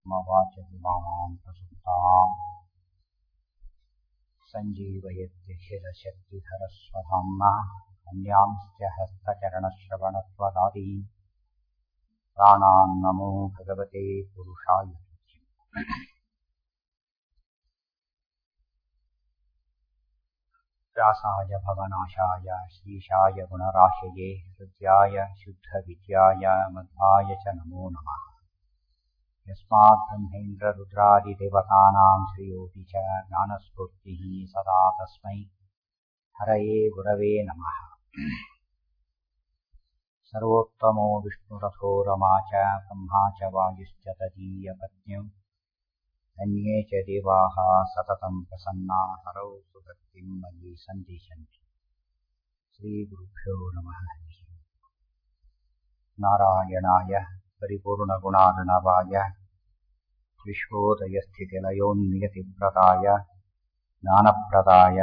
वाचमान् प्रसुप्ताम् सञ्जीवयत्यखिलशक्तिधरस्वधाम्ना अन्यांश्च हस्तचरणश्रवणत्वदादीन् प्राणान् नमो भगवते पुरुषाय व्यासाय भवनाशाय श्रीशाय गुणराशये हृद्याय शुद्धविद्याय मध्वाय च नमो नमः। यस्मात् ब्रह्मेन्द्ररुद्रादिदेवतानां श्रेयोऽपि च ज्ञानस्फूर्तिः सदा तस्मै हरये गुरवे नमः। सर्वोत्तमो विष्णुरथो रमा च ब्रह्मा च वायुश्च तदीयपत्न्यौ अन्ये च देवाः सततं प्रसन्ना हरौ सुभक्तिं मयि सन्दिशन्ति। श्रीगुरुभ्यो नमः। नारायणाय परिपूर्णगुणार्णवाय विश्वोदयस्थितिलयोन्नियतिप्रदाय ज्ञानप्रदाय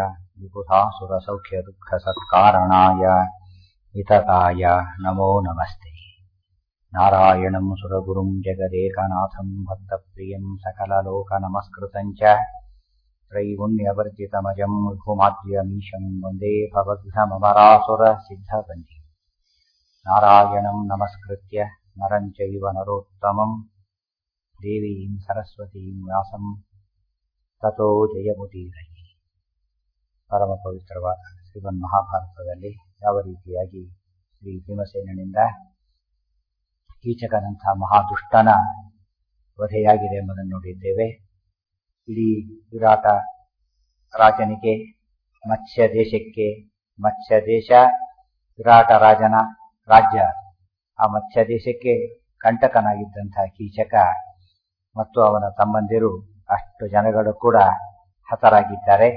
विबुधासुरसौख्यदुःखसत्कारणाय वितताय नमो नमस्ते। नारायणं सुरगुरुं जगदेकनाथं भक्तप्रियं सकललोकनमस्कृतं च त्रैगुण्यवर्जितमजं विभुमाद्यमीशं वन्दे भवद्भ्रमरासुरसिद्धवन्दिं। नारायणं नमस्कृत्य नरं चैव नरोत्तमं देवीं सरस्वतीं व्यासं ततो ಜಯಮುದೀರಯೇ. ಪರಮ ಪವಿತ್ರವಾದ ಶ್ರೀಮನ್ ಮಹಾಭಾರತದಲ್ಲಿ ಯಾವ ರೀತಿಯಾಗಿ ಶ್ರೀ ಭೀಮಸೇನನಿಂದ ಕೀಚಕನಂಥ ಮಹಾದುಷ್ಟನ ವಧೆಯಾಗಿದೆ ಎಂಬುದನ್ನು ನೋಡಿದ್ದೇವೆ. ಇಡೀ ವಿರಾಟ ರಾಜನಿಗೆ ಮತ್ಸ್ಯ ದೇಶ ವಿರಾಟ ರಾಜನ ರಾಜ್ಯ. ಆ ಮತ್ಸ್ಯ ದೇಶಕ್ಕೆ ಕಂಟಕನಾಗಿದ್ದಂತಹ ಕೀಚಕ ಮತ್ತು ಅವನ ತಮ್ಮಂದಿರು ಅಷ್ಟು ಜನಗಳು ಕೂಡ ಹತರಾಗಿದ್ದಾರೆ.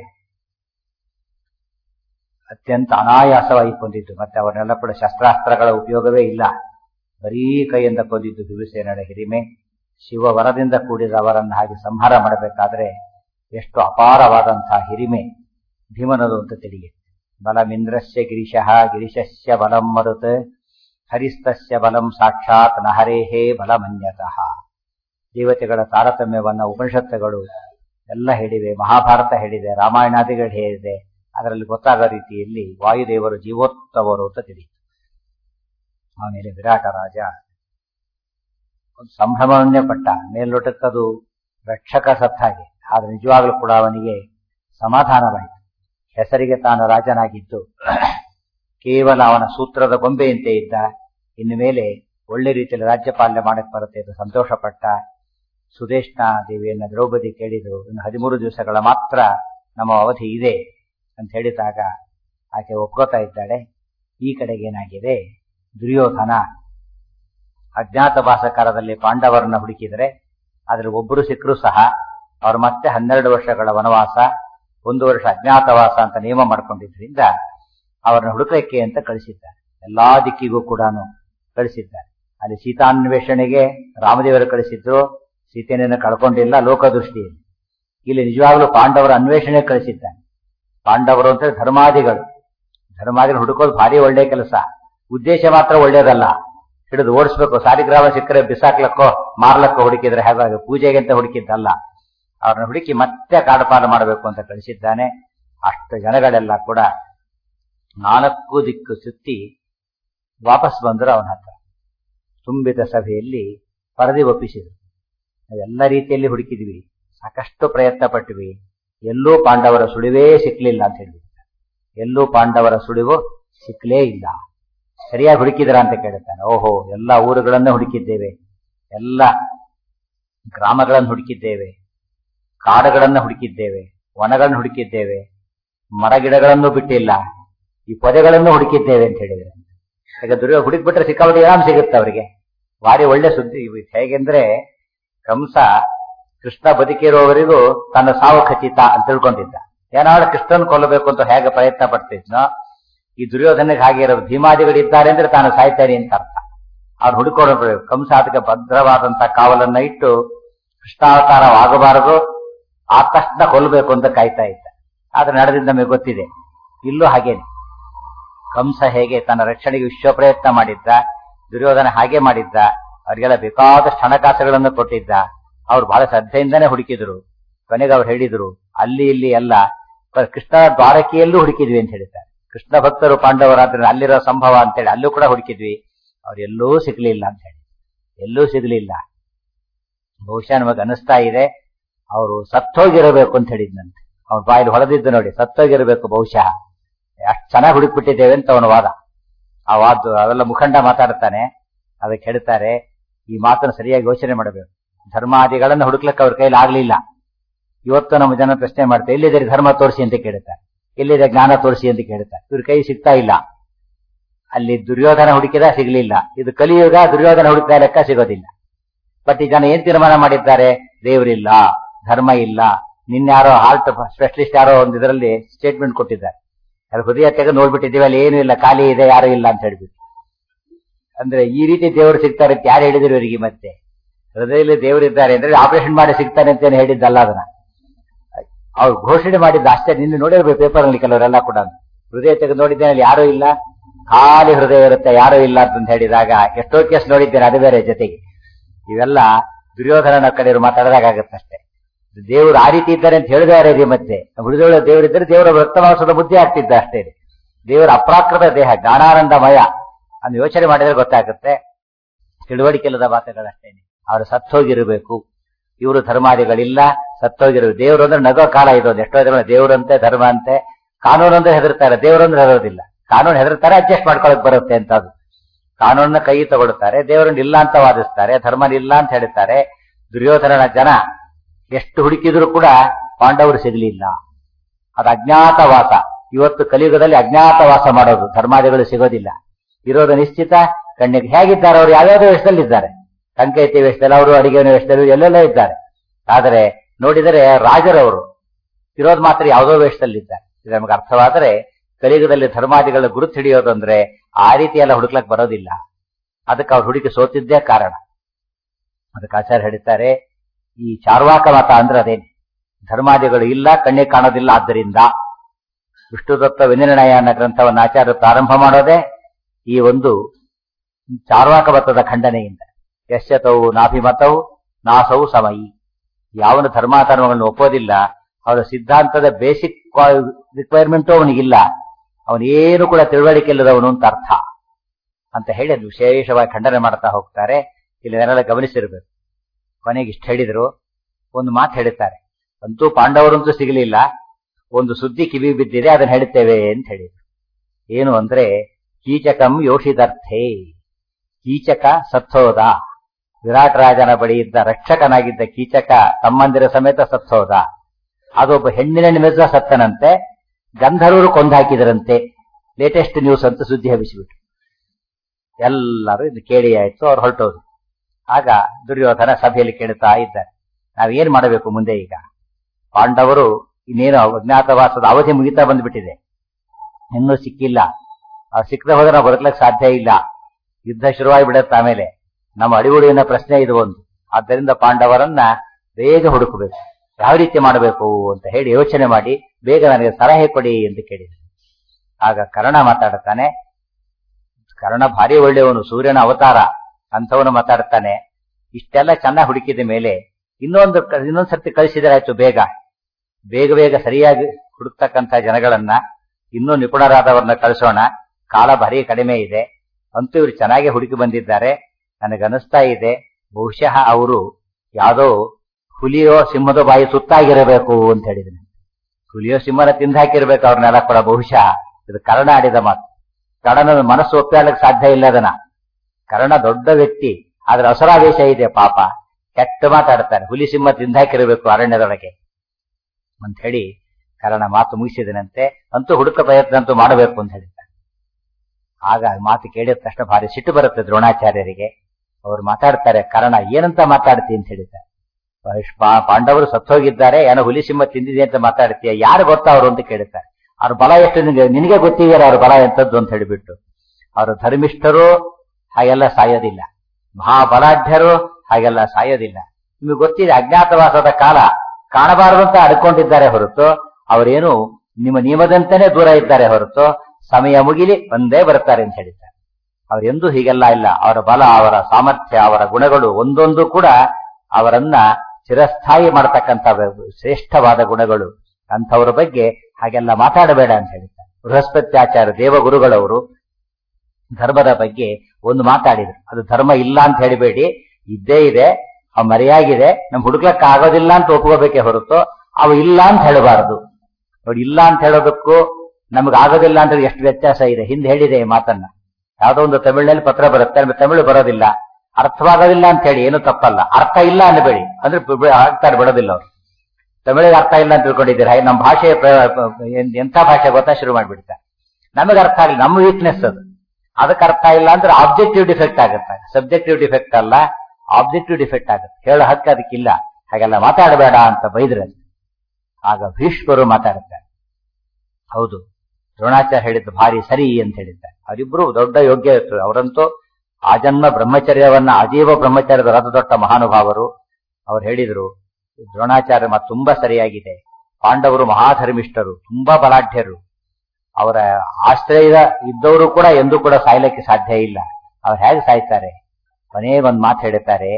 ಅತ್ಯಂತ ಅನಾಯಾಸವಾಗಿ ಕೊಂದಿದ್ದು. ಮತ್ತೆ ಅವರೆಲ್ಲ ಕೂಡ ಶಸ್ತ್ರಾಸ್ತ್ರಗಳ ಉಪಯೋಗವೇ ಇಲ್ಲ, ಬರೀ ಕೈಯಿಂದ ಕೊಂದಿದ್ದು ಭೀಮಸೇನನ ಹಿರಿಮೆ. ಶಿವವರದಿಂದ ಕೂಡಿದ ಅವರನ್ನು ಹಾಗೆ ಸಂಹಾರ ಮಾಡಬೇಕಾದ್ರೆ ಎಷ್ಟು ಅಪಾರವಾದಂತಹ ಹಿರಿಮೆ ಭೀಮನದು ಅಂತ ತಿಳಿಯುತ್ತೆ. ಬಲಮಿಂದ್ರಸ್ಯ ಗಿರಿಶಃ ಗಿರಿಶಸ್ಯ ಬಲಂ ಮರುತ್ ಹರಿಸ್ತಸ್ಯ ಬಲಂ ಸಾಕ್ಷಾತ್ ನಹರೇಹೇ ಬಲಮನ್ಯತಃ. ದೇವತೆಗಳ ತಾರತಮ್ಯವನ್ನು ಉಪನಿಷತ್ತುಗಳು ಎಲ್ಲ ಹೇಳಿವೆ, ಮಹಾಭಾರತ ಹೇಳಿದೆ, ರಾಮಾಯಣಾದಿಗಳು ಹೇಳಿದೆ. ಅದರಲ್ಲಿ ಗೊತ್ತಾಗೋ ರೀತಿಯಲ್ಲಿ ವಾಯುದೇವರು ಜೀವೋತ್ತವರು ಅಂತ ತಿಳಿಯಿತು. ಆಮೇಲೆ ವಿರಾಟ ರಾಜ ಒಂದು ಸಂಭ್ರಮವನ್ನೇ ಪಟ್ಟ. ಮೇಲ್ನೋಟಕ್ಕದು ರಕ್ಷಕ ಸತ್ತಾಗೆ, ಆದ್ರೆ ನಿಜವಾಗ್ಲೂ ಕೂಡ ಅವನಿಗೆ ಸಮಾಧಾನವಾಯಿತು. ಹೆಸರಿಗೆ ತಾನು ರಾಜನಾಗಿದ್ದು ಕೇವಲ ಅವನ ಸೂತ್ರದ ಗೊಂಬೆಯಂತೆ ಇದ್ದ. ಇನ್ನು ಮೇಲೆ ಒಳ್ಳೆ ರೀತಿಯಲ್ಲಿ ರಾಜ್ಯಪಾಲನೆ ಮಾಡಕ್ಕೆ ಬರುತ್ತೆ ಎಂದು ಸಂತೋಷಪಟ್ಟ. ಸುದೇಶ್ನ ದೇವಿಯನ್ನ ದ್ರೌಪದಿ ಕೇಳಿದ್ರು, ಇನ್ನು 13 ದಿವಸಗಳ ಮಾತ್ರ ನಮ್ಮ ಅವಧಿ ಇದೆ ಅಂತ ಹೇಳಿದಾಗ ಆಕೆ ಒಪ್ಕೋತಾ ಇದ್ದಾಳೆ. ಈ ಕಡೆಗೆ ಏನಾಗಿದೆ, ದುರ್ಯೋಧನ ಅಜ್ಞಾತವಾಸಕಾರದಲ್ಲಿ ಪಾಂಡವರನ್ನ ಹುಡುಕಿದರೆ ಅದ್ರಲ್ಲಿ ಒಬ್ಬರು ಸಿಕ್ಕರೂ ಸಹ ಅವರು ಮತ್ತೆ 12 ವರ್ಷಗಳ ವನವಾಸ, 1 ವರ್ಷ ಅಜ್ಞಾತವಾಸ ಅಂತ ನಿಯಮ ಮಾಡ್ಕೊಂಡಿದ್ರಿಂದ ಅವರನ್ನ ಹುಡುಕಕ್ಕೆ ಅಂತ ಕಳಿಸಿದ್ದಾರೆ. ಎಲ್ಲಾ ದಿಕ್ಕಿಗೂ ಕೂಡ ಕಳಿಸಿದ್ದಾರೆ. ಅಲ್ಲಿ ಸೀತಾನ್ವೇಷಣೆಗೆ ರಾಮದೇವರು ಕಳಿಸಿದ್ರು, ಸೀತೆಯನ್ನು ಕಳ್ಕೊಂಡಿಲ್ಲ ಲೋಕದೃಷ್ಟಿಯಲ್ಲಿ. ಇಲ್ಲಿ ನಿಜವಾಗ್ಲೂ ಪಾಂಡವರ ಅನ್ವೇಷಣೆ ಕಳಿಸಿದ್ದಾನೆ. ಪಾಂಡವರು ಅಂತ ಧರ್ಮಾದಿಗಳು ಹುಡುಕೋದು ಭಾರಿ ಒಳ್ಳೆ ಕೆಲಸ. ಉದ್ದೇಶ ಮಾತ್ರ ಒಳ್ಳೇದಲ್ಲ, ಹಿಡಿದು ಓಡಿಸ್ಬೇಕು. ಸಾಲಿಗ್ರಾಮ ಸಿಕ್ಕರೆ ಬಿಸಾಕ್ಲಕ್ಕೋ ಮಾರ್ಲಕ್ಕೋ ಹುಡುಕಿದ್ರೆ ಹಾಗಾಗಿ ಪೂಜೆಗೆ ಅಂತ ಹುಡುಕಿದ್ದಲ್ಲ. ಅವ್ರನ್ನ ಹುಡುಕಿ ಮತ್ತೆ ಕಾಡುಪಾಲು ಮಾಡಬೇಕು ಅಂತ ಕಳಿಸಿದ್ದಾನೆ. ಅಷ್ಟು ಜನಗಳೆಲ್ಲ ಕೂಡ 4 ದಿಕ್ಕು ಸುತ್ತಿ ವಾಪಸ್ ಬಂದರು ಅವನ ಹತ್ರ. ತುಂಬಿದ ಸಭೆಯಲ್ಲಿ ಪರದಿ ಒಪ್ಪಿಸಿದ್ರು. ಎಲ್ಲ ರೀತಿಯಲ್ಲಿ ಹುಡುಕಿದ್ವಿ, ಸಾಕಷ್ಟು ಪ್ರಯತ್ನ ಪಟ್ವಿ, ಎಲ್ಲೂ ಪಾಂಡವರ ಸುಳಿವೇ ಸಿಕ್ಲಿಲ್ಲ ಅಂತ ಹೇಳಿದ್ರು. ಎಲ್ಲೂ ಪಾಂಡವರ ಸುಳಿವು ಸಿಕ್ಲೇ ಇಲ್ಲ. ಸರಿಯಾಗಿ ಹುಡುಕಿದ್ರ ಅಂತ ಕೇಳುತ್ತಾನೆ. ಓಹೋ, ಎಲ್ಲ ಊರುಗಳನ್ನು ಹುಡುಕಿದ್ದೇವೆ, ಎಲ್ಲ ಗ್ರಾಮಗಳನ್ನು ಹುಡುಕಿದ್ದೇವೆ, ಕಾಡುಗಳನ್ನು ಹುಡುಕಿದ್ದೇವೆ, ವನಗಳನ್ನು ಹುಡುಕಿದ್ದೇವೆ, ಮರಗಿಡಗಳನ್ನು ಬಿಟ್ಟಿಲ್ಲ, ಈ ಪೊದೆಗಳನ್ನು ಹುಡುಕಿದ್ದೇವೆ ಅಂತ ಹೇಳಿದ್ರೆ. ಈಗ ಹುಡುಕ್ಬಿಟ್ರೆ ಸಿಕ್ಕಾಬಿಟ್ಟು ಆರಾಮ್ ಸಿಗುತ್ತೆ ಅವರಿಗೆ. ಭಾರಿ ಒಳ್ಳೆ ಸುದ್ದಿ. ಹೇಗೆಂದ್ರೆ ಕಂಸ ಕೃಷ್ಣ ಬದುಕಿರೋವರೆಗೂ ತನ್ನ ಸಾವು ಖಚಿತ ಅಂತ ತಿಳ್ಕೊಂಡಿದ್ದ. ಏನಾದ್ರು ಕೃಷ್ಣನ್ ಕೊಲ್ಲಬೇಕು ಅಂತ ಹೇಗೆ ಪ್ರಯತ್ನ ಪಡ್ತಿದ್ನೋ, ಈ ದುರ್ಯೋಧನಿಗೆ ಹಾಗೆ ಇರೋ ಭೀಮಾದಿಗಳಿದ್ದಾರೆ ಅಂದ್ರೆ ತಾನು ಸಾಯ್ತಾನೆ ಅಂತ ಅರ್ಥ. ಅವ್ರು ಹುಡುಕೋಬೇಕು. ಕಂಸ ಅದಕ್ಕೆ ಭದ್ರವಾದಂತಹ ಕಾವಲನ್ನ ಇಟ್ಟು ಕೃಷ್ಣಾವತಾರವಾಗಬಾರದು, ಆ ತಕ್ಷಣ ಕೊಲ್ಲಬೇಕು ಅಂತ ಕಾಯ್ತಾ ಇದ್ದ. ಆದ್ರೆ ನಡೆದಿಂದ ನಮಗೆ ಗೊತ್ತಿದೆ. ಇಲ್ಲೂ ಹಾಗೇನೆ ಕಂಸ ಹೇಗೆ ತನ್ನ ರಕ್ಷಣೆಗೆ ವಿಶ್ವ ಪ್ರಯತ್ನ ಮಾಡಿದ್ದ, ದುರ್ಯೋಧನ ಹಾಗೆ ಮಾಡಿದ್ದ. ಅವರಿಗೆಲ್ಲ ಬೇಕಾದಷ್ಟು ಹಣಕಾಸುಗಳನ್ನು ಕೊಟ್ಟಿದ್ದ. ಅವ್ರು ಬಹಳ ಶ್ರದ್ಧೆಯಿಂದಾನೇ ಹುಡುಕಿದ್ರು. ಕೊನೆಗೆ ಅವ್ರು ಹೇಳಿದ್ರು, ಅಲ್ಲಿ ಇಲ್ಲಿ ಎಲ್ಲ ಕೃಷ್ಣ ದ್ವಾರಕೆಯಲ್ಲೂ ಹುಡುಕಿದ್ವಿ ಅಂತ ಹೇಳಿದ್ದಾರೆ. ಕೃಷ್ಣ ಭಕ್ತರು ಪಾಂಡವರಾದ್ರೆ ಅಲ್ಲಿರೋ ಸಂಭವ ಅಂತೇಳಿ ಅಲ್ಲೂ ಕೂಡ ಹುಡುಕಿದ್ವಿ, ಅವ್ರೆಲ್ಲೂ ಸಿಗ್ಲಿಲ್ಲ ಅಂತ ಹೇಳಿ. ಎಲ್ಲೂ ಸಿಗ್ಲಿಲ್ಲ. ಬಹುಶಃ ನಮಗೆ ಅನಿಸ್ತಾ ಇದೆ ಅವರು ಸತ್ತೋಗಿರಬೇಕು ಅಂತ ಹೇಳಿದ್ನಂತೆ. ಅವ್ನ ಬಾಯಲ್ಲಿ ಹೊಡೆದಿದ್ದು ನೋಡಿ, ಸತ್ತೋಗಿರಬೇಕು ಬಹುಶಃ, ಅಷ್ಟು ಚೆನ್ನಾಗಿ ಹುಡುಕ್ಬಿಟ್ಟಿದ್ದೇವೆ ಅಂತ ಅವನ ವಾದ. ಆ ವಾದ ಅವೆಲ್ಲ ಮುಖಂಡ ಮಾತಾಡ್ತಾನೆ. ಅದಕ್ಕೆ ಹೇಳ್ತಾರೆ, ಈ ಮಾತನ್ನು ಸರಿಯಾಗಿ ಯೋಚನೆ ಮಾಡಬೇಕು. ಧರ್ಮಾದಿಗಳನ್ನು ಹುಡುಕ್ಲಿಕ್ಕೆ ಅವ್ರ ಕೈಲಿ ಆಗ್ಲಿಲ್ಲ. ಇವತ್ತು ನಮ್ಮ ಜನ ಪ್ರಶ್ನೆ ಮಾಡ್ತಾರೆ, ಎಲ್ಲಿದೆ ಧರ್ಮ ತೋರಿಸಿ ಅಂತ ಕೇಳ್ತಾರೆ, ಎಲ್ಲಿದೆ ಜ್ಞಾನ ತೋರಿಸಿ ಅಂತ ಕೇಳ್ತಾರೆ. ಇವ್ರ ಕೈ ಸಿಗ್ತಾ ಇಲ್ಲ. ಅಲ್ಲಿ ದುರ್ಯೋಧನ ಹುಡುಕಿದ ಸಿಗ್ಲಿಲ್ಲ. ಇದು ಕಲಿಯುಗ, ದುರ್ಯೋಧನ ಹುಡುಕಿದ ಲೆಕ್ಕ ಸಿಗೋದಿಲ್ಲ. ಬಟ್ ಈ ಜನ ಏನ್ ತೀರ್ಮಾನ ಮಾಡಿದ್ದಾರೆ? ದೇವರಿಲ್ಲ, ಧರ್ಮ ಇಲ್ಲ. ನಿನ್ಯಾರೋ ಹಾರ್ಟ್ ಸ್ಪೆಷಲಿಸ್ಟ್ ಯಾರೋ ಒಂದು ಇದರಲ್ಲಿ ಸ್ಟೇಟ್ಮೆಂಟ್ ಕೊಟ್ಟಿದ್ದಾರೆ, ಅದು ಹೃದಯ ತೆಗೆದು ನೋಡ್ಬಿಟ್ಟಿದ್ದೀವಿ, ಅಲ್ಲಿ ಏನು ಇಲ್ಲ, ಖಾಲಿ ಇದೆ, ಯಾರು ಇಲ್ಲ ಅಂತ ಹೇಳ್ಬಿಟ್ಟು. ಅಂದ್ರೆ ಈ ರೀತಿ ದೇವರು ಸಿಗ್ತಾರೆ ಅಂತ ಯಾರು ಹೇಳಿದ್ರು ಇವರಿಗೆ? ಮತ್ತೆ ಹೃದಯದಲ್ಲಿ ದೇವರಿದ್ದಾರೆ ಅಂದ್ರೆ ಆಪರೇಷನ್ ಮಾಡಿ ಸಿಗ್ತಾನೆ ಅಂತ ಹೇಳಿದ್ದಲ್ಲ. ಅದನ್ನ ಅವ್ರು ಘೋಷಣೆ ಮಾಡಿದ್ದ ಅಷ್ಟೇ. ನಿನ್ನೆ ನೋಡಿರ್ಬೇಕು ಪೇಪರ್ ಅಲ್ಲಿ ಕೆಲವರೆಲ್ಲ ಕೂಡ, ಹೃದಯ ತೆಗೆದು ನೋಡಿದ್ದೇನೆ, ಅಲ್ಲಿ ಯಾರೂ ಇಲ್ಲ, ಖಾಲಿ ಹೃದಯ ಇರುತ್ತೆ, ಯಾರೂ ಇಲ್ಲ ಅಂತ ಹೇಳಿದಾಗ ಎಷ್ಟೋ ಕೇಸ್ ನೋಡಿದ್ದೇನೆ. ಅದು ಬೇರೆ ಜೊತೆಗೆ ಇವೆಲ್ಲ ದುರ್ಯೋಧನನ ಕಡೆ ಮಾತಾಡೋದಾಗತ್ತಷ್ಟೇ. ದೇವರು ಆ ರೀತಿ ಇದ್ದಾರೆ ಅಂತ ಹೇಳಿದಾರೆ ಇದೆ. ಮತ್ತೆ ಹೃದಯ ದೇವರಿದ್ದರೆ ದೇವರ ರಕ್ತಮಾಂಸದ ಬುದ್ಧಿ ಆಗ್ತಿದ್ದ ಅಷ್ಟೇ. ದೇವರ ಅಪ್ರಾಕೃತ ದೇಹ ಜ್ಞಾನಾನಂದಮಯ ಅಂತ ಯೋಚನೆ ಮಾಡಿದ್ರೆ ಗೊತ್ತಾಗುತ್ತೆ. ತಿಳುವಳಿಕೆಲ್ಲದ ಮಾತುಗಳಷ್ಟೇನೆ. ಅವರು ಸತ್ತೋಗಿರಬೇಕು, ಇವರು ಧರ್ಮಾದಿಗಳಿಲ್ಲ, ಸತ್ತೋಗಿರಬೇಕು. ದೇವರು ಅಂದ್ರೆ ನಗೋ ಕಾಲ ಇದೊಂದು. ಎಷ್ಟೋ ಜನ ದೇವರಂತೆ ಧರ್ಮ ಅಂತೆ, ಕಾನೂನು ಅಂದ್ರೆ ಹೆದರ್ತಾರೆ, ದೇವರಂದ್ರೆ ಹೆದರೋದಿಲ್ಲ. ಕಾನೂನು ಹೆದರ್ತಾರೆ, ಅಡ್ಜಸ್ಟ್ ಮಾಡ್ಕೊಳಕ್ ಬರುತ್ತೆ ಅಂತ. ಅದು ಕಾನೂನನ್ನ ಕೈ ತಗೊಳ್ತಾರೆ, ದೇವರನ್ನ ಇಲ್ಲ ಅಂತ ವಾದಿಸ್ತಾರೆ, ಧರ್ಮನ ಇಲ್ಲ ಅಂತ ಹೇಳ್ತಾರೆ. ದುರ್ಯೋಧನನ ಜನ ಎಷ್ಟು ಹುಡುಕಿದ್ರು ಕೂಡ ಪಾಂಡವರು ಸಿಗಲಿಲ್ಲ. ಅದು ಅಜ್ಞಾತವಾಸ. ಇವತ್ತು ಕಲಿಯುಗದಲ್ಲಿ ಅಜ್ಞಾತವಾಸ ಮಾಡೋದು, ಧರ್ಮಾದಿಗಳು ಸಿಗೋದಿಲ್ಲ. ಇರೋದು ನಿಶ್ಚಿತ. ಕಣ್ಣಿಗೆ ಹೇಗಿದ್ದಾರೆ ಅವರು? ಯಾವ್ಯಾವುದೋ ವೇಷದಲ್ಲಿದ್ದಾರೆ. ಕಂಕೈತಿ ವೇಷದಲ್ಲಿ ಅವರು, ಅಡಿಗೆ ವೇಷದಲ್ಲಿ ಎಲ್ಲೆಲ್ಲ ಇದ್ದಾರೆ. ಆದರೆ ನೋಡಿದರೆ ರಾಜರವರು ಇರೋದು ಮಾತ್ರ ಯಾವುದೋ ವೇಷದಲ್ಲಿದ್ದಾರೆ. ಇದು ನಮಗೆ ಅರ್ಥವಾದರೆ ಕಲಿಯುಗದಲ್ಲಿ ಧರ್ಮಾದಿಗಳ ಗುರುತು ಹಿಡಿಯೋದಂದ್ರೆ ಆ ರೀತಿ ಎಲ್ಲ ಹುಡುಕ್ಲಕ್ ಬರೋದಿಲ್ಲ. ಅದಕ್ಕೆ ಅವ್ರು ಹುಡುಕಿ ಸೋತಿದ್ದೇ ಕಾರಣ. ಅದಕ್ಕೆ ಆಚಾರ್ಯ ಹೇಳ್ತಾರೆ, ಈ ಚಾರ್ವಾಕ ಮತ ಅಂದ್ರೆ ಅದೇನೆ, ಧರ್ಮಾದಿಗಳು ಇಲ್ಲ, ಕಣ್ಣಿಗೆ ಕಾಣೋದಿಲ್ಲ. ಆದ್ದರಿಂದ ವಿಷ್ಣು ತತ್ವ ವಿನಿರ್ಣಯ ಅನ್ನೋ ಗ್ರಂಥವನ್ನು ಆಚಾರ್ಯರು ಪ್ರಾರಂಭ ಮಾಡೋದೇ ಈ ಒಂದು ಚಾರ್ವಾಕ ಮತದ ಖಂಡನೆಯಿಂದ. ಯಶ್ಯತವು ನಾಭಿಮತವು ನಾಸವು ಸಮಯಿ. ಯಾವನು ಧರ್ಮಾಧರ್ಮಗಳನ್ನು ಒಪ್ಪೋದಿಲ್ಲ, ಅವರ ಸಿದ್ಧಾಂತದ ಬೇಸಿಕ್ ರಿಕ್ವೈರ್ಮೆಂಟು ಅವನಿಗಿಲ್ಲ, ಅವನೇನು ಕೂಡ ತಿಳುವಳಿಕೆ ಇಲ್ಲದವನು ಅಂತ ಅರ್ಥ ಅಂತ ಹೇಳಿ ಅದು ವಿಶೇಷವಾಗಿ ಖಂಡನೆ ಮಾಡ್ತಾ ಹೋಗ್ತಾರೆ. ಇಲ್ಲಿ ಏನೆಲ್ಲ ಗಮನಿಸಿರ್ಬೇಕು. ಕೊನೆಗೆ ಇಷ್ಟು ಹೇಳಿದ್ರು. ಒಂದು ಮಾತು ಹೇಳುತ್ತಾರೆ, ಅಂತೂ ಪಾಂಡವರಂತೂ ಸಿಗಲಿಲ್ಲ, ಒಂದು ಸುದ್ದಿ ಕಿವಿ ಬಿದ್ದಿದೆ, ಅದನ್ನ ಹೇಳ್ತೇವೆ ಅಂತ ಹೇಳಿದ್ರು. ಏನು ಅಂದ್ರೆ, ಕೀಚಕಂ ಯೋಷಿದರ್ಥೇ. ಕೀಚಕ ಸತ್ತೋದ. ವಿರಾಟ್ ರಾಜನ ಬಳಿ ಇದ್ದ ರಕ್ಷಕನಾಗಿದ್ದ ಕೀಚಕ ತಮ್ಮಂದಿರ ಸಮೇತ ಸತ್ತೋದ. ಅದೊಬ್ಬ ಹೆಣ್ಣಿನ ನಿಮಿತ್ತ ಸತ್ತನಂತೆ, ಗಂಧರ್ವರು ಕೊಂದಾಕಿದರಂತೆ. ಲೇಟೆಸ್ಟ್ ನ್ಯೂಸ್ ಅಂತ ಸುದ್ದಿ ಹಬ್ಬಿಸಿಬಿಟ್ರು. ಎಲ್ಲರೂ ಇದು ಕೇಳಿ ಆಯ್ತು, ಅವ್ರು ಹೊರಟೋದು. ಆಗ ದುರ್ಯೋಧನ ಸಭೆಯಲ್ಲಿ ಕೇಳುತ್ತಾ ಇದ್ದಾರೆ, ನಾವೇನ್ ಮಾಡಬೇಕು ಮುಂದೆ? ಈಗ ಪಾಂಡವರು ಇನ್ನೇನು ಅಜ್ಞಾತವಾಸದ ಅವಧಿ ಮುಗಿತಾ ಬಂದ್ಬಿಟ್ಟಿದೆ, ಇನ್ನೂ ಸಿಕ್ಕಿಲ್ಲ. ಅವ್ರು ಸಿಕ್ಕದೆ ಹೋದ್ರೆ ನಾವು ಬದುಕಲಿಕ್ಕೆ ಸಾಧ್ಯ ಇಲ್ಲ. ಯುದ್ಧ ಶುರುವಾಗಿ ಬಿಡುತ್ತೆ. ಆಮೇಲೆ ನಮ್ಮ ಅಡಿಗುಡಿನ ಪ್ರಶ್ನೆ ಇದು ಒಂದು. ಆದ್ದರಿಂದ ಪಾಂಡವರನ್ನ ಬೇಗ ಹುಡುಕಬೇಕು, ಯಾವ ರೀತಿ ಮಾಡಬೇಕು ಅಂತ ಹೇಳಿ ಯೋಚನೆ ಮಾಡಿ ಬೇಗ ನನಗೆ ಸಲಹೆ ಕೊಡಿ ಅಂತ ಕೇಳಿದ್ರು. ಆಗ ಕರ್ಣ ಮಾತಾಡುತ್ತಾನೆ. ಕರ್ಣ ಭಾರಿ ಒಳ್ಳೆಯವನು, ಸೂರ್ಯನ ಅವತಾರ ಅಂಥವನು ಮಾತಾಡ್ತಾನೆ. ಇಷ್ಟೆಲ್ಲ ಚೆನ್ನಾಗಿ ಹುಡುಕಿದ ಮೇಲೆ ಇನ್ನೊಂದ್ ಸರ್ತಿ ಕಳಿಸಿದ್ರೆ ಆಯ್ತು, ಬೇಗ ಬೇಗ ಬೇಗ ಸರಿಯಾಗಿ ಹುಡುಕ್ತಕ್ಕಂಥ ಜನಗಳನ್ನ, ಇನ್ನೂ ನಿಪುಣರಾದವರನ್ನ ಕಳಿಸೋಣ, ಕಾಲ ಭಾರಿ ಕಡಿಮೆ ಇದೆ. ಅಂತೂ ಇವರು ಚೆನ್ನಾಗಿ ಹುಡುಕಿ ಬಂದಿದ್ದಾರೆ. ನನಗನ್ನಿಸ್ತಾ ಇದೆ ಬಹುಶಃ ಅವರು ಯಾವುದೋ ಹುಲಿಯೋ ಸಿಂಹದ ಬಾಯಿ ಸುತ್ತಾಗಿರಬೇಕು ಅಂತ ಹೇಳಿದ್ರು. ಹುಲಿಯೋ ಸಿಂಹನ ತಿಂದಾಕಿರ್ಬೇಕು ಅವ್ರನ್ನೆಲ್ಲ ಕೂಡ. ಬಹುಶಃ ಇದು ಕರ್ಣ ಆಡಿದ ಮಾತು. ಕರ್ಣನ ಮನಸ್ಸು ಒಪ್ಪಿಕೊಳ್ಳಕ್ಕೆ ಸಾಧ್ಯ ಇಲ್ಲ ಅದನ್ನ. ಕರ್ಣ ದೊಡ್ಡ ವ್ಯಕ್ತಿ, ಆದ್ರೆ ಅಸರಾವೇಶ ಇದೆ ಪಾಪ, ಕೆಟ್ಟ ಮಾತಾಡ್ತಾರೆ. ಹುಲಿ ಸಿಂಹ ತಿಂದಾಕಿರಬೇಕು ಅರಣ್ಯದೊಳಗೆ ಅಂತ ಹೇಳಿ ಕರ್ಣ ಮಾತು ಮುಗಿಸಿದನಂತೆ. ಅಂತೂ ಹುಡುಕ ಪ್ರಯತ್ನ ಅಂತೂ ಮಾಡಬೇಕು ಅಂತ ಹೇಳಿದ್ದಾರೆ. ಆಗ ಮಾತು ಕೇಳಿದ ತಕ್ಷಣ ಭಾರಿ ಸಿಟ್ಟು ಬರುತ್ತೆ ದ್ರೋಣಾಚಾರ್ಯರಿಗೆ. ಅವ್ರು ಮಾತಾಡ್ತಾರೆ, ಕರ್ಣ ಏನಂತ ಮಾತಾಡ್ತಿ ಅಂತ ಹೇಳಿದ್ದಾರೆ. ಪಾಂಡವರು ಸತ್ತೋಗಿದ್ದಾರೆ, ಏನೋ ಹುಲಿ ಸಿಂಹ ತಿಂದಿದೆ ಅಂತ ಮಾತಾಡ್ತೀಯ, ಯಾರು ಗೊತ್ತಾ ಅವರು ಅಂತ ಕೇಳುತ್ತಾರೆ. ಅವ್ರ ಬಲ ಎಷ್ಟು ನಿನಗೆ ಗೊತ್ತಿದೆಯಲ್ಲ ಅವ್ರ ಬಲ ಎಂತದ್ದು ಅಂತ ಹೇಳಿಬಿಟ್ಟು. ಅವರು ಧರ್ಮಿಷ್ಠರು, ಹಾಗೆಲ್ಲ ಸಾಯೋದಿಲ್ಲ. ಮಹಾಬಲಾಢ್ಯರು, ಹಾಗೆಲ್ಲ ಸಾಯೋದಿಲ್ಲ. ನಿಮಗೆ ಗೊತ್ತಿದೆ, ಅಜ್ಞಾತವಾಸದ ಕಾಲ ಕಾಣಬಾರದು ಅಂತ ಅಡ್ಕೊಂಡಿದ್ದಾರೆ ಹೊರತು ಅವರೇನು ನಿಮ್ಮ ನಿಯಮದಂತೆಯೇ ದೂರ ಇದ್ದಾರೆ ಹೊರತು ಸಮಯ ಮುಗಿಲಿ ಒಂದೇ ಬರ್ತಾರೆ ಅಂತ ಹೇಳಿದ್ದಾರೆ. ಅವರೆಂದೂ ಹೀಗೆಲ್ಲ ಇಲ್ಲ. ಅವರ ಬಲ, ಅವರ ಸಾಮರ್ಥ್ಯ, ಅವರ ಗುಣಗಳು ಒಂದೊಂದು ಕೂಡ ಅವರನ್ನ ಚಿರಸ್ಥಾಯಿ ಮಾಡತಕ್ಕಂಥ ಶ್ರೇಷ್ಠವಾದ ಗುಣಗಳು. ಅಂಥವ್ರ ಬಗ್ಗೆ ಹಾಗೆಲ್ಲ ಮಾತಾಡಬೇಡ ಅಂತ ಹೇಳ್ತಾರೆ. ಬೃಹಸ್ಪತ್ಯಾಚಾರ್ಯ ದೇವಗುರುಗಳವರು ಧರ್ಮದ ಬಗ್ಗೆ ಒಂದು ಮಾತಾಡಿದ್ರು. ಅದು ಧರ್ಮ ಇಲ್ಲ ಅಂತ ಹೇಳಿಬೇಡಿ, ಇದ್ದೇ ಇದೆ, ಅವು ಮರೆಯಾಗಿದೆ, ನಮ್ ಹುಡುಕ್ಲಕ್ಕ ಆಗೋದಿಲ್ಲ ಅಂತ ಒಪ್ಕೋಬೇಕೇ ಹೊರತು ಅವು ಇಲ್ಲ ಅಂತ ಹೇಳಬಾರದು. ನೋಡಿ, ಇಲ್ಲ ಅಂತ ಹೇಳೋದಕ್ಕೂ ನಮ್ಗೆ ಆಗೋದಿಲ್ಲ ಅಂತ ಎಷ್ಟು ವ್ಯತ್ಯಾಸ ಇದೆ. ಹಿಂದೆ ಹೇಳಿದೆ ಈ ಮಾತನ್ನ. ಯಾವುದೋ ಒಂದು ತಮಿಳಿನಲ್ಲಿ ಪತ್ರ ಬರುತ್ತೆ, ನಮ್ಗೆ ತಮಿಳು ಬರೋದಿಲ್ಲ, ಅರ್ಥವಾಗೋದಿಲ್ಲ ಅಂತ ಹೇಳಿ ಏನು ತಪ್ಪಲ್ಲ. ಅರ್ಥ ಇಲ್ಲ ಅನ್ಬೇಡಿ, ಅಂದ್ರೆ ಆಗ್ತಾರೆ ಬಿಡೋದಿಲ್ಲ ಅವ್ರು. ತಮಿಳಿಗೆ ಅರ್ಥ ಇಲ್ಲ ಅಂತ ತಿಳ್ಕೊಂಡಿದ್ದೀರಾ, ನಮ್ಮ ಭಾಷೆ ಎಂಥ ಭಾಷೆ ಗೊತ್ತಾ ಶುರು ಮಾಡ್ಬಿಡ್ತಾರೆ. ನಮಗೆ ಅರ್ಥ ಆಗಲಿ, ನಮ್ಮ ವೀಕ್ನೆಸ್ ಅದು. ಅದಕ್ಕೆ ಅರ್ಥ ಇಲ್ಲ ಅಂದ್ರೆ ಆಬ್ಜೆಕ್ಟಿವ್ ಡಿಫೆಕ್ಟ್ ಆಗುತ್ತೆ, ಸಬ್ಜೆಕ್ಟಿವ್ ಡಿಫೆಕ್ಟ್ ಅಲ್ಲ, ಆಬ್ಜೆಕ್ಟಿವ್ ಡಿಫೆಕ್ಟ್ ಆಗುತ್ತೆ. ಹೇಳೋ ಹಕ್ಕು ಅದಕ್ಕಿಲ್ಲ, ಹಾಗೆಲ್ಲ ಮಾತಾಡಬೇಡ ಅಂತ ಬೈದ್ರೆ. ಆಗ ಭೀಷ್ಮರು ಮಾತಾಡುತ್ತಾರೆ, ಹೌದು ದ್ರೋಣಾಚಾರ್ಯ ಹೇಳಿದ್ದು ಭಾರಿ ಸರಿ ಅಂತ ಹೇಳಿದ್ದಾರೆ. ಅವರಿಬ್ರು ದೊಡ್ಡ ಯೋಗ್ಯ ಇತ್ತು. ಅವರಂತೂ ಆಜನ್ಮ ಬ್ರಹ್ಮಚರ್ಯವನ್ನ ಅಜೀವ ಬ್ರಹ್ಮಚರ್ಯದ ರಥ ದೊಡ್ಡ ಮಹಾನುಭಾವರು. ಅವ್ರು ಹೇಳಿದ್ರು, ದ್ರೋಣಾಚಾರ್ಯ ಮಾತು ತುಂಬಾ ಸರಿಯಾಗಿದೆ. ಪಾಂಡವರು ಮಹಾಧರ್ಮಿಷ್ಠರು, ತುಂಬಾ ಬಲಾಢ್ಯರು. ಅವರ ಆಶ್ರಯದ ಇದ್ದವರು ಕೂಡ ಎಂದೂ ಕೂಡ ಸಾಯ್ಲಿಕ್ಕೆ ಸಾಧ್ಯ ಇಲ್ಲ. ಅವ್ರು ಹೇಗೆ ಸಾಯ್ತಾರೆ? ಕೊನೆ ಒಂದ್ ಮಾತು ಹೇಳ್ತಾರೆ,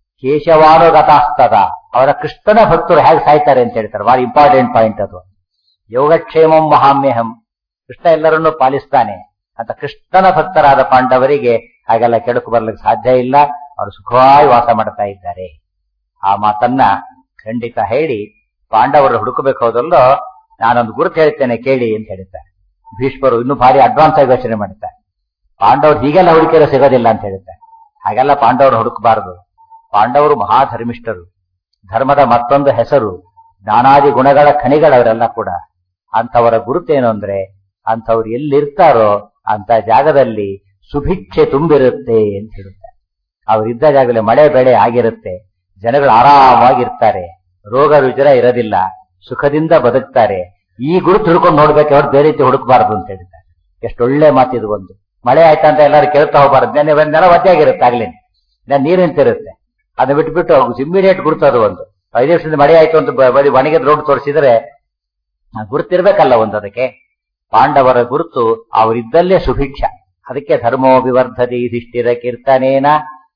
ಕೇಶವಾನುಗತಾಸ್ತದ. ಅವರ ಕೃಷ್ಣನ ಭಕ್ತರು ಹೇಗೆ ಸಾಯ್ತಾರೆ ಅಂತ ಹೇಳ್ತಾರೆ. ಭಾರಿ ಇಂಪಾರ್ಟೆಂಟ್ ಪಾಯಿಂಟ್ ಅದು. ಯೋಗಕ್ಷೇಮಂ ಮಹಾಮ್ಯಹಂ, ಕೃಷ್ಣ ಎಲ್ಲರನ್ನೂ ಪಾಲಿಸ್ತಾನೆ ಅಂತ ಕೃಷ್ಣನ ಭಕ್ತರಾದ ಪಾಂಡವರಿಗೆ ಹಾಗೆಲ್ಲ ಕೆಡುಕು ಬರ್ಲಿಕ್ಕೆ ಸಾಧ್ಯ ಇಲ್ಲ. ಅವರು ಸುಖವಾಗಿ ವಾಸ ಮಾಡ್ತಾ ಇದ್ದಾರೆ. ಆ ಮಾತನ್ನ ಖಂಡಿತ ಹೇಳಿ ಪಾಂಡವರು ಹುಡುಕಬೇಕು. ಹೋದಲ್ಲೋ ನಾನೊಂದು ಗುರುತು ಹೇಳ್ತೇನೆ ಕೇಳಿ ಅಂತ ಹೇಳ್ತಾರೆ. ಭೀಷ್ಮರು ಇನ್ನೂ ಭಾರಿ ಅಡ್ವಾನ್ಸ್ ಆಗಿ ಯೋಚನೆ ಮಾಡ್ತಾರೆ. ಪಾಂಡವರು ಹೀಗೆಲ್ಲ ಹುಡುಕಿರೋ ಸಿಗೋದಿಲ್ಲ ಅಂತ ಹೇಳ್ತಾರೆ. ಹಾಗೆಲ್ಲ ಪಾಂಡವರು ಹುಡುಕಬಾರದು. ಪಾಂಡವರು ಮಹಾಧರ್ಮಿಷ್ಠರು, ಧರ್ಮದ ಮತ್ತೊಂದು ಹೆಸರು, ಜ್ಞಾನಾದಿ ಗುಣಗಳ ಖಣಿಗಳವರೆಲ್ಲ ಕೂಡ. ಅಂಥವರ ಗುರುತೇನು ಅಂದ್ರೆ, ಅಂಥವ್ರು ಎಲ್ಲಿರ್ತಾರೋ ಅಂತ ಜಾಗದಲ್ಲಿ ಸುಭಿಕ್ಷೆ ತುಂಬಿರುತ್ತೆ ಅಂತ ಹೇಳುತ್ತಾರೆ. ಅವರಿದ್ದ ಜಾಗದಲ್ಲಿ ಮಳೆ ಬೆಳೆ ಆಗಿರುತ್ತೆ, ಜನಗಳು ಆರಾಮಾಗಿರ್ತಾರೆ, ರೋಗ ರುಜಿನ ಇರೋದಿಲ್ಲ, ಸುಖದಿಂದ ಬದುಕ್ತಾರೆ. ಈ ಗುರುತು ಹುಡ್ಕೊಂಡು ನೋಡ್ಬೇಕು, ಅವ್ರು ಬೇರೆ ರೀತಿ ಹುಡುಕಬಾರದು ಅಂತ ಹೇಳಿದ್ದಾರೆ. ಎಷ್ಟೊಳ್ಳೆ ಮಾತಿದು. ಒಂದು ಮಳೆ ಆಯ್ತಾ ಅಂತ ಎಲ್ಲರೂ ಕೇಳ್ತಾ ಹೋಗ್ಬಾರ್ದು. ನೆಲ ಒದ್ದೆಯಾಗಿರುತ್ತೆ, ಆಗ್ಲೇನೆ ನೀರು ನಿಂತಿರುತ್ತೆ, ಅದನ್ನ ಬಿಟ್ಬಿಟ್ಟು ಇಮ್ಮಿಡಿಯೇಟ್ ಗುರುತು. ಅದು ಒಂದು 5 ವರ್ಷದಿಂದ ಮಳೆ ಆಯ್ತು ಅಂತ ಬರೀ ಒಣಗಿದ ರೋಡ್ ತೋರಿಸಿದ್ರೆ ಗುರುತಿರ್ಬೇಕಲ್ಲ ಒಂದು. ಅದಕ್ಕೆ ಪಾಂಡವರ ಗುರುತು ಅವರಿದ್ದಲ್ಲೇ ಸುಭಿಕ್ಷ. ಅದಕ್ಕೆ ಧರ್ಮೋ ವಿವರ್ಧತಿ ಯುಧಿಷ್ಠಿರ ಕೀರ್ತನೇನ,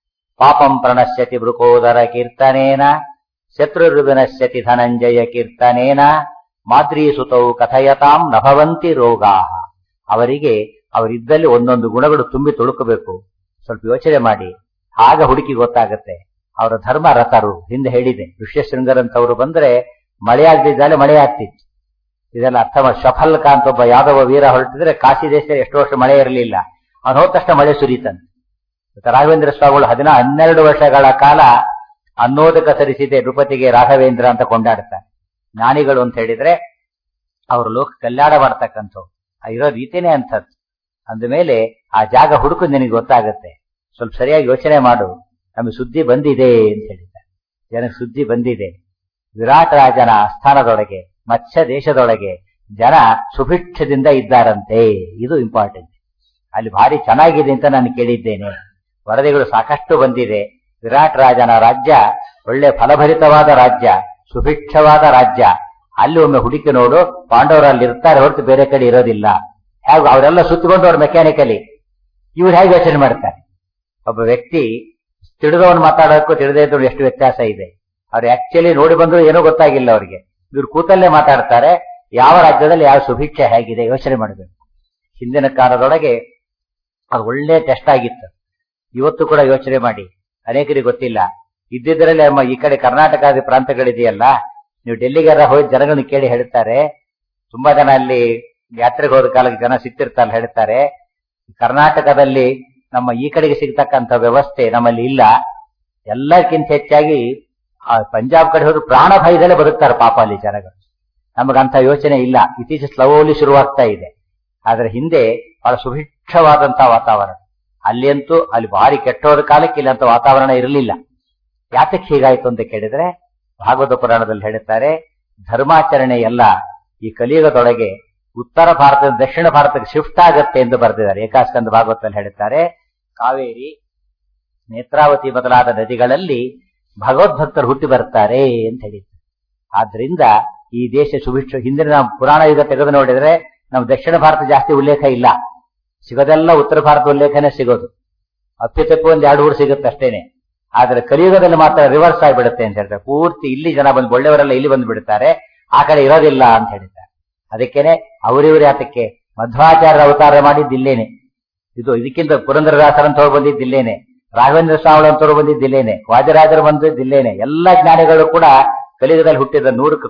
ಪಾಪಂ ಪ್ರಣಶ್ಯತಿ ವೃಕೋದರ ಕೀರ್ತನೇನ, ಶತ್ರುರ್ವಿನಶ್ಯತಿ ಧನಂಜಯ ಕೀರ್ತನೇನ, ಮಾದ್ರೀಸುತೌ ಕಥಯತಾಂ ನಭವಂತಿ ರೋಗಾ. ಅವರಿಗೆ ಅವರಿದ್ದಲ್ಲಿ ಒಂದೊಂದು ಗುಣಗಳು ತುಂಬಿ ತುಳುಕಬೇಕು. ಸ್ವಲ್ಪ ಯೋಚನೆ ಮಾಡಿ, ಆಗ ಹುಡುಕಿ ಗೊತ್ತಾಗತ್ತೆ. ಅವರ ಧರ್ಮ ರಥರು. ಹಿಂದೆ ಹೇಳಿದೆ, ಋಷ್ಯಶೃಂಗರಂತವರು ಬಂದ್ರೆ ಮಳೆ ಆಗದಿದ್ದಾಲೆ ಮಳೆ ಆಗ್ತಿತ್ತು. ಇದೆಲ್ಲ ಅರ್ಥ ಮಾಡಿ. ಶಫಲ್ಕ ಅಂತ ಒಬ್ಬ ಯಾದವ ವೀರ ಹೊರಟಿದ್ರೆ ಕಾಶಿ ದೇಶದಲ್ಲಿ ಎಷ್ಟೋ ವರ್ಷ ಮಳೆ ಇರಲಿಲ್ಲ, ಅವನು ಹೋದ ತಕ್ಷಣ ಮಳೆ ಸುರಿತಂತೆ. ರಾಘವೇಂದ್ರ ಸ್ವಾಮಿಗಳು 12 ವರ್ಷಗಳ ಕಾಲ ಅನ್ನೋದಕ ಸರಿಸಿದೆ ನೃಪತಿಗೆ ರಾಘವೇಂದ್ರ ಅಂತ ಕೊಂಡಾಡ್ತಾರೆ. ಜ್ಞಾನಿಗಳು ಅಂತ ಹೇಳಿದ್ರೆ ಅವರು ಲೋಕ ಕಲ್ಯಾಣ ಮಾಡ್ತಕ್ಕಂಥವ್ರು. ಇರೋ ರೀತಿನೇ ಅಂಥದ್ದು. ಅಂದಮೇಲೆ ಆ ಜಾಗ ಹುಡುಕು ನಿನಗೆ ಗೊತ್ತಾಗತ್ತೆ. ಸ್ವಲ್ಪ ಸರಿಯಾಗಿ ಯೋಚನೆ ಮಾಡು. ನಮಗೆ ಸುದ್ದಿ ಬಂದಿದೆ ಅಂತ ಹೇಳಿದ್ದಾರೆ. ಜನಕ್ಕೆ ಸುದ್ದಿ ಬಂದಿದೆ. ವಿರಾಟ್ ರಾಜನ ಆಸ್ಥಾನದೊಳಗೆ, ಮತ್ಸ್ಯ ದೇಶದೊಳಗೆ ಜನ ಸುಭಿಕ್ಷದಿಂದ ಇದ್ದಾರಂತೆ. ಇದು ಇಂಪಾರ್ಟೆಂಟ್. ಅಲ್ಲಿ ಭಾರಿ ಚೆನ್ನಾಗಿದೆ ಅಂತ ನಾನು ಕೇಳಿದ್ದೇನೆ. ವರದಿಗಳು ಸಾಕಷ್ಟು ಬಂದಿದೆ. ವಿರಾಟ್ ರಾಜನ ರಾಜ್ಯ ಒಳ್ಳೆ ಫಲಭರಿತವಾದ ರಾಜ್ಯ, ಸುಭಿಕ್ಷವಾದ ರಾಜ್ಯ. ಅಲ್ಲಿ ಒಮ್ಮೆ ಹುಡುಕಿ ನೋಡು. ಪಾಂಡವರು ಅಲ್ಲಿ ಇರ್ತಾರೆ ಹೊರತು ಬೇರೆ ಕಡೆ ಇರೋದಿಲ್ಲ. ಹೇಗೆ ಅವರೆಲ್ಲ ಸುತ್ತಿಕೊಂಡು ಅವ್ರ ಮೆಕ್ಯಾನಿಕಲಿ ಇವ್ರು ಹೇಗೆ ಯೋಚನೆ ಮಾಡ್ತಾರೆ? ಒಬ್ಬ ವ್ಯಕ್ತಿ ತಿಳಿದವನು ಮಾತಾಡೋಕ್ಕೂ ತಿಳಿದೇ ಇದ್ರು ಎಷ್ಟು ವ್ಯತ್ಯಾಸ ಇದೆ. ಅವ್ರು ಆಕ್ಚುಲಿ ನೋಡಿ ಬಂದ್ರು ಏನೂ ಗೊತ್ತಾಗಿಲ್ಲ ಅವ್ರಿಗೆ. ಇವ್ರು ಕೂತಲ್ಲೇ ಮಾತಾಡ್ತಾರೆ. ಯಾವ ರಾಜ್ಯದಲ್ಲಿ ಯಾವ ಸುಭಿಕ್ಷೆ ಹೇಗಿದೆ ಯೋಚನೆ ಮಾಡಬೇಕು. ಹಿಂದಿನ ಕಾಲದೊಳಗೆ ಅದು ಒಳ್ಳೆ ಟೆಸ್ಟ್ ಆಗಿತ್ತು. ಇವತ್ತು ಕೂಡ ಯೋಚನೆ ಮಾಡಿ, ಅನೇಕರಿಗೆ ಗೊತ್ತಿಲ್ಲ. ಇದ್ದಿದ್ರಲ್ಲಿ ಈ ಕಡೆ ಕರ್ನಾಟಕದ ಪ್ರಾಂತಗಳಿದೆಯಲ್ಲ, ನೀವು ಡೆಲ್ಲಿಗಾರ ಹೋಗಿ ಜನಗಳನ್ನ ಕೇಳಿ ಹೇಳ್ತಾರೆ. ತುಂಬಾ ಜನ ಅಲ್ಲಿ ಯಾತ್ರೆಗೆ ಹೋದ ಕಾಲಕ್ಕೆ ಜನ ಸಿಕ್ತಿರ್ತಾರಲ್ಲ, ಹೇಳ್ತಾರೆ ಕರ್ನಾಟಕದಲ್ಲಿ ನಮ್ಮ ಈ ಕಡೆಗೆ ಸಿಗ್ತಕ್ಕಂಥ ವ್ಯವಸ್ಥೆ ನಮ್ಮಲ್ಲಿ ಇಲ್ಲ. ಎಲ್ಲಕ್ಕಿಂತ ಹೆಚ್ಚಾಗಿ ಪಂಜಾಬ್ ಕಡೆ ಹೋದ್ರು ಪ್ರಾಣ ಭಯದಲ್ಲೇ ಬದುಕ್ತಾರೆ ಪಾಪ ಅಲ್ಲಿ ಜನಗಳು. ನಮಗಂತ ಯೋಚನೆ ಇಲ್ಲ. ಇತ್ತೀಚೆಗೆ ಸ್ಲೋಲಿ ಶುರುವಾಗ್ತಾ ಇದೆ. ಆದ್ರೆ ಹಿಂದೆ ಬಹಳ ಸುಭಿಕ್ಷವಾದಂತಹ ವಾತಾವರಣ. ಅಲ್ಲಿ ಅಂತೂ ಅಲ್ಲಿ ಭಾರಿ ಕೆಟ್ಟೋದ ಕಾಲಕ್ಕೆ ಇಲ್ಲಂತ ವಾತಾವರಣ ಇರಲಿಲ್ಲ. ಯಾತಕ್ಕೆ ಹೀಗಾಯ್ತು ಅಂತ ಕೇಳಿದ್ರೆ, ಭಾಗವತ ಪುರಾಣದಲ್ಲಿ ಹೇಳುತ್ತಾರೆ, ಧರ್ಮಾಚರಣೆ ಎಲ್ಲ ಈ ಕಲಿಯುಗದೊಳಗೆ ಉತ್ತರ ಭಾರತದ ದಕ್ಷಿಣ ಭಾರತಕ್ಕೆ ಶಿಫ್ಟ್ ಆಗತ್ತೆ ಎಂದು ಬರೆದಿದ್ದಾರೆ. ಏಕಾಸ್ಕಂದ ಭಾಗವತದಲ್ಲಿ ಹೇಳುತ್ತಾರೆ, ಕಾವೇರಿ, ನೇತ್ರಾವತಿ ಮೊದಲಾದ ನದಿಗಳಲ್ಲಿ ಭಗವದ್ಭಕ್ತರು ಹುಟ್ಟಿ ಬರ್ತಾರೆ ಅಂತ ಹೇಳಿದ್ರು. ಆದ್ರಿಂದ ಈ ದೇಶ ಸುಭಿಕ್ಷ. ಹಿಂದಿನ ಪುರಾಣ ಯುಗ ತೆಗೆದು ನೋಡಿದ್ರೆ ನಾವು ದಕ್ಷಿಣ ಭಾರತ ಜಾಸ್ತಿ ಉಲ್ಲೇಖ ಇಲ್ಲ, ಸಿಗೋದೆಲ್ಲ ಉತ್ತರ ಭಾರತ ಉಲ್ಲೇಖನೇ ಸಿಗೋದು. ಅಪ್ಪಿತಪ್ಪು ಒಂದ್ 2 ಊರು ಸಿಗುತ್ತೆ ಅಷ್ಟೇನೆ. ಆದ್ರೆ ಕಲಿಯುಗದಲ್ಲಿ ಮಾತ್ರ ರಿವರ್ಸ್ ಆಗಿಬಿಡುತ್ತೆ ಅಂತ ಹೇಳ್ತಾರೆ. ಪೂರ್ತಿ ಇಲ್ಲಿ ಜನ ಬಂದು ಒಳ್ಳೆಯವರೆಲ್ಲ ಇಲ್ಲಿ ಬಂದು ಬಿಡ್ತಾರೆ, ಆ ಕಡೆ ಇರೋದಿಲ್ಲ ಅಂತ ಹೇಳಿದ್ದಾರೆ. ಅದಕ್ಕೇನೆ ಅವರಿವರೇ ಆತಕ್ಕೆ ಮಧ್ವಾಚಾರ್ಯರ ಅವತಾರ ಮಾಡಿದ್ದಿಲ್ಲೇನೆ, ಇದಕ್ಕಿಂತ ಪುರಂದರದಾಸರಂತ ಅವ್ರು ಬಂದಿದ್ದಿಲ್ಲೇನೆ, ರಾಘವೇಂದ್ರ ಸ್ವಾಮಿಗಳು ಅಂತವ್ರು ಬಂದಿದ್ದಿಲ್ಲೇನೆ, ವಾದಿರಾಜರು ಬಂದಿದ್ದಿಲ್ಲೇನೆ. ಎಲ್ಲ ಜ್ಞಾನಿಗಳು ಕೂಡ ಕಲಿಯುಗದಲ್ಲಿ ಹುಟ್ಟಿದ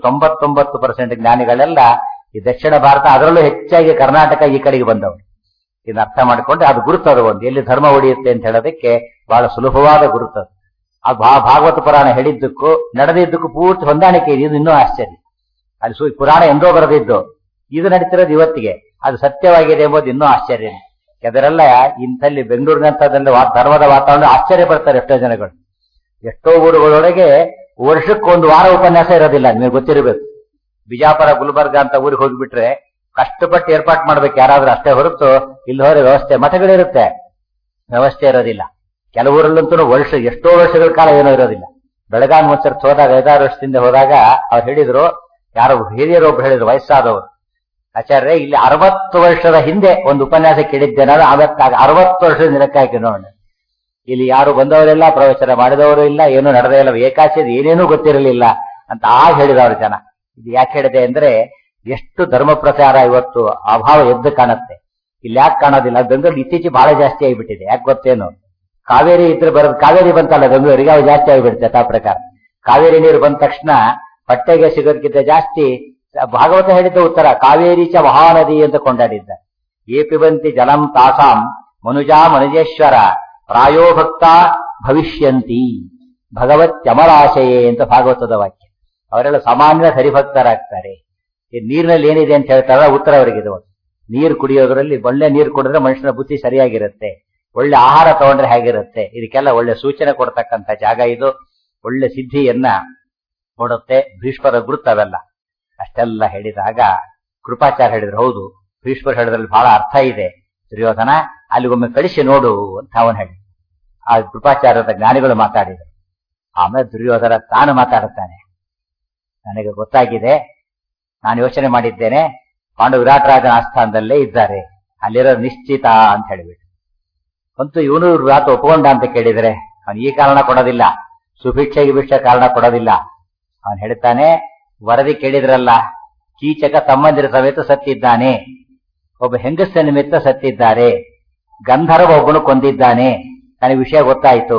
99% ಜ್ಞಾನಿಗಳೆಲ್ಲ ಈ ದಕ್ಷಿಣ ಭಾರತ, ಅದರಲ್ಲೂ ಹೆಚ್ಚಾಗಿ ಕರ್ನಾಟಕ ಈ ಕಡೆಗೆ ಬಂದವರು. ಇದನ್ನ ಅರ್ಥ ಮಾಡಿಕೊಂಡ್ರೆ ಅದು ಗುರುತದು ಒಂದು ಎಲ್ಲಿ ಧರ್ಮ ಉಳಿಯುತ್ತೆ ಅಂತ ಹೇಳೋದಕ್ಕೆ ಬಹಳ ಸುಲಭವಾದ ಗುರುತದು. ಆ ಭಾಗವತ ಪುರಾಣ ಹೇಳಿದ್ದಕ್ಕೂ ನಡೆದಿದ್ದಕ್ಕೂ ಪೂರ್ತಿ ಹೊಂದಾಣಿಕೆ ಇದೆ. ಇದು ಇನ್ನೂ ಆಶ್ಚರ್ಯ. ಅಲ್ಲಿ ಪುರಾಣ ಎಂದೋ ಬರೆದಿದ್ದು, ಇದು ನಡೀತಿರೋದು ಇವತ್ತಿಗೆ, ಅದು ಸತ್ಯವಾಗಿದೆ ಎಂಬುದು ಇನ್ನೂ ಆಶ್ಚರ್ಯ. ಅದರೆಲ್ಲ ಇಂಥಲ್ಲಿ ಬೆಂಗಳೂರಿನಂತದಲ್ಲಿ ಧರ್ಮದ ವಾತಾವರಣ ಆಶ್ಚರ್ಯ ಪಡ್ತಾರೆ ಎಷ್ಟೋ ಜನಗಳು. ಎಷ್ಟೋ ಊರುಗಳೊಳಗೆ ವರ್ಷಕ್ಕೊಂದು ವಾರ ಉಪನ್ಯಾಸ ಇರೋದಿಲ್ಲ. ನಿಮಗೆ ಗೊತ್ತಿರಬೇಕು, ಬಿಜಾಪುರ ಗುಲ್ಬರ್ಗ ಅಂತ ಊರಿಗೆ ಹೋಗಿಬಿಟ್ರೆ ಕಷ್ಟಪಟ್ಟು ಏರ್ಪಾಟ್ ಮಾಡ್ಬೇಕು ಯಾರಾದ್ರೂ, ಅಷ್ಟೇ ಹೊರತು ಇಲ್ಲಿ ಹೋದ್ರೆ ವ್ಯವಸ್ಥೆ ಮಠಗಳಿರುತ್ತೆ, ವ್ಯವಸ್ಥೆ ಇರೋದಿಲ್ಲ. ಕೆಲವೂರಲ್ಲಂತೂ ಎಷ್ಟೋ ವರ್ಷಗಳ ಕಾಲ ಏನೋ ಇರೋದಿಲ್ಲ. ಬೆಳಗಾವಿ ಒಂದ್ಸರ್ತಿ ಹೋದಾಗ 5-6 ವರ್ಷದಿಂದ ಹೋದಾಗ ಅವ್ರು ಹೇಳಿದ್ರು, ಯಾರೋ ಹಿರಿಯರೊಬ್ರು ಹೇಳಿದ್ರು, ವಯಸ್ಸಾದವರು, ಆಚಾರ್ಯ ಇಲ್ಲಿ 60 ವರ್ಷದ ಹಿಂದೆ ಒಂದು ಉಪನ್ಯಾಸ ಕೇಳಿದ್ದೇನೆ, 60 ವರ್ಷದ ಲೆಕ್ಕ ನೋಡೋಣ. ಇಲ್ಲಿ ಯಾರು ಬಂದವರೆಲ್ಲ, ಪ್ರವಚನ ಮಾಡಿದವರು ಇಲ್ಲ, ಏನು ನಡೆದೇ ಇಲ್ಲ, ಏಕಾಚಿ ಏನೇನೂ ಗೊತ್ತಿರಲಿಲ್ಲ ಅಂತ ಹೇಳಿದವರು ಜನ. ಇದು ಯಾಕೆ ಹೇಳಿದೆ ಅಂದ್ರೆ, ಎಷ್ಟು ಧರ್ಮ ಪ್ರಚಾರ ಇವತ್ತು ಅಭಾವ ಎದ್ದು ಕಾಣುತ್ತೆ. ಇಲ್ಲಿ ಯಾಕೆ ಕಾಣೋದಿಲ್ಲ? ಬೆಂಗಳೂರು ಇತ್ತೀಚೆಗೆ ಬಹಳ ಜಾಸ್ತಿ ಆಗಿಬಿಟ್ಟಿದೆ. ಯಾಕೆ ಗೊತ್ತೇನು? ಕಾವೇರಿ ಇದ್ರೆ ಬರೋದು, ಕಾವೇರಿ ಬಂತಲ್ಲ ಬೆಂಗಳೂರಿಗೆ, ಅವು ಜಾಸ್ತಿ ಆಗಿಬಿಡುತ್ತೆ. ಆ ಪ್ರಕಾರ ಕಾವೇರಿ ನೀರು ಬಂದ ತಕ್ಷಣ ಹೊಟ್ಟೆಗೆ ಸಿಗೋದಕ್ಕಿಂತ ಜಾಸ್ತಿ ಭಾಗವತ ಹೇಳಿದ್ದ ಉತ್ತರ, ಕಾವೇರಿ ಚ ಮಹಾನದಿ ಅಂತ ಕೊಂಡಾಡಿದ್ದ. ಏ ಪಿಬಂತಿ ಜಲಂ ತಾಸಾಂ ಮನುಜಾ ಮನುಜೇಶ್ವರ ಪ್ರಾಯೋ ಭಕ್ತ ಭವಿಷ್ಯಂತಿ ಭಗವತ್ಯಮರಾಶಯೇ ಅಂತ ಭಾಗವತದ ವಾಕ್ಯ. ಅವರೆಲ್ಲ ಸಾಮಾನ್ಯ ಹರಿಭಕ್ತರಾಗ್ತಾರೆ. ಈ ನೀರಿನಲ್ಲಿ ಏನಿದೆ ಅಂತ ಹೇಳ್ತಾರ ಉತ್ತರ ಅವರಿಗಿದೆ. ನೀರು ಕುಡಿಯೋದ್ರಲ್ಲಿ ಒಳ್ಳೆ ನೀರು ಕುಡಿದ್ರೆ ಮನುಷ್ಯನ ಬುದ್ಧಿ ಸರಿಯಾಗಿರುತ್ತೆ, ಒಳ್ಳೆ ಆಹಾರ ತಗೊಂಡ್ರೆ ಹೇಗಿರುತ್ತೆ, ಇದಕ್ಕೆಲ್ಲ ಒಳ್ಳೆ ಸೂಚನೆ ಕೊಡ್ತಕ್ಕಂಥ ಜಾಗ ಇದು. ಒಳ್ಳೆ ಸಿದ್ಧಿಯನ್ನ ಕೊಡುತ್ತೆ. ಭೀಷ್ಮರ ಗುರುತವೆಲ್ಲ ಅಷ್ಟೆಲ್ಲ ಹೇಳಿದಾಗ ಕೃಪಾಚಾರ್ಯ ಹೇಳಿದ್ರು, ಹೌದು ಭೀಷ್ಮರು ಹೇಳಿದ್ರಲ್ಲಿ ಬಹಳ ಅರ್ಥ ಇದೆ, ದುರ್ಯೋಧನ ಅಲ್ಲಿಗೊಮ್ಮೆ ಕಳಿಸಿ ನೋಡು ಅಂತ ಅವನು ಹೇಳಿ. ಆ ಕೃಪಾಚಾರ್ಯದ ಜ್ಞಾನಿಗಳು ಮಾತಾಡಿದರು. ಆಮೇಲೆ ದುರ್ಯೋಧನ ತಾನು ಮಾತಾಡುತ್ತಾನೆ, ನನಗೆ ಗೊತ್ತಾಗಿದೆ, ನಾನು ಯೋಚನೆ ಮಾಡಿದ್ದೇನೆ, ಪಾಂಡು ವಿರಾಟ್ ರಾಜನ ಆಸ್ಥಾನದಲ್ಲೇ ಇದ್ದಾರೆ, ಅಲ್ಲಿರೋ ನಿಶ್ಚಿತ ಅಂತ ಹೇಳಿಬಿಟ್ಟು. ಅಂತೂ ಇವನು ರಾತ ಒಪ್ಕೊಂಡ ಅಂತ ಕೇಳಿದರೆ ಅವನು ಈ ಕಾರಣ ಕೊಡೋದಿಲ್ಲ, ಸುಭಿಕ್ಷೆಗೆ ಭಿಕ್ಷೆ ಕಾರಣ ಕೊಡೋದಿಲ್ಲ. ಅವನು ಹೇಳ್ತಾನೆ, ವರದಿ ಕೇಳಿದ್ರಲ್ಲ, ಕೀಚಕ ತಮ್ಮಂದಿರ ಸಮೇತ ಸತ್ತಿದ್ದಾನೆ, ಒಬ್ಬ ಹೆಂಗಸ ನಿಮಿತ್ತ ಸತ್ತಿದ್ದಾರೆ, ಗಂಧರ್ವ ಒಬ್ಬನು ಕೊಂದಿದ್ದಾನೆ, ನನಗೆ ವಿಷಯ ಗೊತ್ತಾಯಿತು.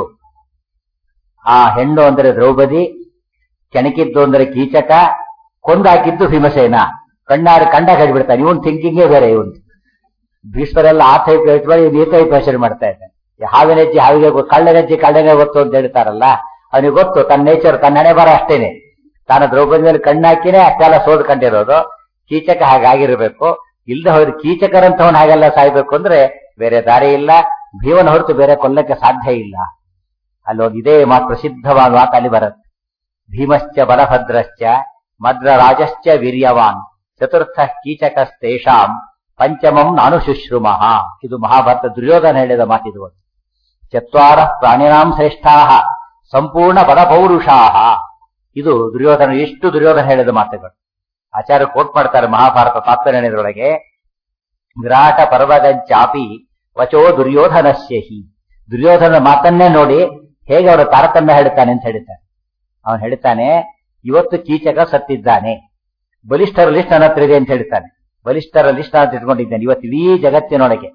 ಆ ಹೆಣ್ಣು ಅಂದರೆ ದ್ರೌಪದಿ, ಕೆಣಕಿದ್ದು ಅಂದರೆ ಕೀಚಕ, ಕೊಂದಾಕಿದ್ದು ಭೀಮಸೇನ. ಕಂಡಾಗ ಹೇಳಿಬಿಡ್ತಾನೆ. ಇವನ್ ಥಿಂಕಿಂಗೇ ಬೇರೆ. ಇವನ್ ಭೀಷ್ಮರೆಲ್ಲ ಆ ಟೈಪ್ ಯೋಚನೆ, ಈ ಟೈಪ್ ಯೋಚನೆ ಮಾಡ್ತಾ ಇದ್ದಾನೆ. ಹಾವಿನಜ್ಜಿ ಹಾವಿಗೆ ಕಳ್ಳನಜ್ಜಿ ಕಳ್ಳನೇ ಗೊತ್ತು ಅಂತ ಹೇಳ್ತಾರಲ್ಲ, ಅವನಿಗೆ ಗೊತ್ತು ತನ್ನ ನೇಚರ್, ತನ್ನ ಹಣೆ ಬರ ಅಷ್ಟೇನೆ. ತಾನು ದ್ರೌಪದಿ ಮೇಲೆ ಕಣ್ಣಾಕಿನೇ ಅಷ್ಟೆಲ್ಲ ಸೋದ್ ಕಂಡಿರೋದು. ಕೀಚಕ ಹಾಗಾಗಿರ್ಬೇಕು. ಇಲ್ದ ಹೋದ್ರೆ ಕೀಚಕರಂತವನ್ ಹಾಗೆಲ್ಲ ಸಾಯ್ಬೇಕು ಅಂದ್ರೆ ಬೇರೆ ದಾರಿ ಇಲ್ಲ. ಭೀಮನ ಹೊರತು ಬೇರೆ ಕೊಲ್ಲಕ್ಕೆ ಸಾಧ್ಯ ಇಲ್ಲ. ಅಲ್ಲೋಗಿ ಇದೇ ಮಾತು ಪ್ರಸಿದ್ಧವಾದ ಮಾತು ಅಲ್ಲಿ ಬರುತ್ತೆ. ಭೀಮಶ್ಚ ಬಲಭದ್ರಶ್ಚ ಮದ್ರರಾಜಶ್ಚ ವೀರ್ಯವಾನ್ ಚತುರ್ಥ ಕೀಚಕಸ್ತೇಷಾಂ ಪಂಚಮಂ ನಾನು ಶುಶ್ರೂಮಃ. ಇದು ಮಹಾಭಾರತ ದುರ್ಯೋಧನ ಹೇಳಿದ ಮಾತಿದು. ಚತ್ವಾರ ಪ್ರಾಣಿನಾಂ ಶ್ರೇಷ್ಠಾಃ ಸಂಪೂರ್ಣ ಬಲಪೌರುಷಾಃ. ಇದು ದುರ್ಯೋಧನ, ಎಷ್ಟು ದುರ್ಯೋಧನ ಹೇಳಿದ ಮಾತುಗಳು. ಆಚಾರ್ಯ ಕೋಟ್ ಮಾಡ್ತಾರೆ ಮಹಾಭಾರತ ತಾತ್ಪರ್ಯದೊಳಗೆ, ವಿರಾಟ ಪರ್ವಗಂಚಾಪಿ ವಚೋ ದುರ್ಯೋಧನಸ್ಯಹಿ. ದುರ್ಯೋಧನ ಮಾತನ್ನೇ ನೋಡಿ ಹೇಗೆ ಅವರ ತಾರತಮ್ಯ ಹೇಳ್ತಾನೆ ಅಂತ ಹೇಳ್ತಾನೆ. ಅವನು ಹೇಳ್ತಾನೆ, ಇವತ್ತು ಕೀಚಕ ಸತ್ತಿದ್ದಾನೆ, ಬಲಿಷ್ಠರ ಲಿಸ್ಟ್ ನನ್ನ ಹತ್ರ ಇದೆ ಅಂತ ಹೇಳ್ತಾನೆ. ಬಲಿಷ್ಠರ ಲಿಸ್ಟ್ ನಾನು ಇಟ್ಕೊಂಡಿದ್ದೇನೆ ಇವತ್ತು ಇಡೀ ಜಗತ್ತಿನೊಳಗೆ.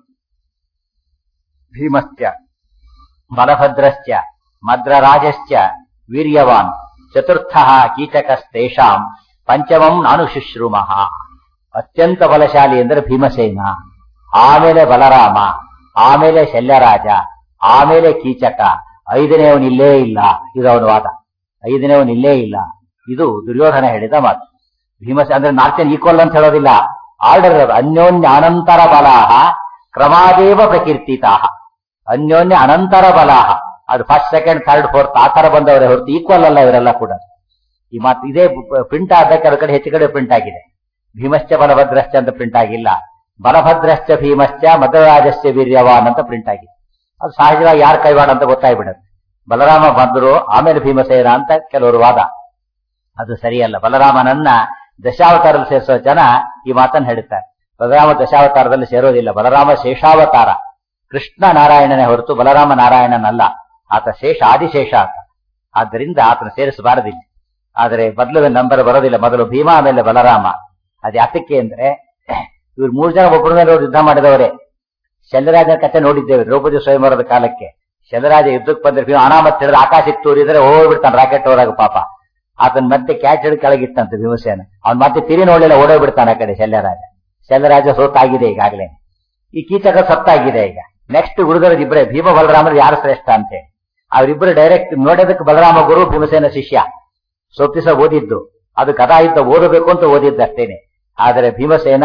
ಭೀಮಶ್ಚ ಬಲಭದ್ರಶ್ಚ ಮದ್ರರಾಜಶ್ಚ ವೀರ್ಯವಾನ್ ಚತುರ್ಥ ಕೀಚಕಸ್ತೇಷಾಂ ಪಂಚಮಂ ನಾನು ಶುಶ್ರೂಮಃ. ಅತ್ಯಂತ ಬಲಶಾಲಿ ಅಂದರೆ ಭೀಮಸೇನ, ಆಮೇಲೆ ಬಲರಾಮ, ಆಮೇಲೆ ಶಲ್ಯರಾಜ, ಆಮೇಲೆ ಕೀಚಕ, ಐದನೇವನು ಇಲ್ಲೇ ಇಲ್ಲ. ಇದು ಅವನ ವಾದ. ಐದನೇವನು ಇಲ್ಲೇ ಇಲ್ಲ. ಇದು ದುರ್ಯೋಧನ ಹೇಳಿದ ಮಾತು. ಭೀಮಸೇನ ಅಂದ್ರೆ ನಾಲ್ಕನೇ ಈಕ್ವಲ್ ಅಂತ ಹೇಳೋದಿಲ್ಲ, ಆರ್ಡರ್. ಅನ್ಯೋನ್ಯ ಅನಂತರ ಬಲಾಹ ಕ್ರಮಾದೇವ ಪ್ರಕೀರ್ತಿತಾಹ. ಅನ್ಯೋನ್ಯ ಅನಂತರ ಬಲಾಹ, ಅದು ಫಸ್ಟ್ ಸೆಕೆಂಡ್ ಥರ್ಡ್ ಫೋರ್ತ್ ಆ ತರ ಬಂದವರೇ ಹೊರತು ಈಕ್ವಲ್ ಅಲ್ಲ ಇವರೆಲ್ಲ ಕೂಡ. ಈ ಮಾತು ಇದೇ ಪ್ರಿಂಟ್ ಆದ ಕೆಲವು ಕಡೆ ಹೆಚ್ಚು ಕಡೆ ಪ್ರಿಂಟ್ ಆಗಿದೆ. ಭೀಮಶ್ಚ ಬಲಭದ್ರಶ್ಚ ಅಂತ ಪ್ರಿಂಟ್ ಆಗಿಲ್ಲ, ಬಲಭದ್ರಶ್ಚ ಭೀಮಶ್ಚ ಮದ್ರರಾಜಶ್ಚ ವೀರ್ಯವಾನ್ ಅಂತ ಪ್ರಿಂಟ್ ಆಗಿದೆ. ಅದು ಸಹಜವಾಗಿ ಯಾರು ಕೈವಾಡ ಅಂತ ಗೊತ್ತಾಗ್ಬಿಡುತ್ತೆ. ಬಲರಾಮ ಬಂದರು ಆಮೇಲೆ ಭೀಮಸೇನ ಅಂತ ಕೆಲವರು ವಾದ. ಅದು ಸರಿಯಲ್ಲ. ಬಲರಾಮನನ್ನ ದಶಾವತಾರದಲ್ಲಿ ಸೇರಿಸೋ ಜನ ಈ ಮಾತನ್ನು ಹೇಳುತ್ತಾರೆ. ಬಲರಾಮ ದಶಾವತಾರದಲ್ಲಿ ಸೇರೋದಿಲ್ಲ. ಬಲರಾಮ ಶೇಷಾವತಾರ, ಕೃಷ್ಣ ನಾರಾಯಣನೇ ಹೊರತು ಬಲರಾಮ ನಾರಾಯಣನಲ್ಲ. ಆತ ಶೇಷ ಆದಿಶೇಷ ಆತ. ಆದ್ದರಿಂದ ಆತನ ಸೇರಿಸಬಾರದಿಲ್ಲ. ಆದರೆ ಮೊದಲು ನಂಬರ್ ಬರೋದಿಲ್ಲ. ಮೊದಲು ಭೀಮ, ಆಮೇಲೆ ಬಲರಾಮ. ಅದು ಯಾತಕ್ಕೆ ಅಂದ್ರೆ ಇವ್ರು 3 ಜನ ಒಬ್ಬರ ಮೇಲೆ ಯುದ್ಧ ಮಾಡಿದವರೇ. ಶಲ್ಯರಾಜನ ಕಥೆ ನೋಡಿದ್ದೇವೆ ದ್ರೌಪದಿ ಸ್ವಯಂವರದ ಕಾಲಕ್ಕೆ. ಶಲ್ಯರಾಜ ಯುದ್ಧಕ್ಕೆ ಬಂದ್ರೆ ಭೀಮ ಅನಾಮತ್ ಹಿಡಿದ್ರೆ ಆಕಾಶಕ್ಕೆ ತೂರಿದ್ರೆ ಹೋಗ್ಬಿಡ್ತಾನೆ ರಾಕೆಟ್ ಹೋದಾಗ ಪಾಪ. ಆತನ ಮತ್ತೆ ಕ್ಯಾಚ್ ಹಿಡಿದು ಕೆಳಗಿತ್ತಂತೆ ಭೀಮಸೇನ. ಅವ್ನು ಮತ್ತೆ ತಿರಿ ನೋಡಲಿಲ್ಲ, ಓಡೋಗ್ಬಿಡ್ತಾನೆ ಆ ಕಡೆ ಶಲ್ಯರಾಜ. ಶಲ್ಯರಾಜ ಸೋತಾಗಿದೆ ಈಗಾಗಲೇ. ಈ ಕೀಚಕ ಸತ್ತಾಗಿದೆ ಈಗ. ನೆಕ್ಸ್ಟ್ ಉಳಿದವರು ಇಬ್ಬರೇ, ಭೀಮ ಬಲರಾಮರು ಯಾರು ಶ್ರೇಷ್ಠ ಅಂತೇಳಿ. ಅವರಿಬ್ಬರು ಡೈರೆಕ್ಟ್ ನೋಡೋದಕ್ಕೆ ಬಲರಾಮ ಗುರು, ಭೀಮಸೇನ ಶಿಷ್ಯ. ಸೊಪ್ಪಿಸ ಓದಿದ್ದು, ಅದು ಕಥಾ ಯುದ್ಧ ಓದಬೇಕು ಅಂತ ಓದಿದ್ದಷ್ಟೇನೆ. ಆದರೆ ಭೀಮಸೇನ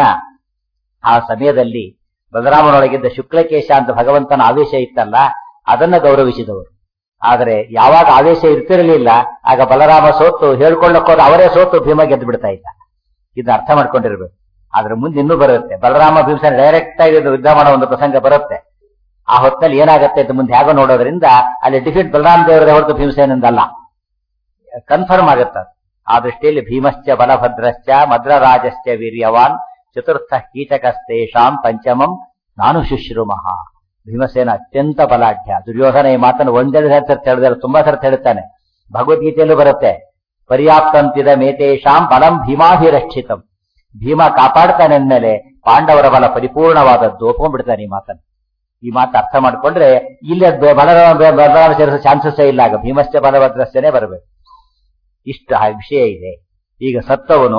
ಆ ಸಮಯದಲ್ಲಿ ಬಲರಾಮನೊಳಗಿದ್ದ ಶುಕ್ಲಕೇಶ ಅಂತ ಭಗವಂತನ ಆವೇಶ ಇತ್ತಲ್ಲ, ಅದನ್ನ ಗೌರವಿಸಿದವರು. ಆದರೆ ಯಾವಾಗ ಆವೇಶ ಇರ್ತಿರಲಿಲ್ಲ ಆಗ ಬಲರಾಮ ಸೋತು ಹೇಳ್ಕೊಳ್ಳೋಕೋದು ಅವರೇ ಸೋತು ಭೀಮ ಗೆದ್ದು ಬಿಡ್ತಾ ಇದ್ದ. ಇದನ್ನ ಅರ್ಥ ಮಾಡ್ಕೊಂಡಿರ್ಬೇಕು. ಆದ್ರೆ ಮುಂದೆ ಇನ್ನೂ ಬರುತ್ತೆ. ಬಲರಾಮ ಭೀಮಸೇನ ಡೈರೆಕ್ಟ್ ಆಗಿ ಯುದ್ಧ ಮಾಡೋ ಒಂದು ಪ್ರಸಂಗ ಬರುತ್ತೆ. ಆ ಹೊತ್ತಲ್ಲಿ ಏನಾಗುತ್ತೆ ಅಂತ ಮುಂದೆ ಹೇಗೋ ನೋಡೋದ್ರಿಂದ ಅಲ್ಲಿ ಡಿಫೀಟ್ ಬಲರಾಮ ದೇವರೇ ಹೊರತು ಭೀಮಸೇನಿಂದಲ್ಲ, ಕನ್ಫರ್ಮ್ ಆಗುತ್ತೆ. ಆ ದೃಷ್ಟಿಯಲ್ಲಿ ಭೀಮಶ್ಚ ಬಲಭದ್ರಶ್ಚ ಮದ್ರರಾಜಶ್ಚ ವೀರ್ಯವಾನ್ ಚತುರ್ಥ ಕೀಚಕಸ್ತೇಷಾಂ ಪಂಚಮಂ ನಾನು ಶುಶ್ರೂಮಃ. ಭೀಮಸೇನ ಅತ್ಯಂತ ಬಲಾಢ್ಯ. ದುರ್ಯೋಧನ ಈ ಮಾತನ್ನು ಒಂದೆರಡು ಸರ್ತಿ ಹೇಳಿದ್ರೆ ತುಂಬಾ ಸರ್ತಿ ಹೇಳ್ತಾನೆ. ಭಗವದ್ಗೀತೆಯಲ್ಲೂ ಬರುತ್ತೆ, ಪರ್ಯಾಪ್ತಂತಿದ ಮೇತೇಶಾಂ ಬಲಂ ಭೀಮಾಭಿರಕ್ಷಿತಂ. ಭೀಮ ಕಾಪಾಡ್ತಾನೆ ಅಂದ್ಮೇಲೆ ಪಾಂಡವರ ಬಲ ಪರಿಪೂರ್ಣವಾದದ್ದು. ಒಪ್ಕೊಂಡ್ಬಿಡ್ತಾನೆ ಈ ಮಾತನ್ನು. ಈ ಮಾತು ಅರ್ಥ ಮಾಡ್ಕೊಂಡ್ರೆ ಇಲ್ಲಿ ಬಲರಾಮ ಸೇರಿಸೋ ಚಾನ್ಸಸ್ಸೇ ಇಲ್ಲ. ಆಗ ಭೀಮಶ್ಚ ಬಲಭದ್ರಶ್ಚನೇ ಬರಬೇಕು. ಇಷ್ಟ ವಿಷಯ ಇದೆ. ಈಗ ಸತ್ತವನು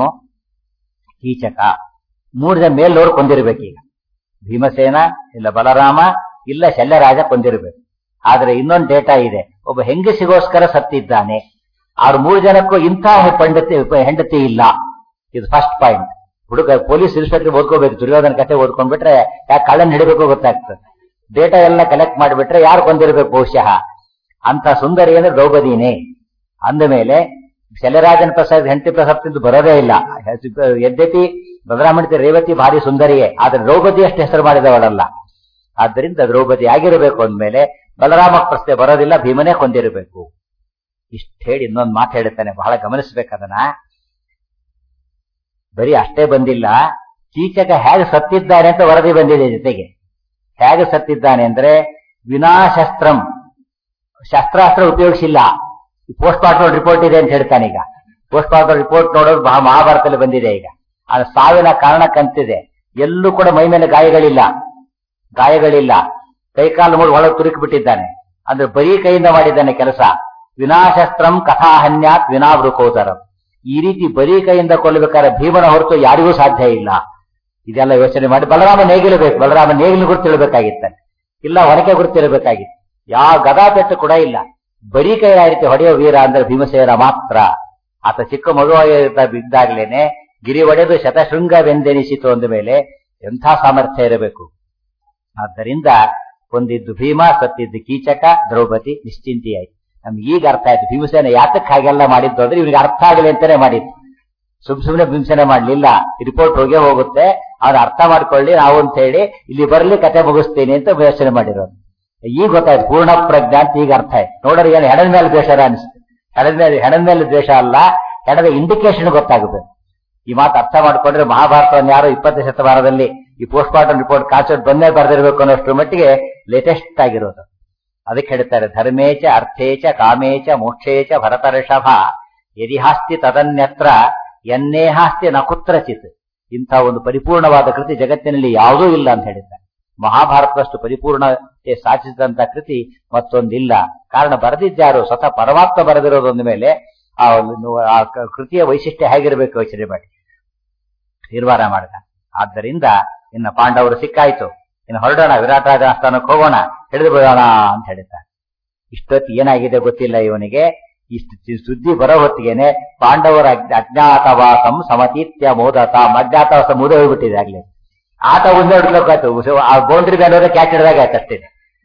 ಕೀಚಕ 3 ಜನ ಮೇಲ್ನೋರು ಕೊಂದಿರ್ಬೇಕೀಗ. ಭೀಮಸೇನ ಇಲ್ಲ ಬಲರಾಮ ಇಲ್ಲ ಶಲ್ಯರಾಜ ಕೊಂದಿರ್ಬೇಕು. ಆದ್ರೆ ಇನ್ನೊಂದು ಡೇಟಾ ಇದೆ, ಒಬ್ಬ ಹೆಂಗಸಿಗೋಸ್ಕರ ಸತ್ತಿದ್ದಾನೆ. ಅವ್ರ 3 ಜನಕ್ಕೂ ಇಂಥ ಹೆಂಡತಿ ಇಲ್ಲ. ಇದು ಫಸ್ಟ್ ಪಾಯಿಂಟ್. ಹುಡುಗ ಪೊಲೀಸ್ ಇನ್ಸ್ಪೆಕ್ಟರ್ ಓದ್ಕೋಬೇಕು. ದುರ್ಯೋಧನ ಕಥೆ ಓದ್ಕೊಂಡ್ಬಿಟ್ರೆ ಯಾಕೆ ಕಳ್ಳನ್ ಹಿಡಿಬೇಕು ಗೊತ್ತಾಗ್ತದೆ. ಡೇಟಾ ಎಲ್ಲ ಕಲೆಕ್ಟ್ ಮಾಡಿಬಿಟ್ರೆ ಯಾರು ಕೊಂದಿರ್ಬೇಕು ಬಹುಶಃ. ಅಂತ ಸುಂದರಿ ಅಂದ್ರೆ ದ್ರೌಪದಿನೇ. ಅಂದ ಮೇಲೆ ಶಲ್ಯರಾಜನ ಪ್ರಸಾದ್ ಹೆಂಡತಿ ಪ್ರಸಕ್ತಿದ್ದು ಬರೋದೇ ಇಲ್ಲ. ಯದ್ಯಪಿ ಬಲರಾಮಣಿ ರೇವತಿ ಭಾರಿ ಸುಂದರಿಯೇ, ಆದ್ರೆ ದ್ರೌಪದಿ ಅಷ್ಟು ಹೆಸರು ಮಾಡಿದವಳಲ್ಲ. ಆದ್ದರಿಂದ ದ್ರೌಪದಿ ಆಗಿರಬೇಕು ಅಂದ್ಮೇಲೆ ಬಲರಾಮ ಪ್ರಶ್ನೆ ಬರೋದಿಲ್ಲ, ಭೀಮನೇ ಕೊಂದಿರಬೇಕು. ಇಷ್ಟ ಹೇಳಿ ಇನ್ನೊಂದು ಮಾತು ಹೇಳುತ್ತಾನೆ, ಬಹಳ ಗಮನಿಸ್ಬೇಕದನ್ನ. ಬರೀ ಅಷ್ಟೇ ಬಂದಿಲ್ಲ, ಕೀಚಕ ಹೇಗೆ ಸತ್ತಿದ್ದಾನೆ ಅಂತ ವರದಿ ಬಂದಿದೆ. ಜೊತೆಗೆ ಹೇಗೆ ಸತ್ತಿದ್ದಾನೆ ಅಂದ್ರೆ ವಿನಾಶಸ್ತ್ರಂ, ಶಸ್ತ್ರಾಸ್ತ್ರ ಉಪಯೋಗಿಸಿಲ್ಲ. ಪೋಸ್ಟ್ ಮಾರ್ಟಮ್ ರಿಪೋರ್ಟ್ ಇದೆ ಅಂತ ಹೇಳ್ತಾನೆ. ಈಗ ಪೋಸ್ಟ್ ಮಾರ್ಟಮ್ ರಿಪೋರ್ಟ್ ನೋಡೋದು ಮಹಾಭಾರತದಲ್ಲಿ ಬಂದಿದೆ. ಈಗ ಅದು ಸಾವಿನ ಕಾರಣಕ್ಕಂತಿದೆ. ಎಲ್ಲೂ ಕೂಡ ಮೈ ಮೇಲೆ ಗಾಯಗಳಿಲ್ಲ. ಕೈಕಾಲು ಮೂರು ಒಳಗೆ ತುರುಕಿ ಬಿಟ್ಟಿದ್ದಾನೆ. ಅಂದ್ರೆ ಬರೀ ಕೈಯಿಂದ ಮಾಡಿದ್ದಾನೆ ಕೆಲಸ. ವಿನಾಶಸ್ತ್ರಂ ಕಥಾಹನ್ಯಾತ್ ವಿನಾವೃಕೋದರಂ. ಈ ರೀತಿ ಬರೀ ಕೈಯಿಂದ ಕೊಲ್ಲಬೇಕಾದ್ರೆ ಭೀಮನ ಹೊರತು ಯಾರಿಗೂ ಸಾಧ್ಯ ಇಲ್ಲ. ಇದೆಲ್ಲ ಯೋಚನೆ ಮಾಡಿ ಬಲರಾಮ ನೇಗಿಲಬೇಕು. ಬಲರಾಮ ನೇಗಿಲು ಗುರುತಿರಬೇಕಾಗಿತ್ತಾನೆ, ಇಲ್ಲ ಒನಕೆ ಗುರುತಿರಬೇಕಾಗಿತ್ತು. ಯಾವ ಗದಾ ಪೆಟ್ಟು ಕೂಡ ಇಲ್ಲ. ಬರೀ ಕೈ ಆ ರೀತಿ ಹೊಡೆಯೋ ವೀರ ಅಂದ್ರೆ ಭೀಮಸೇನ ಮಾತ್ರ. ಆತ ಚಿಕ್ಕ ಮಗುವಾಗಿದ್ದಾಗ್ಲೇನೆ ಗಿರಿ ಒಡೆದು ಶತಶೃಂಗವೆಂದೆನಿಸಿತು ಅಂದ ಮೇಲೆ ಎಂಥ ಸಾಮರ್ಥ್ಯ ಇರಬೇಕು. ಆದ್ದರಿಂದ ಕೊಂದಿದ್ದು ಭೀಮ, ಸತ್ತಿದ್ದು ಕೀಚಕ, ದ್ರೌಪದಿ ನಿಶ್ಚಿಂತೆಯಾಯ್ತು. ನಮ್ಗೆ ಈಗ ಅರ್ಥ ಆಯ್ತು ಭೀಮಸೇನ ಯಾತಕ್ಕೆ ಹಾಗೆಲ್ಲ ಮಾಡಿದ್ದು ಅಂದ್ರೆ ಇವ್ರಿಗೆ ಅರ್ಥ ಆಗಲಿ ಅಂತಾನೆ ಮಾಡಿದ್ದು. ಸುಮ್ಮನೆ ಭೀಮಸೇನ ಮಾಡ್ಲಿಲ್ಲ. ರಿಪೋರ್ಟ್ ಹೋಗೇ ಹೋಗುತ್ತೆ, ಅವ್ರು ಅರ್ಥ ಮಾಡ್ಕೊಳ್ಳಿ ನಾವು ಅಂತ ಹೇಳಿ ಇಲ್ಲಿ ಬರಲಿ ಕತೆ ಮುಗಿಸ್ತೀನಿ ಅಂತ ಯೋಚನೆ ಮಾಡಿರೋದು. ಈಗ ಗೊತ್ತಾಯ್ತು ಪೂರ್ಣ ಪ್ರಜ್ಞಾ ಅಂತ. ಈಗ ಅರ್ಥ ಆಯ್ತು. ನೋಡ್ರಿ ಏನು ಹೆಣದ ಮೇಲೆ ದ್ವೇಷ ಅನಿಸ್ತು. ಹೆಣದ ಮೇಲೆ ದ್ವೇಷ ಅಲ್ಲ, ಹೆಣದ ಇಂಡಿಕೇಶನ್ ಗೊತ್ತಾಗಬೇಕು. ಈ ಮಾತು ಅರ್ಥ ಮಾಡ್ಕೊಂಡ್ರೆ ಮಹಾಭಾರತವನ್ನು ಯಾರೋ 20ನೇ ಶತಮಾನದಲ್ಲಿ ಈ ಪೋಸ್ಟ್ ಮಾರ್ಟಮ್ ರಿಪೋರ್ಟ್ ಕಾನ್ಸೆಪ್ಟ್ ಬಂದೇ ಬರೆದಿರಬೇಕು ಅನ್ನೋಷ್ಟ್ರ ಮಟ್ಟಿಗೆ ಲೇಟೆಸ್ಟ್ ಆಗಿರೋದು. ಅದಕ್ಕೆ ಹೇಳ್ತಾರೆ, ಧರ್ಮೇಚ ಅರ್ಥೇಚ ಕಾಮೇಚ ಮೋಕ್ಷೇಚ ಭರತರ್ಷಭ ಯದಿಹಾಸ್ತಿ ತದನ್ಯತ್ರ ಎನ್ನೇಹಾಸ್ತಿ ನ ಕುತ್ರಚಿತ್. ಇಂಥ ಒಂದು ಪರಿಪೂರ್ಣವಾದ ಕೃತಿ ಜಗತ್ತಿನಲ್ಲಿ ಯಾವುದೂ ಇಲ್ಲ ಅಂತ ಹೇಳಿದ್ದಾರೆ. ಮಹಾಭಾರತದಷ್ಟು ಪರಿಪೂರ್ಣತೆ ಸಾಧಿಸಿದಂತ ಕೃತಿ ಮತ್ತೊಂದಿಲ್ಲ. ಕಾರಣ ಬರೆದಿದ್ದಾರು ಸ್ವತಃ ಪರಮಾತ್ಮ ಬರೆದಿರೋದೊಂದ ಮೇಲೆ ಆ ಕೃತಿಯ ವೈಶಿಷ್ಟ್ಯ ಹೇಗಿರಬೇಕು ಯೋಚನೆ ಮಾಡಿ ನಿರ್ವಾರ ಮಾಡಿದ. ಆದ್ದರಿಂದ ಇನ್ನು ಪಾಂಡವರು ಸಿಕ್ಕಾಯ್ತು, ಇನ್ನು ಹೊರಡೋಣ, ವಿರಾಟ ರಾಜ ಆಸ್ಥಾನಕ್ಕೆ ಹೋಗೋಣ, ಹಿಡಿದು ಬಿಡೋಣ ಅಂತ ಹೇಳಿದ್ದಾರೆ. ಇಷ್ಟೊತ್ತು ಏನಾಗಿದೆ ಗೊತ್ತಿಲ್ಲ ಇವನಿಗೆ. ಇಷ್ಟು ಸುದ್ದಿ ಬರೋ ಹೊತ್ತಿಗೆನೆ ಪಾಂಡವರ ಅಜ್ಞಾತವಾಸಂ ಸಮತೀತ್ಯ ಮೋದತ. ಅಜ್ಞಾತವಾಸ ಮುದ ಹೋಗ್ಬಿಟ್ಟಿದೆ ಆಗ್ಲೇ. ಆಟ ಒಂದೇ ಹುಡ್ಕೋಕಾಯ್ತು. ಆ ಬೌಂಡ್ರಿ ಮೇಲೆ ಹೋದ್ರೆ ಕ್ಯಾಚ್ ಹಿಡಿದಾಗ ಆಯ್ತು ಅಷ್ಟೇ.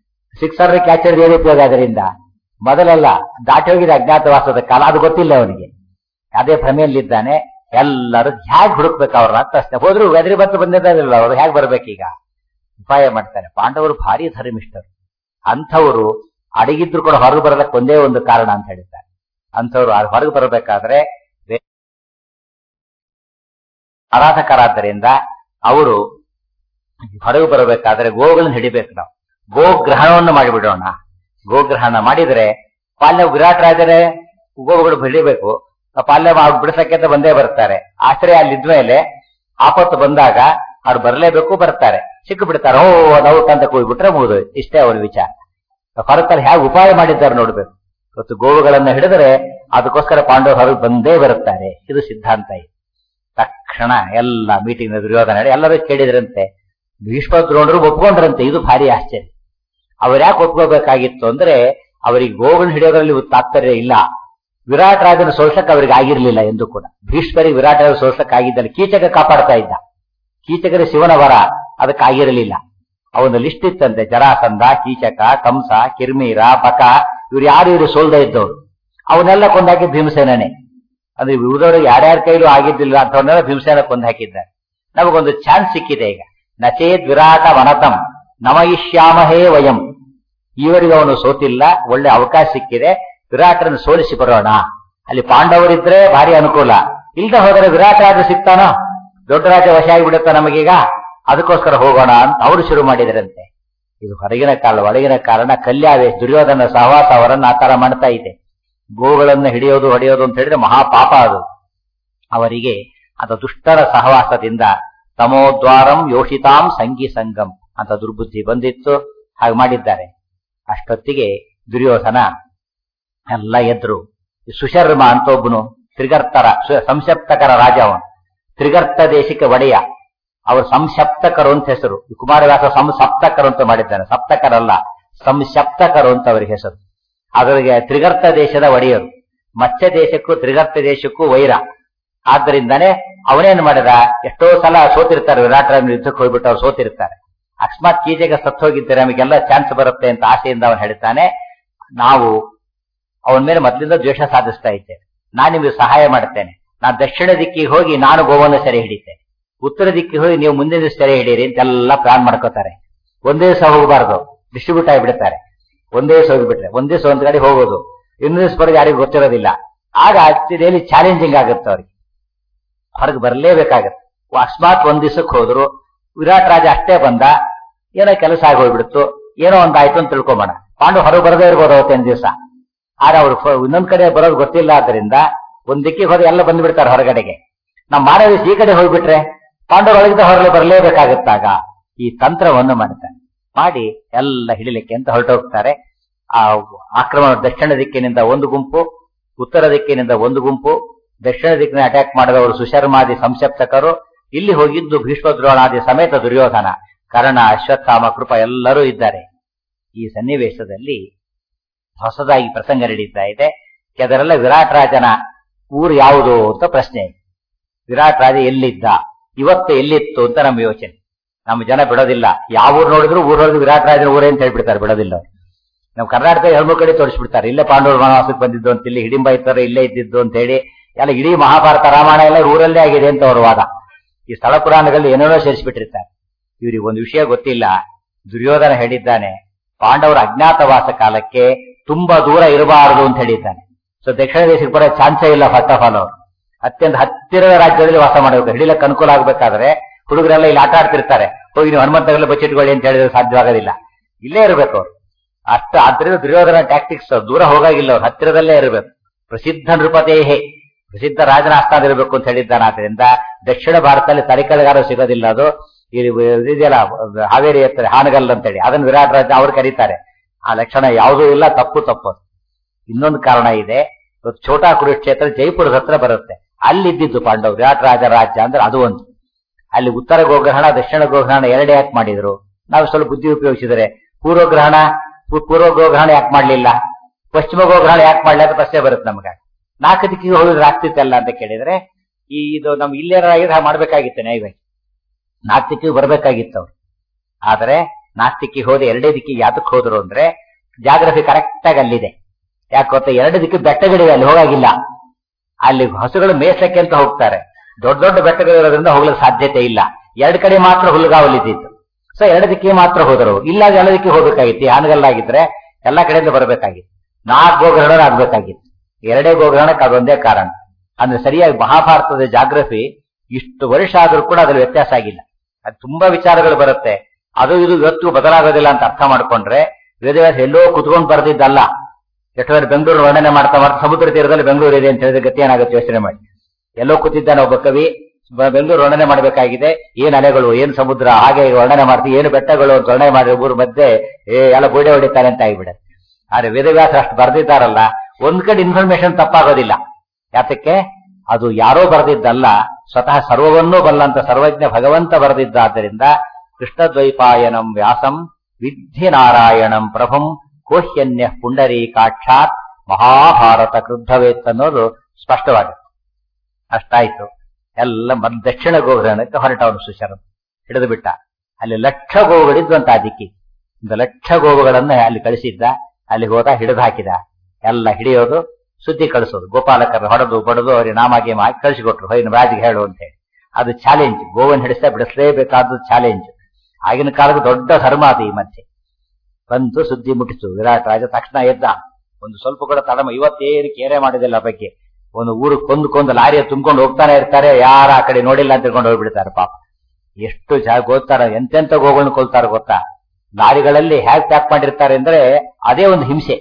6 ಕ್ಯಾಚ್ ಹಿಡಿದು ಏನು ಉಪಯೋಗ ಅದರಿಂದ? ಮೊದಲೆಲ್ಲ ದಾಟಿ ಹೋಗಿದೆ ಅಜ್ಞಾತವಾಸದ ಕಾಲ, ಅದು ಗೊತ್ತಿಲ್ಲ ಅವನಿಗೆ. ಅದೇ ಭ್ರಮೆಯಲ್ಲಿದ್ದಾನೆ. ಎಲ್ಲರೂ ಹೇಗೆ ಹುಡುಕ್ಬೇಕು ಅವ್ರನ್ನ ಪ್ರಶ್ನೆ. ಹೋದ್ರು ಎದುರಿ ಬತ್ತು ಬಂದಿದ್ದಾರಲ್ಲ, ಅವರು ಹೇಗೆ ಬರ್ಬೇಕೀಗ? ಉಪಾಯ ಮಾಡ್ತಾನೆ. ಪಾಂಡವರು ಭಾರಿ ಧರ್ಮಿಷ್ಠರು. ಅಂಥವರು ಅಡಗಿದ್ರು ಕೂಡ ಹೊರಗೆ ಬರೋದಕ್ಕೆ ಒಂದೇ ಒಂದು ಕಾರಣ ಅಂತ ಹೇಳಿದ್ದಾರೆ. ಅಂಥವ್ರು ಹೊರಗೆ ಬರಬೇಕಾದ್ರೆ ಆರಾಧಕರಾದ್ದರಿಂದ ಅವರು ಹೊರಗೆ ಬರಬೇಕಾದ್ರೆ ಗೋಗಳನ್ನು ಹಿಡಿಬೇಕು. ನಾವು ಗೋಗ್ರಹಣವನ್ನು ಮಾಡಿಬಿಡೋಣ. ಗೋಗ್ರಹಣ ಮಾಡಿದ್ರೆ ಪಾಲ್ಯ ವಿರಾಟ್ ರಾಜರೇ ಗೋವುಗಳು ಬೆಳಿಬೇಕು, ಪಾಲ್ಯ ಬಿಡಿಸಕ್ಕೆ ಅಂತ ಬಂದೇ ಬರ್ತಾರೆ. ಆಶ್ರಯ ಅಲ್ಲಿದ್ಮೇಲೆ ಆಪತ್ತು ಬಂದಾಗ ಅವ್ರು ಬರಲೇಬೇಕು, ಬರ್ತಾರೆ, ಸಿಕ್ಕು ಬಿಡ್ತಾರೆ. ಔಟ್ ಅಂತ ಕೂಗ್ಬಿಟ್ರೆ ಮುಗಿದು. ಇಷ್ಟೇ ಅವ್ರ ವಿಚಾರ. ಹೊರತಲ್ಲಿ ಹೇಗೆ ಉಪಾಯ ಮಾಡಿದ್ದಾರೆ ನೋಡ್ಬೇಕು. ಇವತ್ತು ಗೋವುಗಳನ್ನ ಹಿಡಿದ್ರೆ ಅದಕ್ಕೋಸ್ಕರ ಪಾಂಡವರು ಹೊರಗೆ ಬಂದೇ ಬರುತ್ತಾರೆ. ಇದು ಸಿದ್ಧಾಂತ. ಇದೆ ತಕ್ಷಣ ಎಲ್ಲ ಮೀಟಿಂಗ್ ದುರ್ಯೋಧನ ಹೇಳಿ ಎಲ್ಲರೂ ಕೇಳಿದ್ರಂತೆ. ಭೀಷ್ಮ ದ್ರೋಣರು ಒಪ್ಕೊಂಡ್ರಂತೆ. ಇದು ಭಾರಿ ಆಶ್ಚರ್ಯ. ಅವ್ರು ಯಾಕೆ ಒಪ್ಕೋಬೇಕಾಗಿತ್ತು ಅಂದ್ರೆ ಅವರಿಗೆ ಗೋವುಗಳನ್ನ ಹಿಡಿಯೋದ್ರಲ್ಲಿ ತಾತ್ಪರ್ಯ ಇಲ್ಲ. ವಿರಾಟ್ ರಾಜನ ಸೋಲ್ಸಕ್ ಅವ್ರಿಗೆ ಆಗಿರ್ಲಿಲ್ಲ ಎಂದು ಕೂಡ. ಭೀಷ್ಮರಿಗೆ ವಿರಾಟ್ ರಾಜ ಸೋಲ್ಸಕ್ ಆಗಿದ್ದಲ್ಲಿ ಕೀಚಕ ಕಾಪಾಡ್ತಾ ಇದ್ದ. ಕೀಚಕರ ಶಿವನ ವರ, ಅದಕ್ಕಾಗಿರಲಿಲ್ಲ. ಅವನ ಲಿಸ್ಟ್ ಇತ್ತಂತೆ. ಜರಾಸಂಧ, ಕೀಚಕ, ಕಂಸ, ಕಿರ್ಮೀರ, ಬಕ, ಇವ್ರು ಇವರು ಸೋಲ್ದೇ ಇದ್ದವ್ರು. ಅವನ್ನೆಲ್ಲ ಕೊಂದಾಕಿ ಭೀಮಸೇನೇ. ಅಂದ್ರೆ ಉಳಿದವರು ಯಾರ್ಯಾರ ಕೈಲೂ ಆಗಿದ್ದಿಲ್ಲ ಅಂತವನ್ನೆಲ್ಲ ಭೀಮಸೇನ ಕೊಂದು ಹಾಕಿದ್ದಾರೆ. ನಮಗೊಂದು ಚಾನ್ಸ್ ಸಿಕ್ಕಿದೆ ಈಗ. ನಚೇದ್ ವಿರಾಟ ವನತಂ ನಮಯಿಷ್ಯಾಮಹೇ ವಯಂ. ಇವರಿಗೆ ಅವನು ಸೋತಿಲ್ಲ, ಒಳ್ಳೆ ಅವಕಾಶ ಸಿಕ್ಕಿದೆ. ವಿರಾಟರನ್ನು ಸೋಲಿಸಿ ಬರೋಣ. ಅಲ್ಲಿ ಪಾಂಡವರಿದ್ರೆ ಭಾರಿ ಅನುಕೂಲ. ಇಲ್ದ ಹೋದರೆ ವಿರಾಟ್ ರಾಜ ಸಿಗ್ತಾನೋ, ದೊಡ್ಡ ರಾಜ ವಶ ಆಗಿಬಿಡುತ್ತ ನಮಗೀಗ. ಅದಕ್ಕೋಸ್ಕರ ಹೋಗೋಣ ಅಂತ ಅವರು ಶುರು ಮಾಡಿದರಂತೆ. ಇದು ಹೊರಗಿನ ಕಾರಣ. ಒಳಗಿನ ಕಾರಣ ಕಲ್ಯಾವೇಶ, ದುರ್ಯೋಧನ ಸಹವಾಸ ಅವರನ್ನು ಆತರ ಮಾಡ್ತಾ ಇದೆ. ಗೋಗಳನ್ನು ಹಿಡಿಯೋದು ಹೊಡೆಯೋದು ಅಂತ ಹೇಳಿದ್ರೆ ಮಹಾಪಾಪ ಅದು. ಅವರಿಗೆ ಅದು ದುಷ್ಟರ ಸಹವಾಸದಿಂದ ತಮೋದ್ವಾರಂ ಯೋಷಿತಾಂ ಸಂಗಿ ಸಂಗಂ ಅಂತ ದುರ್ಬುದ್ಧಿ ಬಂದಿತ್ತು. ಹಾಗೆ ಮಾಡಿದ್ದಾರೆ. ಅಷ್ಟೊತ್ತಿಗೆ ದುರ್ಯೋಧನ ಎಲ್ಲ ಎದ್ರು. ಸುಶರ್ಮ ಅಂತ ಒಬ್ಬನು ತ್ರಿಗರ್ತರ ಸಂಸಪ್ತಕರ ರಾಜ. ಅವನು ತ್ರಿಗರ್ತ ದೇಶಕ್ಕೆ ಒಡೆಯ. ಅವರು ಸಂಸಪ್ತಕರು ಅಂತ ಹೆಸರು. ಕುಮಾರವ್ಯಾಸ ಸಂಸಪ್ತಕರು ಅಂತ ಮಾಡಿದ್ದಾನೆ. ಸಪ್ತಕರಲ್ಲ, ಸಂಸಪ್ತಕರು ಅಂತ ಅವರಿಗೆ ಹೆಸರು. ಅವರಿಗೆ ತ್ರಿಗರ್ತ ದೇಶದ ಒಡೆಯರು. ಮತ್ಸ್ಯ ದೇಶಕ್ಕೂ ತ್ರಿಗರ್ತ ದೇಶಕ್ಕೂ ವೈರ. ಆದ್ದರಿಂದಾನೆ ಅವನೇನ್ ಮಾಡಿದ, ಎಷ್ಟೋ ಸಲ ಸೋತಿರ್ತಾರೆ. ವಿರಾಟ್ ರಾಜನ ಯುದ್ಧಕ್ಕೆ ಹೋಗ್ಬಿಟ್ಟು ಅವ್ರು ಸೋತಿರ್ತಾರೆ. ಅಕಸ್ಮಾತ್ ಕೀಚೆಗೆ ಸತ್ತು ಹೋಗಿದ್ದಾರೆ, ನಮಗೆಲ್ಲ ಚಾನ್ಸ್ ಬರುತ್ತೆ ಅಂತ ಆಸೆಯಿಂದ ಅವನು ಹೇಳ್ತಾನೆ, ನಾವು ಅವನ ಮೇಲೆ ಮೊದಲಿಂದ ದ್ವೇಷ ಸಾಧಿಸ್ತಾ ಇದ್ದೇವೆ. ನಾನು ನಿಮಗೆ ಸಹಾಯ ಮಾಡ್ತೇನೆ. ನಾನು ದಕ್ಷಿಣ ದಿಕ್ಕಿಗೆ ಹೋಗಿ ನಾನು ಗೋವನ್ನು ಸೆರೆ ಹಿಡಿತೇನೆ, ಉತ್ತರ ದಿಕ್ಕಿಗೆ ಹೋಗಿ ನೀವು ಮುಂದಿನ ಸೆರೆ ಹಿಡೀರಿ ಅಂತೆಲ್ಲ ಪ್ಲಾನ್ ಮಾಡ್ಕೋತಾರೆ. ಒಂದೇ ದಿವಸ ಹೋಗಬಾರ್ದು, ಡಿಸ್ಟ್ರಿಬ್ಯೂಟ್ ಆಗಿಬಿಡ್ತಾರೆ. ಒಂದೇ ದಿವಸ ಹೋಗಿಬಿಟ್ರೆ ಒಂದೇ ದಿವಸ ಒಂದ್ ಕಡೆ ಹೋಗೋದು, ಇನ್ನೊಂದು ದಿವಸ ಬರೋದು ಯಾರಿಗೂ ಗೊತ್ತಿರೋದಿಲ್ಲ. ಆಗ ರಿಯಲಿ ಚಾಲೆಂಜಿಂಗ್ ಆಗುತ್ತೆ ಅವ್ರಿಗೆ. ಹೊರಗೆ ಬರಲೇಬೇಕಾಗತ್ತೆ. ಅಕಸ್ಮಾತ್ ಒಂದ್ ದಿವಸಕ್ಕೆ ಹೋದ್ರು, ವಿರಾಟ್ ರಾಜ ಅಷ್ಟೇ ಬಂದ, ಏನೋ ಕೆಲಸ ಆಗಿ ಹೋಗ್ಬಿಡ್ತು, ಏನೋ ಒಂದಾಯ್ತು ಅಂತ ತಿಳ್ಕೊಂಬೋಣ. ಪಾಂಡು ಹೊರಗೆ ಬರದೇ ಇರ್ಬೋದು ಅವತ್ತೇನು ದಿವಸ. ಆದ್ರೆ ಅವ್ರು ಇನ್ನೊಂದ್ ಕಡೆ ಬರೋದು ಗೊತ್ತಿಲ್ಲ. ಆದ್ರಿಂದ ಒಂದ್ ದಿಕ್ಕಿಗೆ ಹೋದ್ರೆ ಎಲ್ಲ ಬಂದ್ಬಿಡ್ತಾರೆ ಹೊರಗಡೆಗೆ. ನಾವು ಮಾಡೋ ದಿವಸ ಈ ಕಡೆ ಹೋಗ್ಬಿಟ್ರೆ ಪಾಂಡವರು ಒಳಗಿದ್ದ ಹೊರಗೆ ಬರಲೇಬೇಕಾಗತ್ತಾಗ ಈ ತಂತ್ರವನ್ನು ಮಾಡ್ತಾರೆ. ಮಾಡಿ ಎಲ್ಲ ಹಿಡಿಲಿಕ್ಕೆ ಅಂತ ಹೊರಟೋಗ್ತಾರೆ. ಆ ಆಕ್ರಮಣ ದಕ್ಷಿಣ ದಿಕ್ಕಿನಿಂದ ಒಂದು ಗುಂಪು, ಉತ್ತರ ದಿಕ್ಕಿನಿಂದ ಒಂದು ಗುಂಪು. ದಕ್ಷಿಣ ದಿಕ್ಕಿನ ಅಟ್ಯಾಕ್ ಮಾಡಿದವರು ಸುಶರ್ಮಾದಿ ಸಂಸಪ್ತಕರು. ಇಲ್ಲಿ ಹೋಗಿದ್ದು ಭೀಷ್ಮದ್ರೋಣಾದಿ ಸಮೇತ ದುರ್ಯೋಧನ, ಕರ್ಣ, ಅಶ್ವತ್ಥಾಮ, ಕೃಪ ಎಲ್ಲರೂ ಇದ್ದಾರೆ. ಈ ಸನ್ನಿವೇಶದಲ್ಲಿ ಹೊಸದಾಗಿ ಪ್ರಸಂಗ ನಡೀತಾ ಇದೆ. ಅದರೆಲ್ಲ ವಿರಾಟ್ ರಾಜನ ಊರು ಯಾವುದು ಅಂತ ಪ್ರಶ್ನೆ. ವಿರಾಟ್ ರಾಜ ಎಲ್ಲಿದ್ದ, ಇವತ್ತು ಎಲ್ಲಿತ್ತು ಅಂತ ನಮ್ಮ ಯೋಚನೆ. ನಮ್ಮ ಜನ ಬಿಡೋದಿಲ್ಲ. ಯಾವ ಊರು ನೋಡಿದ್ರು ಊರೊಳಗೆ ವಿರಾಟ್ ರಾಜನ ಊರೇ ಅಂತ ಹೇಳ್ಬಿಡ್ತಾರೆ, ಬಿಡೋದಿಲ್ಲ. ನಾವು ಕರ್ನಾಟಕದಲ್ಲಿ 2-3 ಕಡೆ ತೋರಿಸ್ಬಿಡ್ತಾರೆ. ಇಲ್ಲೇ ಪಾಂಡವರು ವನವಾಸಕ್ಕೆ ಬಂದಿದ್ದು ಅಂತ, ಇಲ್ಲಿ ಹಿಡಿಂಬ ಇರ್ತಾರೆ ಇಲ್ಲೇ ಇದ್ದಿದ್ದು ಅಂತ ಹೇಳಿ ಎಲ್ಲ ಇಡೀ ಮಹಾಭಾರತ ರಾಮಾಯಣ ಎಲ್ಲ ಊರಲ್ಲೇ ಆಗಿದೆ ಅಂತ ಅವರ ವಾದ. ಈ ಸ್ಥಳ ಪುರಾಣಗಳಲ್ಲಿ ಏನೇನೋ ಸೇರಿಸ್ಬಿಟ್ಟಿರ್ತಾರೆ. ಇವ್ರಿಗೆ ಒಂದು ವಿಷಯ ಗೊತ್ತಿಲ್ಲ. ದುರ್ಯೋಧನ ಹೇಳಿದ್ದಾನೆ, ಪಾಂಡವರ ಅಜ್ಞಾತವಾಸ ಕಾಲಕ್ಕೆ ತುಂಬಾ ದೂರ ಇರಬಾರದು ಅಂತ ಹೇಳಿದ್ದಾನೆ. ಸೊ ದಕ್ಷಿಣ ದೇಶಕ್ಕೆ ಬರೋ ಚಾನ್ಸೇ ಇಲ್ಲ. ಫಸ್ಟ್ ಆಫ್ ಆಲ್ ಅವರು ಅತ್ಯಂತ ಹತ್ತಿರದ ರಾಜ್ಯದಲ್ಲಿ ವಾಸ ಮಾಡಬೇಕು. ಹಿಡಿಲಕ್ಕೆ ಅನುಕೂಲ ಆಗಬೇಕಾದ್ರೆ ಹುಡುಗರೆಲ್ಲ ಇಲ್ಲಿ ಆಟ ಆಡ್ತಿರ್ತಾರೆ. ಹೋಗಿ ನೀವು ಹನುಮಂತಗಳೆಲ್ಲ ಬಚ್ಚಿಟ್ಕೊಳ್ಳಿ ಅಂತ ಹೇಳಿದ್ರೆ ಸಾಧ್ಯವಾಗೋದಿಲ್ಲ. ಇಲ್ಲೇ ಇರಬೇಕು ಅವ್ರು. ಅಷ್ಟು ಆದ್ರಿಂದ ದುರ್ಯೋಧನ ಟ್ಯಾಕ್ಟಿಕ್ಸ್ ದೂರ ಹೋಗಾಗಿಲ್ಲ. ಅವ್ರು ಹತ್ತಿರದಲ್ಲೇ ಇರಬೇಕು. ಪ್ರಸಿದ್ಧ ನೃಪತೇಹೇ, ಪ್ರಸಿದ್ಧ ರಾಜನ ಆಸ್ಥಾನ ಇರಬೇಕು ಅಂತ ಹೇಳಿದ್ದಾನೆ. ಆದ್ರಿಂದ ದಕ್ಷಿಣ ಭಾರತದಲ್ಲಿ ತರಿಕಲೆಗಾರ ಸಿಗೋದಿಲ್ಲ. ಅದು ಇದೆಯಲ್ಲ ಹಾವೇರಿ ಹತ್ತಿರ ಹಾನಗಲ್ ಅಂತೇಳಿ, ಅದನ್ನು ವಿರಾಟ್ ರಾಜ ಅವ್ರು ಕರೀತಾರೆ. ಆ ಲಕ್ಷಣ ಯಾವುದೂ ಇಲ್ಲ. ತಪ್ಪು. ಇನ್ನೊಂದು ಕಾರಣ ಇದೆ. ಇವತ್ತು ಛೋಟಾ ಕುರುಕ್ಷೇತ್ರ ಜೈಪುರದ ಹತ್ರ ಬರುತ್ತೆ. ಅಲ್ಲಿದ್ದು ಪಾಂಡವ್ ವಿರಾಟ್ ರಾಜ ರಾಜ್ಯ ಅಂದ್ರೆ ಅದು ಒಂದು. ಅಲ್ಲಿ ಉತ್ತರ ಗೋಗ್ರಹಣ, ದಕ್ಷಿಣ ಗೋಗ್ರಹಣ ಎರಡೇ ಯಾಕೆ ಮಾಡಿದ್ರು? ನಾವು ಸ್ವಲ್ಪ ಬುದ್ಧಿ ಉಪಯೋಗಿಸಿದರೆ ಪೂರ್ವ ಗೋಗ್ರಹಣ ಯಾಕೆ ಮಾಡ್ಲಿಲ್ಲ, ಪಶ್ಚಿಮ ಗೋಗ್ರಹಣ ಯಾಕೆ ಮಾಡ್ಲಿಲ್ಲ ಅಂತ ಪ್ರಶ್ನೆ ಬರುತ್ತೆ ನಮ್ಗೆ. 4 ದಿಕ್ಕಿಗೆ ಹೋಗಿದ್ರೆ ಆಗ್ತಿತ್ತಲ್ಲ ಅಂತ ಕೇಳಿದ್ರೆ, ಇದು ನಮ್ ಇಲ್ಲೇನಾಗಿದ್ರೆ ಮಾಡ್ಬೇಕಾಗಿತ್ತು. ನ್ಯಾಯವಾಗಿ 4 ದಿಕ್ಕಿಗೆ ಬರ್ಬೇಕಾಗಿತ್ತು ಅವ್ರು. ಆದ್ರೆ 4 ದಿಕ್ಕಿಗೆ ಹೋದೆ, 2 ದಿಕ್ಕಿಗೆ ಯಾತಕ್ಕೆ ಹೋದ್ರು ಅಂದ್ರೆ ಜಾಗ್ರಫಿ ಕರೆಕ್ಟ್ ಆಗಿ ಅಲ್ಲಿದೆ. ಯಾಕೆ ಗೊತ್ತಾ, 2 ದಿಕ್ಕು ಬೆಟ್ಟಗಳಿವೆ, ಅಲ್ಲಿ ಹೋಗಾಗಿಲ್ಲ. ಅಲ್ಲಿ ಹಸುಗಳು ಮೇಯ್ಸಕ್ಕೆ ಅಂತ ಹೋಗ್ತಾರೆ. ದೊಡ್ಡ ಬೆಟ್ಟಗಳಿರೋದ್ರಿಂದ ಹೋಗ್ಲಿಕ್ಕೆ ಸಾಧ್ಯತೆ ಇಲ್ಲ. 2 ಕಡೆ ಮಾತ್ರ ಹುಲ್ಲುಗಾವಲಿದ್ದಿತ್ತು. ಸೊ 2 ದಿಕ್ಕಿಗೆ ಮಾತ್ರ ಹೋದರು. ಇಲ್ಲ ಎಲ್ಲ ದಿಕ್ಕಿಗೆ ಹೋಗ್ಬೇಕಾಗಿತ್ತು. ಆನಗಲ್ಲಾಗಿದ್ರೆ ಎಲ್ಲಾ ಕಡೆಯಿಂದ ಬರ್ಬೇಕಾಗಿತ್ತು. 4 ಗೋಗ್ರಹಣ ಆಗ್ಬೇಕಾಗಿತ್ತು. 2 ಗೋಗ್ರಹಣಕ್ಕೆ ಅದೊಂದೇ ಕಾರಣ. ಅಂದ್ರೆ ಸರಿಯಾಗಿ ಮಹಾಭಾರತದ ಜಾಗ್ರಫಿ ಇಷ್ಟು ವರ್ಷ ಆದ್ರೂ ಕೂಡ ಅದ್ರಲ್ಲಿ ವ್ಯತ್ಯಾಸ ಆಗಿಲ್ಲ. ಅದು ತುಂಬಾ ವಿಚಾರಗಳು ಬರುತ್ತೆ. ಅದು ಇದು ಇವತ್ತು ಬದಲಾಗೋದಿಲ್ಲ ಅಂತ ಅರ್ಥ ಮಾಡ್ಕೊಂಡ್ರೆ ವೇದವ್ಯಾಸ ಎಲ್ಲೋ ಕುತ್ಕೊಂಡು ಬರ್ದಿದ್ದಲ್ಲ. ಎಷ್ಟೋ ಬೆಂಗಳೂರು ವರ್ಣನೆ ಮಾಡ್ತಾ ಸಮುದ್ರ ತೀರದಲ್ಲಿ ಬೆಂಗಳೂರು ಇದೆ ಅಂತ ಹೇಳಿದ್ರೆ ಗತಿ ಏನಾಗುತ್ತೆ ಯೋಚನೆ ಮಾಡಿ. ಎಲ್ಲೋ ಕೂತಿದ್ದಾನೆ ಒಬ್ಬ ಕವಿ, ಬೆಂಗಳೂರು ವರ್ಣನೆ ಮಾಡಬೇಕಾಗಿದೆ, ಏನ್ ಅಲೆಗಳು, ಏನ್ ಸಮುದ್ರ, ಹಾಗೆ ವರ್ಣನೆ ಮಾಡ್ತೀವಿ, ಏನು ಬೆಟ್ಟಗಳು ಅಂತ ವರ್ಣನೆ ಮಾಡಿ ಊರ ಮಧ್ಯೆ ಎಲ್ಲ ಗೋಡೆ ಹೊಡಿತಾರೆ ಅಂತ ಆಗಿಬಿಡುತ್ತೆ. ಆದ್ರೆ ವೇದವ್ಯಾಸ ಅಷ್ಟು ಬರ್ದಿದ್ದಾರಲ್ಲ, ಒಂದ್ ಕಡೆ ಇನ್ಫಾರ್ಮೇಶನ್ ತಪ್ಪಾಗೋದಿಲ್ಲ. ಯಾತಕ್ಕೆ? ಅದು ಯಾರೋ ಬರೆದಿದ್ದಲ್ಲ, ಸ್ವತಃ ಸರ್ವವನ್ನೂ ಬಲ್ಲಂತ ಸರ್ವಜ್ಞ ಭಗವಂತ ಬರೆದಿದ್ದಾದ್ದರಿಂದ ಕೃಷ್ಣದ್ವೈಪಾಯನಂ ವ್ಯಾಸಂ ವಿದ್ಧಿ ನಾರಾಯಣಂ ಪ್ರಭುಂ ಕೋಹ್ಯನ್ಯ ಪುಂಡರೀಕಾಕ್ಷಾತ್ ಮಹಾಭಾರತ ಕೃದ್ಧವೇತ್ ಅನ್ನೋದು ಸ್ಪಷ್ಟವಾಗುತ್ತೆ. ಅಷ್ಟಾಯ್ತು. ಎಲ್ಲ ದಕ್ಷಿಣ ಗೋಗ್ರಹಣಕ್ಕೆ ಹೊರಟವನು ಸುಶರನ್ ಹಿಡಿದು ಬಿಟ್ಟ. ಅಲ್ಲಿ ಲಕ್ಷ ಗೋವುಗಳಿದ್ವಂತ ಆ ದಿಕ್ಕಿ. ಒಂದು ಲಕ್ಷ ಗೋವುಗಳನ್ನ ಅಲ್ಲಿ ಕಳಿಸಿದ್ದ. ಅಲ್ಲಿ ಹೋದ, ಹಿಡಿದು ಹಾಕಿದ. ಎಲ್ಲ ಹಿಡಿಯೋದು, ಸುದ್ದಿ ಕಳಿಸೋದು, ಗೋಪಾಲಕರ ಹೊಡೆದು ಬಡದು ಅವ್ರಿಗೆ ನಾಮಾಗೇಮ ಹಾಕಿ ಕಳಿಸಿಕೊಟ್ರು, ಹೊಯ್ನ ರಾಜಿಗೆ ಹೇಳು ಅಂತ ಹೇಳಿ. ಅದು ಚಾಲೆಂಜ್. ಗೋವನ್ನು ಹಿಡಿಸ್ತಾ ಬಿಡಿಸಲೇಬೇಕಾದ ಚಾಲೆಂಜ್. ಆಗಿನ ಕಾಲದ ದೊಡ್ಡ ಧರ್ಮ ಅದು. ಈ ಮಧ್ಯೆ ಬಂತು, ಸುದ್ದಿ ಮುಟ್ಟಿತು. ವಿರಾಟ್ ರಾಜ ತಕ್ಷಣ ಎದ್ದ. ಒಂದು ಸ್ವಲ್ಪ ಕೂಡ ತಡಮ, ಇವತ್ತೇನು ಕೇರೆ ಮಾಡಿದಿಲ್ಲ ಬಗ್ಗೆ. ಒಂದು ಊರಿಗೆ ಕೊಂದು ಲಾರಿಯ ತುಂಬ್ಕೊಂಡು ಹೋಗ್ತಾನೆ ಇರ್ತಾರೆ, ಯಾರ ಆ ಕಡೆ ನೋಡಿಲ್ಲ ಅಂತ ತಿಳ್ಕೊಂಡು ಹೋಗ್ಬಿಡ್ತಾರೆ. ಪಾಪ ಎಷ್ಟು ಗೊತ್ತಾರ, ಎಂತೆಂತ ಗೋಗಳನ್ನ ಕೊಲ್ತಾರ ಗೊತ್ತಾ. ಲಾರಿಗಳಲ್ಲಿ ಹ್ಯಾಗ್ ಪ್ಯಾಕ್ ಮಾಡಿರ್ತಾರೆ ಅಂದ್ರೆ ಅದೇ ಒಂದು ಹಿಂಸೆ.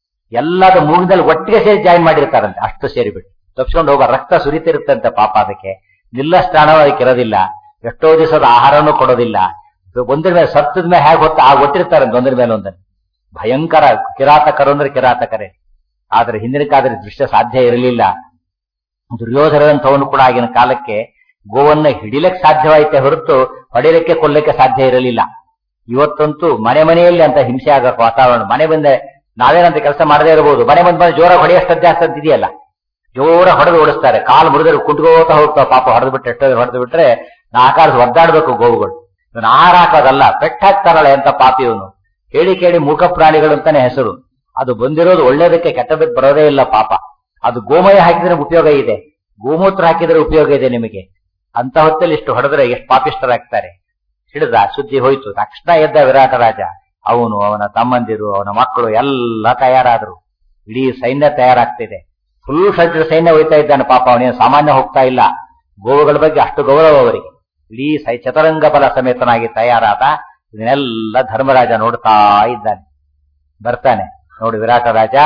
ಎಲ್ಲದ ಮೂಗದಲ್ಲಿ ಒಟ್ಟಿಗೆ ಸೇರಿ ಜಾಯಿನ್ ಮಾಡಿರ್ತಾರಂತೆ, ಅಷ್ಟು ಸೇರಿಬಿಟ್ಟು ತಪ್ಪಿಸ್ಕೊಂಡು ಹೋಗೋ. ರಕ್ತ ಸುರಿತಿರುತ್ತಂತೆ ಪಾಪ. ಅದಕ್ಕೆ ನಿಲ್ಲಷ್ಟಾಣ ಅದಕ್ಕೆ ಇರೋದಿಲ್ಲ. ಎಷ್ಟೋ ದಿವಸದ ಆಹಾರನೂ ಕೊಡೋದಿಲ್ಲ. ಒಂದ್ರ ಮೇಲೆ ಸತ್ತದ ಮೇಲೆ ಹೇಗೆ ಹೊತ್ತ ಒಟ್ಟಿರ್ತಾರಂತೆ, ಒಂದ್ರ ಮೇಲೆ ಒಂದನ್ನು. ಭಯಂಕರ ಕಿರಾತಕರು ಅಂದ್ರೆ ಕಿರಾತಕರೇ. ಆದ್ರೆ ಹಿಂದಿನ ಕಾಲದಲ್ಲಿ ದೃಶ್ಯ ಸಾಧ್ಯ ಇರಲಿಲ್ಲ. ದುರ್ಯೋಧನಂತವನು ಕೂಡ ಆಗಿನ ಕಾಲಕ್ಕೆ ಗೋವನ್ನ ಹಿಡಿಲಿಕ್ಕೆ ಸಾಧ್ಯವಾಯಿತೇ ಹೊರತು ಹೊಡಿಲಿಕ್ಕೆ ಕೊಲ್ಲಕ್ಕೆ ಸಾಧ್ಯ ಇರಲಿಲ್ಲ. ಇವತ್ತಂತೂ ಮನೆ ಮನೆಯಲ್ಲಿ ಅಂತ ಹಿಂಸೆ ಆಗೋ ವಾತಾವರಣ. ಮನೆ ಬಂದೆ ನಾವೇನಂತ ಕೆಲಸ ಮಾಡದೇ ಇರಬಹುದು, ಮನೆ ಬಂದು ಜೋರಾಗಿ ಹೊಡೆಯಷ್ಟು ಜಾಸ್ತಿ ಅಂತ ಇದೆಯಲ್ಲ, ಜೋರ ಹೊಡೆದು ಓಡಿಸ್ತಾರೆ. ಕಾಲು ಮುರಿದ್ರೆ ಕುಂಟ್ಕೋತಾ ಹೋಗ್ತಾವ ಪಾಪ. ಹೊಡೆದು ಬಿಟ್ಟು ಎಷ್ಟೋ ಹೊಡೆದು ಬಿಟ್ರೆ ನಾಕಾಲ ಒದ್ದಾಡ್ಬೇಕು ಗೋವುಗಳು. ಇವನು ಆಹಾರ ಹಾಕೋದಲ್ಲ, ಪೆಟ್ಟ ಹಾಕ್ತಾರಲ್ಲ ಎಂತ ಪಾಪಿ ಇವನು. ಕೇಳಿ ಕೇಳಿ ಮೂಕ ಪ್ರಾಣಿಗಳು ಅಂತಾನೆ ಹೆಸರು. ಅದು ಬಂದಿರೋದು ಒಳ್ಳೇದಕ್ಕೆ, ಕೆಟ್ಟದಕ್ಕೆ ಬರೋದೇ ಇಲ್ಲ ಪಾಪ. ಅದು ಗೋಮಯ ಹಾಕಿದ್ರೆ ಉಪಯೋಗ ಇದೆ, ಗೋಮೂತ್ರ ಹಾಕಿದ್ರೆ ಉಪಯೋಗ ಇದೆ ನಿಮಗೆ. ಅಂತ ಹೊತ್ತಲ್ಲಿ ಇಷ್ಟು ಹೊಡೆದ್ರೆ ಎಷ್ಟು ಪಾಪಿಷ್ಟರಾಗ್ತಾರೆ. ಹಿಡಿದ, ಸುದ್ದಿ ಹೋಯ್ತು. ತಕ್ಷಣ ಎದ್ದ ವಿರಾಟ ರಾಜ. ಅವನು, ಅವನ ತಮ್ಮಂದಿರು, ಅವನ ಮಕ್ಕಳು ಎಲ್ಲ ತಯಾರಾದ್ರು. ಇಡೀ ಸೈನ್ಯ ತಯಾರಾಗ್ತಿದೆ. ಫುಲ್ ಸಜ್ಜ ಸೈನ್ಯ ಹೋಯ್ತಾ ಇದ್ದಾನೆ ಪಾಪ. ಅವನೇನು ಸಾಮಾನ್ಯ ಹೋಗ್ತಾ ಇಲ್ಲ. ಗೋವುಗಳ ಬಗ್ಗೆ ಅಷ್ಟು ಗೌರವ ಅವರಿಗೆ. ಇಡೀ ಚತುರಂಗ ಬಲ ಸಮೇತನಾಗಿ ತಯಾರಾದ. ಇದನ್ನೆಲ್ಲ ಧರ್ಮರಾಜ ನೋಡ್ತಾ ಇದ್ದಾನೆ. ಬರ್ತಾನೆ, ನೋಡಿ ವಿರಾಟ ರಾಜ,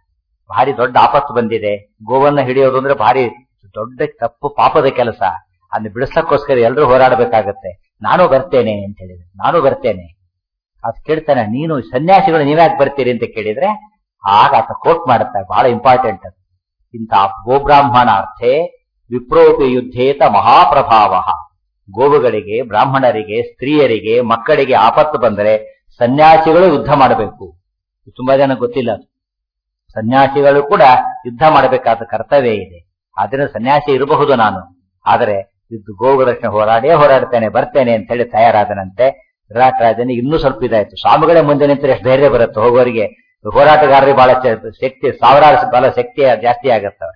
ಭಾರಿ ದೊಡ್ಡ ಆಪತ್ತು ಬಂದಿದೆ. ಗೋವನ್ನ ಹಿಡಿಯೋದು ಅಂದ್ರೆ ಭಾರಿ ದೊಡ್ಡ ತಪ್ಪು, ಪಾಪದ ಕೆಲಸ. ಅದನ್ನ ಬಿಡಿಸಕ್ಕೋಸ್ಕರ ಎಲ್ಲರೂ ಹೋರಾಡಬೇಕಾಗತ್ತೆ. ನಾನು ಬರ್ತೇನೆ ಅಂತ ಹೇಳಿದ್ರೆ, ನಾನು ಬರ್ತೇನೆ. ಅದು ಕೇಳ್ತಾನೆ, ನೀನು ಸನ್ಯಾಸಿಗಳು ನೀವ್ಯಾಕೆ ಬರ್ತೀರಿ ಅಂತ ಕೇಳಿದ್ರೆ ಆಗ ಆತ ಕೋಟ್ ಮಾಡುತ್ತಾರೆ, ಬಹಳ ಇಂಪಾರ್ಟೆಂಟ್ ಅದು. ಇಂಥ ಗೋಬ್ರಾಹ್ಮಣ ಅರ್ಥೇ ವಿಪ್ರೋಪಿ ಯುದ್ಧೇತ ಮಹಾಪ್ರಭಾವ. ಗೋವುಗಳಿಗೆ, ಬ್ರಾಹ್ಮಣರಿಗೆ, ಸ್ತ್ರೀಯರಿಗೆ, ಮಕ್ಕಳಿಗೆ ಆಪತ್ತು ಬಂದರೆ ಸನ್ಯಾಸಿಗಳು ಯುದ್ಧ ಮಾಡಬೇಕು. ತುಂಬಾ ಜನ ಗೊತ್ತಿಲ್ಲ ಅದು. ಸನ್ಯಾಸಿಗಳು ಕೂಡ ಯುದ್ಧ ಮಾಡಬೇಕಾದ ಕರ್ತವ್ಯ ಇದೆ. ಆದ್ರಿಂದ ಸನ್ಯಾಸಿ ಇರಬಹುದು ನಾನು, ಆದರೆ ಇದು ಗೋವುಗಳ ರಕ್ಷಣೆ ಹೋರಾಡ್ತೇನೆ, ಬರ್ತೇನೆ ಅಂತ ಹೇಳಿ ತಯಾರಾದನಂತೆ. ವಿರಾಟ್ ರಾಜನಿಗೆ ಇನ್ನೂ ಸ್ವಲ್ಪ ಇದಾಯ್ತು. ಸ್ವಾಮಿಗಳೇ ಮುಂದೆ ನಿಂತರೆ ಎಷ್ಟು ಧೈರ್ಯ ಬರುತ್ತೆ ಹೋಗೋರಿಗೆ. ಹೋರಾಟಗಾರರಿಗೆ ಬಹಳ ಶಕ್ತಿ, ಸಾವಿರಾರು ಬಲ ಶಕ್ತಿ ಜಾಸ್ತಿ ಆಗತ್ತವ.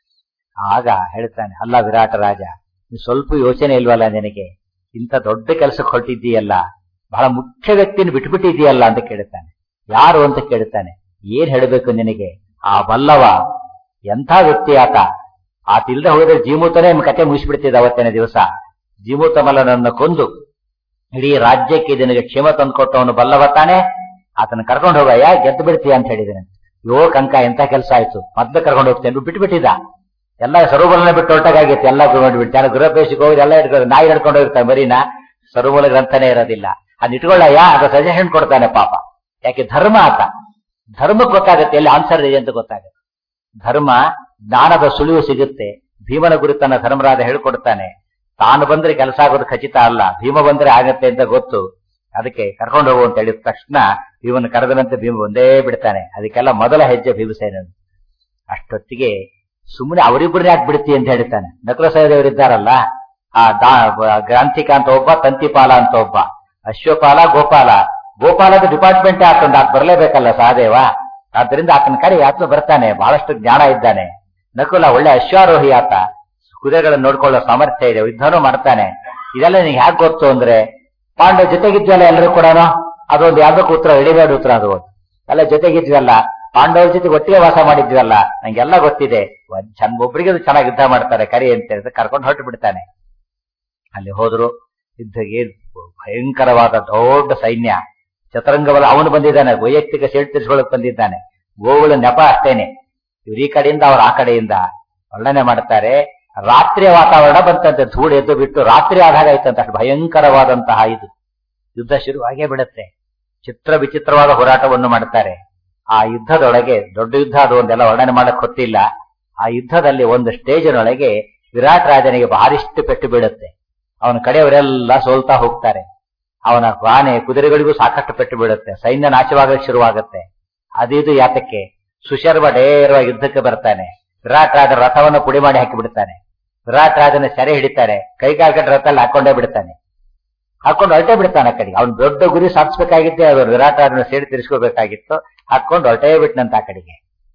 ಆಗ ಹೇಳ್ತಾನೆ, ಅಲ್ಲ ವಿರಾಟ ರಾಜ, ನೀ ಸ್ವಲ್ಪ ಯೋಚನೆ ಇಲ್ವಲ್ಲ ನಿನಗೆ? ಇಂಥ ದೊಡ್ಡ ಕೆಲಸಕ್ಕೆ ಹೊರಟಿದ್ದೀಯಲ್ಲ, ಬಹಳ ಮುಖ್ಯ ವ್ಯಕ್ತಿನ ಬಿಟ್ಬಿಟ್ಟಿದ್ದೀಯಲ್ಲ ಅಂತ ಕೇಳ್ತಾನೆ. ಯಾರು ಅಂತ ಕೇಳ್ತಾನೆ. ಏನ್ ಹೇಳಬೇಕು ನಿನಗೆ? ಆ ಬಲ್ಲವ ಎಂಥ ವ್ಯಕ್ತಿ ಆತ. ಆತಿಲ್ದೆ ಹೋದ್ರೆ ಜೀಮೂತನೇ ಕತೆ ಮುಗಿಸ್ಬಿಡ್ತಿದ್ದ ಅವತ್ತಿನ ದಿವಸ. ಜೀಮೂತಮಲ್ಲನನ್ನು ಕೊಂದು ಇಡೀ ರಾಜ್ಯಕ್ಕೆ ನಿನಗೆ ಕ್ಷೇಮ ತಂದುಕೊಟ್ಟವನು ಬಲ್ಲವ ತಾನೆ. ಆತನ ಕರ್ಕೊಂಡು ಹೋಗಯ್ಯ, ಗೆದ್ದು ಬಿಡ್ತೀಯ ಅಂತ ಹೇಳಿದ್ದೇನೆ. ಯೋ ಕಂಕ, ಎಂತ ಕೆಲಸ ಆಯ್ತು, ಮೊದ್ಲು ಕರ್ಕೊಂಡು ಹೋಗ್ತೇನೆ ಬಿಟ್ಬಿಟ್ಟಿದ್ದ. ಎಲ್ಲ ಸರೋಬಲನ ಬಿಟ್ಟು ಹೊರಟಾಗಿತ್ತು. ಎಲ್ಲ ಬಿಡ್ತಾನೆ. ಗೃಹಪ್ರವೇಶಕ್ಕೆ ಹೋಗಿ ಎಲ್ಲ ಇಟ್ಕೊಂಡು ನಾಯಿ ನಡ್ಕೊಂಡು ಹೋಗಿರ್ತಾನೆ. ಬರೀನ ಸರೋಬಲ ಗ್ರಂಥನೇ ಇರೋದಿಲ್ಲ. ಅದ್ ಇಟ್ಕೊಳ್ಳಯ್ಯ ಅದು ಸಜೆಷನ್ ಕೊಡ್ತಾನೆ ಪಾಪ. ಯಾಕೆ? ಧರ್ಮ ಆತ. ಧರ್ಮಕ್ಕೆ ಗೊತ್ತಾಗತ್ತೆ ಎಲ್ಲಿ ಆನ್ಸರ್ ಇದೆ ಅಂತ ಗೊತ್ತಾಗುತ್ತೆ. ಧರ್ಮ ಜ್ಞಾನದ ಸುಳಿವು ಸಿಗುತ್ತೆ. ಭೀಮನ ಗುರುತನ್ನ ಧರ್ಮರಾಜ ಹೇಳ್ಕೊಡ್ತಾನೆ. ತಾನು ಬಂದ್ರೆ ಕೆಲಸ ಆಗೋದು ಖಚಿತ ಅಲ್ಲ, ಭೀಮ ಬಂದ್ರೆ ಆಗತ್ತೆ ಅಂತ ಗೊತ್ತು. ಅದಕ್ಕೆ ಕರ್ಕೊಂಡು ಹೋಗು ಅಂತ ಹೇಳಿದ ತಕ್ಷಣ ಭೀಮನ ಕರೆದನಂತೆ ಭೀಮ ಒಂದೇ ಬಿಡ್ತಾನೆ. ಅದಕ್ಕೆಲ್ಲ ಮೊದಲ ಹೆಜ್ಜೆ ಭೀಮಸೇನ. ಅಷ್ಟೊತ್ತಿಗೆ ಸುಮ್ಮನೆ ಅವರಿಬ್ಬರನ್ನ ಯಾಕೆ ಬಿಡ್ತಿ ಅಂತ ಹೇಳ್ತಾನೆ. ನಕಲ ಸಹದೇವರಿದ್ದಾರಲ್ಲ, ಆ ಗ್ರಾಂಥಿಕ ಅಂತ ಒಬ್ಬ, ತಂತಿಪಾಲ ಅಂತ ಒಬ್ಬ, ಅಶ್ವಪಾಲ, ಗೋಪಾಲ. ಗೋಪಾಲದ ಡಿಪಾರ್ಟ್ಮೆಂಟ್ ಆತಂದ, ಆತ ಬರಲೇಬೇಕಲ್ಲ ಸಹದೇವ. ಆದ್ರಿಂದ ಆತನ ಕರೆ ಆತ ಬರ್ತಾನೆ. ಬಹಳಷ್ಟು ಜ್ಞಾನ ಇದ್ದಾನೆ. ನಕುಲ ಒಳ್ಳೆ ಅಶ್ವಾರೋಹಿ ಆತ, ಕುದುರೆಗಳನ್ನು ನೋಡ್ಕೊಳ್ಳೋ ಸಾಮರ್ಥ್ಯ ಇದೆ, ಯುದ್ಧನೂ ಮಾಡ್ತಾನೆ. ಇದೆಲ್ಲ ನಿಂಗೆ ಹ್ಯಾಕ್ ಗೊತ್ತು ಅಂದ್ರೆ, ಪಾಂಡವ ಜೊತೆಗಿದ್ವಲ್ಲ ಎಲ್ಲರೂ ಕೂಡ. ಅದೊಂದು ಯಾವ್ದಕ್ಕೂ ಉತ್ತರ, ರೆಡಿಮೇಡ್ ಉತ್ತರ ಅದು. ಎಲ್ಲ ಜೊತೆಗಿದ್ವಲ್ಲ, ಪಾಂಡವರ ಜೊತೆ ಒಟ್ಟಿಗೆ ವಾಸ ಮಾಡಿದ್ವಲ್ಲ, ನಂಗೆಲ್ಲ ಗೊತ್ತಿದೆ. ಒಬ್ಬರಿಗೆ ಚೆನ್ನಾಗಿ ಯುದ್ಧ ಮಾಡ್ತಾರೆ ಕರಿ ಅಂತ ಹೇಳಿದ್ರೆ ಕರ್ಕೊಂಡು ಹೊರಟು ಬಿಡ್ತಾನೆ. ಅಲ್ಲಿ ಹೋದ್ರು. ಯುದ್ಧಗೆ ಭಯಂಕರವಾದ ದೊಡ್ಡ ಸೈನ್ಯ. ಚತುರಂಗವಲ್ಲ ಅವನು ಬಂದಿದ್ದಾನೆ, ವೈಯಕ್ತಿಕ ಸೇಡ್ ತೀರಿಸ್ಕೊಳ್ಳಕ್ ಬಂದಿದ್ದಾನೆ. ಗೋವುಗಳ ನೆಪ ಅಷ್ಟೇನೆ. ಇವ್ರು ಈ ಕಡೆಯಿಂದ ಅವ್ರು ಆ ಕಡೆಯಿಂದ ವರ್ಣನೆ ಮಾಡ್ತಾರೆ. ರಾತ್ರಿಯ ವಾತಾವರಣ ಬಂತಂತೆ, ಧೂಳು ಎದ್ದು ಬಿಟ್ಟು ರಾತ್ರಿ ಆದಾಗ ಆಯ್ತಂತ. ಅಷ್ಟು ಭಯಂಕರವಾದಂತಹ ಇದು ಯುದ್ಧ ಶುರುವಾಗೇ ಬಿಡುತ್ತೆ. ಚಿತ್ರ ವಿಚಿತ್ರವಾದ ಹೋರಾಟವನ್ನು ಮಾಡ್ತಾರೆ. ಆ ಯುದ್ಧದೊಳಗೆ ದೊಡ್ಡ ಯುದ್ಧ ಅದು, ಒಂದೆಲ್ಲ ವರ್ಣನೆ ಮಾಡಕ್ ಗೊತ್ತಿಲ್ಲ. ಆ ಯುದ್ಧದಲ್ಲಿ ಒಂದು ಸ್ಟೇಜಿನೊಳಗೆ ವಿರಾಟ್ ರಾಜನಿಗೆ ಭಾರಿಷ್ಟು ಪೆಟ್ಟು ಬೀಳುತ್ತೆ. ಅವನ ಕಡೆಯವರೆಲ್ಲ ಸೋಲ್ತಾ ಹೋಗ್ತಾರೆ. ಅವನ ಆನೆ ಕುದುರೆಗಳಿಗೂ ಸಾಕಷ್ಟು ಪೆಟ್ಟು ಬೀಳುತ್ತೆ. ಸೈನ್ಯ ನಾಶವಾಗಕ್ಕೆ ಶುರುವಾಗುತ್ತೆ. ಅದಿದು ಯಾತಕ್ಕೆ? ಸುಶರ್ವ ನೇರವಾಗಿ ಯುದ್ಧಕ್ಕೆ ಬರ್ತಾನೆ. ವಿರಾಟ್ ರಾಜನ ರಥವನ್ನು ಪುಡಿ ಮಾಡಿ ಹಾಕಿ ಬಿಡ್ತಾನೆ. ವಿರಾಟ್ ರಾಜನ ಸೆರೆ ಹಿಡಿತಾರೆ. ಕೈಗಾಗಟ್ಟ ರಥಲ್ಲಿ ಹಾಕೊಂಡೇ ಬಿಡ್ತಾನೆ. ಹಾಕೊಂಡು ಹೊರಟೇ ಬಿಡ್ತಾನೆ ಆ ಕಡೆ. ಅವ್ನು ದೊಡ್ಡ ಗುರಿ ಸಾಧಿಸಬೇಕಾಗಿದ್ದೆ, ಅವರು ವಿರಾಟ್ ರಾಜನ ಸೇರಿ ತಿರ್ಸ್ಕೋಬೇಕಾಗಿತ್ತು. ಹಾಕೊಂಡು ಹೊರಟೇ ಬಿಟ್ಟನಂತ ಆ ಕಡೆಗೆ.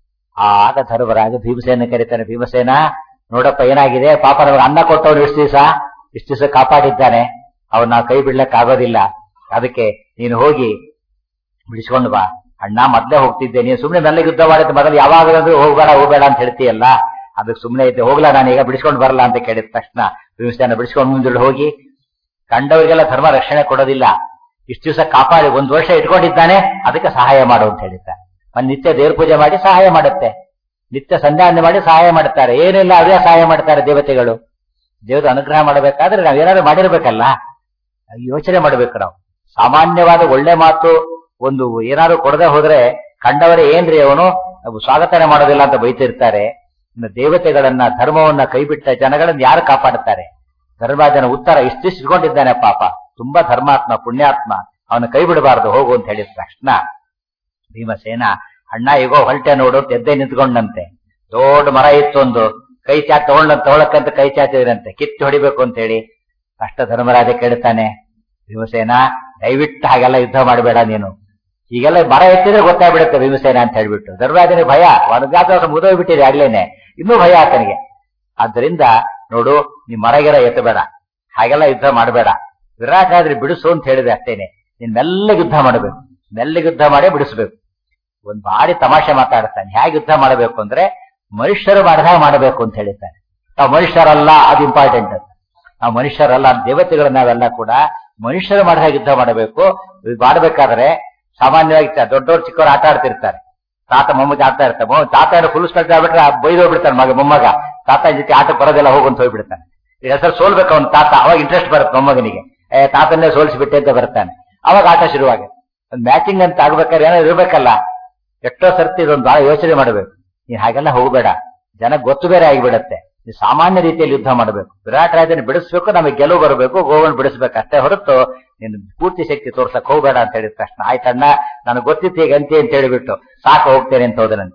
ಆಗ ಧರ್ಮರಾಜ ಭೀಮಸೇನ ಕರೀತಾನೆ. ಭೀಮಸೇನ, ನೋಡಪ್ಪ ಏನಾಗಿದೆ, ಪಾಪ ನಮಗೆ ಅನ್ನ ಕೊಟ್ಟವನು ಇಷ್ಟು ದಿವಸ ಕಾಪಾಡಿದ್ದಾನೆ, ಅವ್ನು ನಾವು ಕೈ ಬಿಡ್ಲಕ್ ಆಗೋದಿಲ್ಲ. ಅದಕ್ಕೆ ನೀನು ಹೋಗಿ ಬಿಡಿಸ್ಕೊಂಡು ಬಾ. ಅಣ್ಣ ಮೊದ್ಲೇ ಹೋಗ್ತಿದ್ದೆ, ನೀನು ಸುಮ್ನೆ ಮೆಲ್ಲಗೆ ಯುದ್ಧ ಮಾಡಿದ ಮೊದಲು ಯಾವಾಗಲೂ ಹೋಗ್ಬೇಡ ಅಂತ ಹೇಳ್ತೀಯಲ್ಲ, ಅದಕ್ಕೆ ಸುಮ್ನೆ ಇದ್ದೆ, ಹೋಗ್ಲಾ ನಾನು ಈಗ ಬಿಡಿಸ್ಕೊಂಡು ಬರಲ್ಲ ಅಂತ ಕೇಳಿದ ತಕ್ಷಣ ಭೀಮಸೇನ ಬಿಡಿಸ್ಕೊಂಡು ಮುಂದೆ ಹೋಗಿ, ಕಂಡವರಿಗೆಲ್ಲ ಧರ್ಮ ರಕ್ಷಣೆ ಕೊಡೋದಿಲ್ಲ, ಇಷ್ಟು ದಿವಸ ಕಾಪಾಡಿ 1 ವರ್ಷ ಇಟ್ಕೊಂಡಿದ್ದಾನೆ, ಅದಕ್ಕೆ ಸಹಾಯ ಮಾಡು ಅಂತ ಹೇಳಿದ್ದಾರೆ. ನಿತ್ಯ ದೇವ್ರ ಪೂಜೆ ಮಾಡಿ ಸಹಾಯ ಮಾಡುತ್ತೆ, ನಿತ್ಯ ಸಂಧ್ಯಾವಂದನೆ ಮಾಡಿ ಸಹಾಯ ಮಾಡ್ತಾರೆ. ಏನಿಲ್ಲ ಅವರೇ ಸಹಾಯ ಮಾಡ್ತಾರೆ ದೇವತೆಗಳು. ದೇವರ ಅನುಗ್ರಹ ಮಾಡಬೇಕಾದ್ರೆ ನಾವ್ ಏನಾದ್ರು ಮಾಡಿರ್ಬೇಕಲ್ಲ, ಯೋಚನೆ ಮಾಡ್ಬೇಕು ನಾವು. ಸಾಮಾನ್ಯವಾದ ಒಳ್ಳೆ ಮಾತು ಒಂದು ಏನಾದ್ರು ಕೊಡದೆ ಹೋದ್ರೆ ಕಂಡವರೇ ಏನ್ರಿ ಅವನು ಸ್ವಾಗತನೆ ಮಾಡೋದಿಲ್ಲ ಅಂತ ಬೈತಿರ್ತಾರೆ. ಇನ್ನು ದೇವತೆಗಳನ್ನ ಧರ್ಮವನ್ನ ಕೈಬಿಟ್ಟ ಜನಗಳನ್ನ ಯಾರು ಕಾಪಾಡುತ್ತಾರೆ? ಧರ್ಮರಾಜನ ಉತ್ತರ ಇಷ್ಟಿಷ್ಟು ಇಟ್ಕೊಂಡಿದ್ದಾನೆ, ಪಾಪ ತುಂಬಾ ಧರ್ಮಾತ್ಮ ಪುಣ್ಯಾತ್ಮ, ಅವನ ಕೈ ಬಿಡಬಾರದು, ಹೋಗು ಅಂತ ಹೇಳಿದ ತಕ್ಷಣ ಭೀಮಸೇನ, ಅಣ್ಣ ಈಗೋ ಹೊಲ್ಟೆ ನೋಡು, ಎದ್ದೆ ನಿಂತ್ಕೊಂಡಂತೆ. ದೊಡ್ಡ ಮರ ಇತ್ತು, ಒಂದು ಕೈ ಚಾಚ್ ತಗೊಳಕ್ಕಂತ ಕೈ ಚಾಚಿದ್ರಂತೆ, ಕಿತ್ತು ಹೊಡಿಬೇಕು ಅಂತ ಹೇಳಿ. ಅಷ್ಟ ಧರ್ಮರಾಜ ಕೇಳ್ತಾನೆ, ಭೀಮಸೇನ ದಯವಿಟ್ಟು ಹಾಗೆಲ್ಲ ಯುದ್ಧ ಮಾಡಬೇಡ ನೀನು, ಈಗೆಲ್ಲ ಮರ ಎತ್ತಿದ್ರೆ ಗೊತ್ತಾಗ್ಬಿಡುತ್ತೆ ಭೀಮಸೇನ ಅಂತ ಹೇಳ್ಬಿಟ್ಟು. ಧರ್ಮರಾಜನಿಗೆ ಭಯ, ಒಂದು ಮುಗಿದೋಗ್ಬಿಟ್ಟಿದೆ ಆಗ್ಲೇನೆ, ಇನ್ನೂ ಭಯ ಆತನಿಗೆ. ಆದ್ದರಿಂದ ನೋಡು, ನೀ ಮರಗೆರ ಎತ್ತಬೇಡ, ಹಾಗೆಲ್ಲ ಯುದ್ಧ ಮಾಡಬೇಡ, ವಿರಾಟ್ ಆದ್ರೆ ಬಿಡಿಸು ಅಂತ ಹೇಳಿದೆ ಅಷ್ಟೇನೆ. ನೀನ್ ಮೆಲ್ಲಗೆ ಯುದ್ಧ ಮಾಡಬೇಕು, ಮೆಲ್ಲಗೆ ಯುದ್ಧ ಮಾಡೇ ಬಿಡಿಸ್ಬೇಕು. ಒಂದ್ ಬಾರಿ ತಮಾಷೆ ಮಾತಾಡ್ತಾನೆ. ಹೇಗೆ ಯುದ್ಧ ಮಾಡಬೇಕು ಅಂದ್ರೆ ಮನುಷ್ಯರು ಮಾಡಿದಾಗ ಮಾಡಬೇಕು ಅಂತ ಹೇಳಿದ್ದಾನೆ. ನಾವು ಮನುಷ್ಯರಲ್ಲ, ಅದು ಇಂಪಾರ್ಟೆಂಟ್. ನಾವು ಮನುಷ್ಯರಲ್ಲ, ದೇವತೆಗಳು ನಾವೆಲ್ಲ ಕೂಡ ಮನುಷ್ಯರು ಮಾಡಿದಾಗ ಯುದ್ಧ ಮಾಡಬೇಕು. ಮಾಡಬೇಕಾದ್ರೆ ಸಾಮಾನ್ಯವಾಗಿ ದೊಡ್ಡವ್ರು ಚಿಕ್ಕವ್ರು ಆಟ ಆಡ್ತಿರ್ತಾರೆ. ತಾತ ಮೊಮ್ಮಗ ಆಡ್ತಾ ಇರ್ತಾರೆ. ತಾತ ಫುಲ್ ಸ್ಟಾರ್ಟ್ ಆಗ್ಬಿಟ್ರೆ ಬೈದೋಗ್ಬಿಡ್ತಾನೆ ಮೊಮ್ಮಗ, ತಾತ ಜೊತೆ ಆಟ ಬರೋದೆಲ್ಲ ಹೋಗಂತ ಹೋಗ್ಬಿಡ್ತಾನೆ. ಹೆಸರು ಸೋಲ್ಬೇಕು ಅವನ ತಾತ, ಅವಾಗ ಇಂಟ್ರೆಸ್ಟ್ ಬರುತ್ತೆ ಮೊಮ್ಮಗನಿಗೆ. ತಾತನ್ನೇ ಸೋಲಿಸ್ಬಿಟ್ಟೆ ಅಂತ ಬರ್ತಾನೆ. ಅವಾಗ ಆಟ ಶುರುವಾಗಿ ಒಂದು ಮ್ಯಾಚಿಂಗ್ ಅಂತ ಆಗ್ಬೇಕಾದ್ರೆ ಏನೋ ಇರ್ಬೇಕಲ್ಲ. ಎಷ್ಟೋ ಸರ್ತಿ ಇದೊಂದು ಬಹಳ ಯೋಚನೆ ಮಾಡಬೇಕು. ನೀನ್ ಹಾಗೆಲ್ಲ ಹೋಗ್ಬೇಡ, ಜನ ಗೊತ್ತು ಬೇರೆ ಆಗಿಬಿಡತ್ತೆ. ನೀವು ಸಾಮಾನ್ಯ ರೀತಿಯಲ್ಲಿ ಯುದ್ಧ ಮಾಡಬೇಕು. ವಿರಾಟ್ ರಾಜನ ಬಿಡಿಸ್ಬೇಕು, ನಮಗೆ ಗೆಲುವು ಬರಬೇಕು, ಗೋವನ್ನು ಬಿಡಿಸ್ಬೇಕು ಅಷ್ಟೇ ಹೊರತು ನೀನು ಪೂರ್ತಿ ಶಕ್ತಿ ತೋರ್ಸಕ್ ಹೋಗ್ಬೇಡ ಅಂತ ಹೇಳಿದ ತಕ್ಷಣ, ಆಯ್ತಣ್ಣ ನನಗೆ ಗೊತ್ತಿತ್ತು ಈಗ ಅಂತೆ ಅಂತ ಹೇಳಿಬಿಟ್ಟು ಸಾಕು ಹೋಗ್ತೇನೆ ಅಂತ ಹೋದನಂತೆ.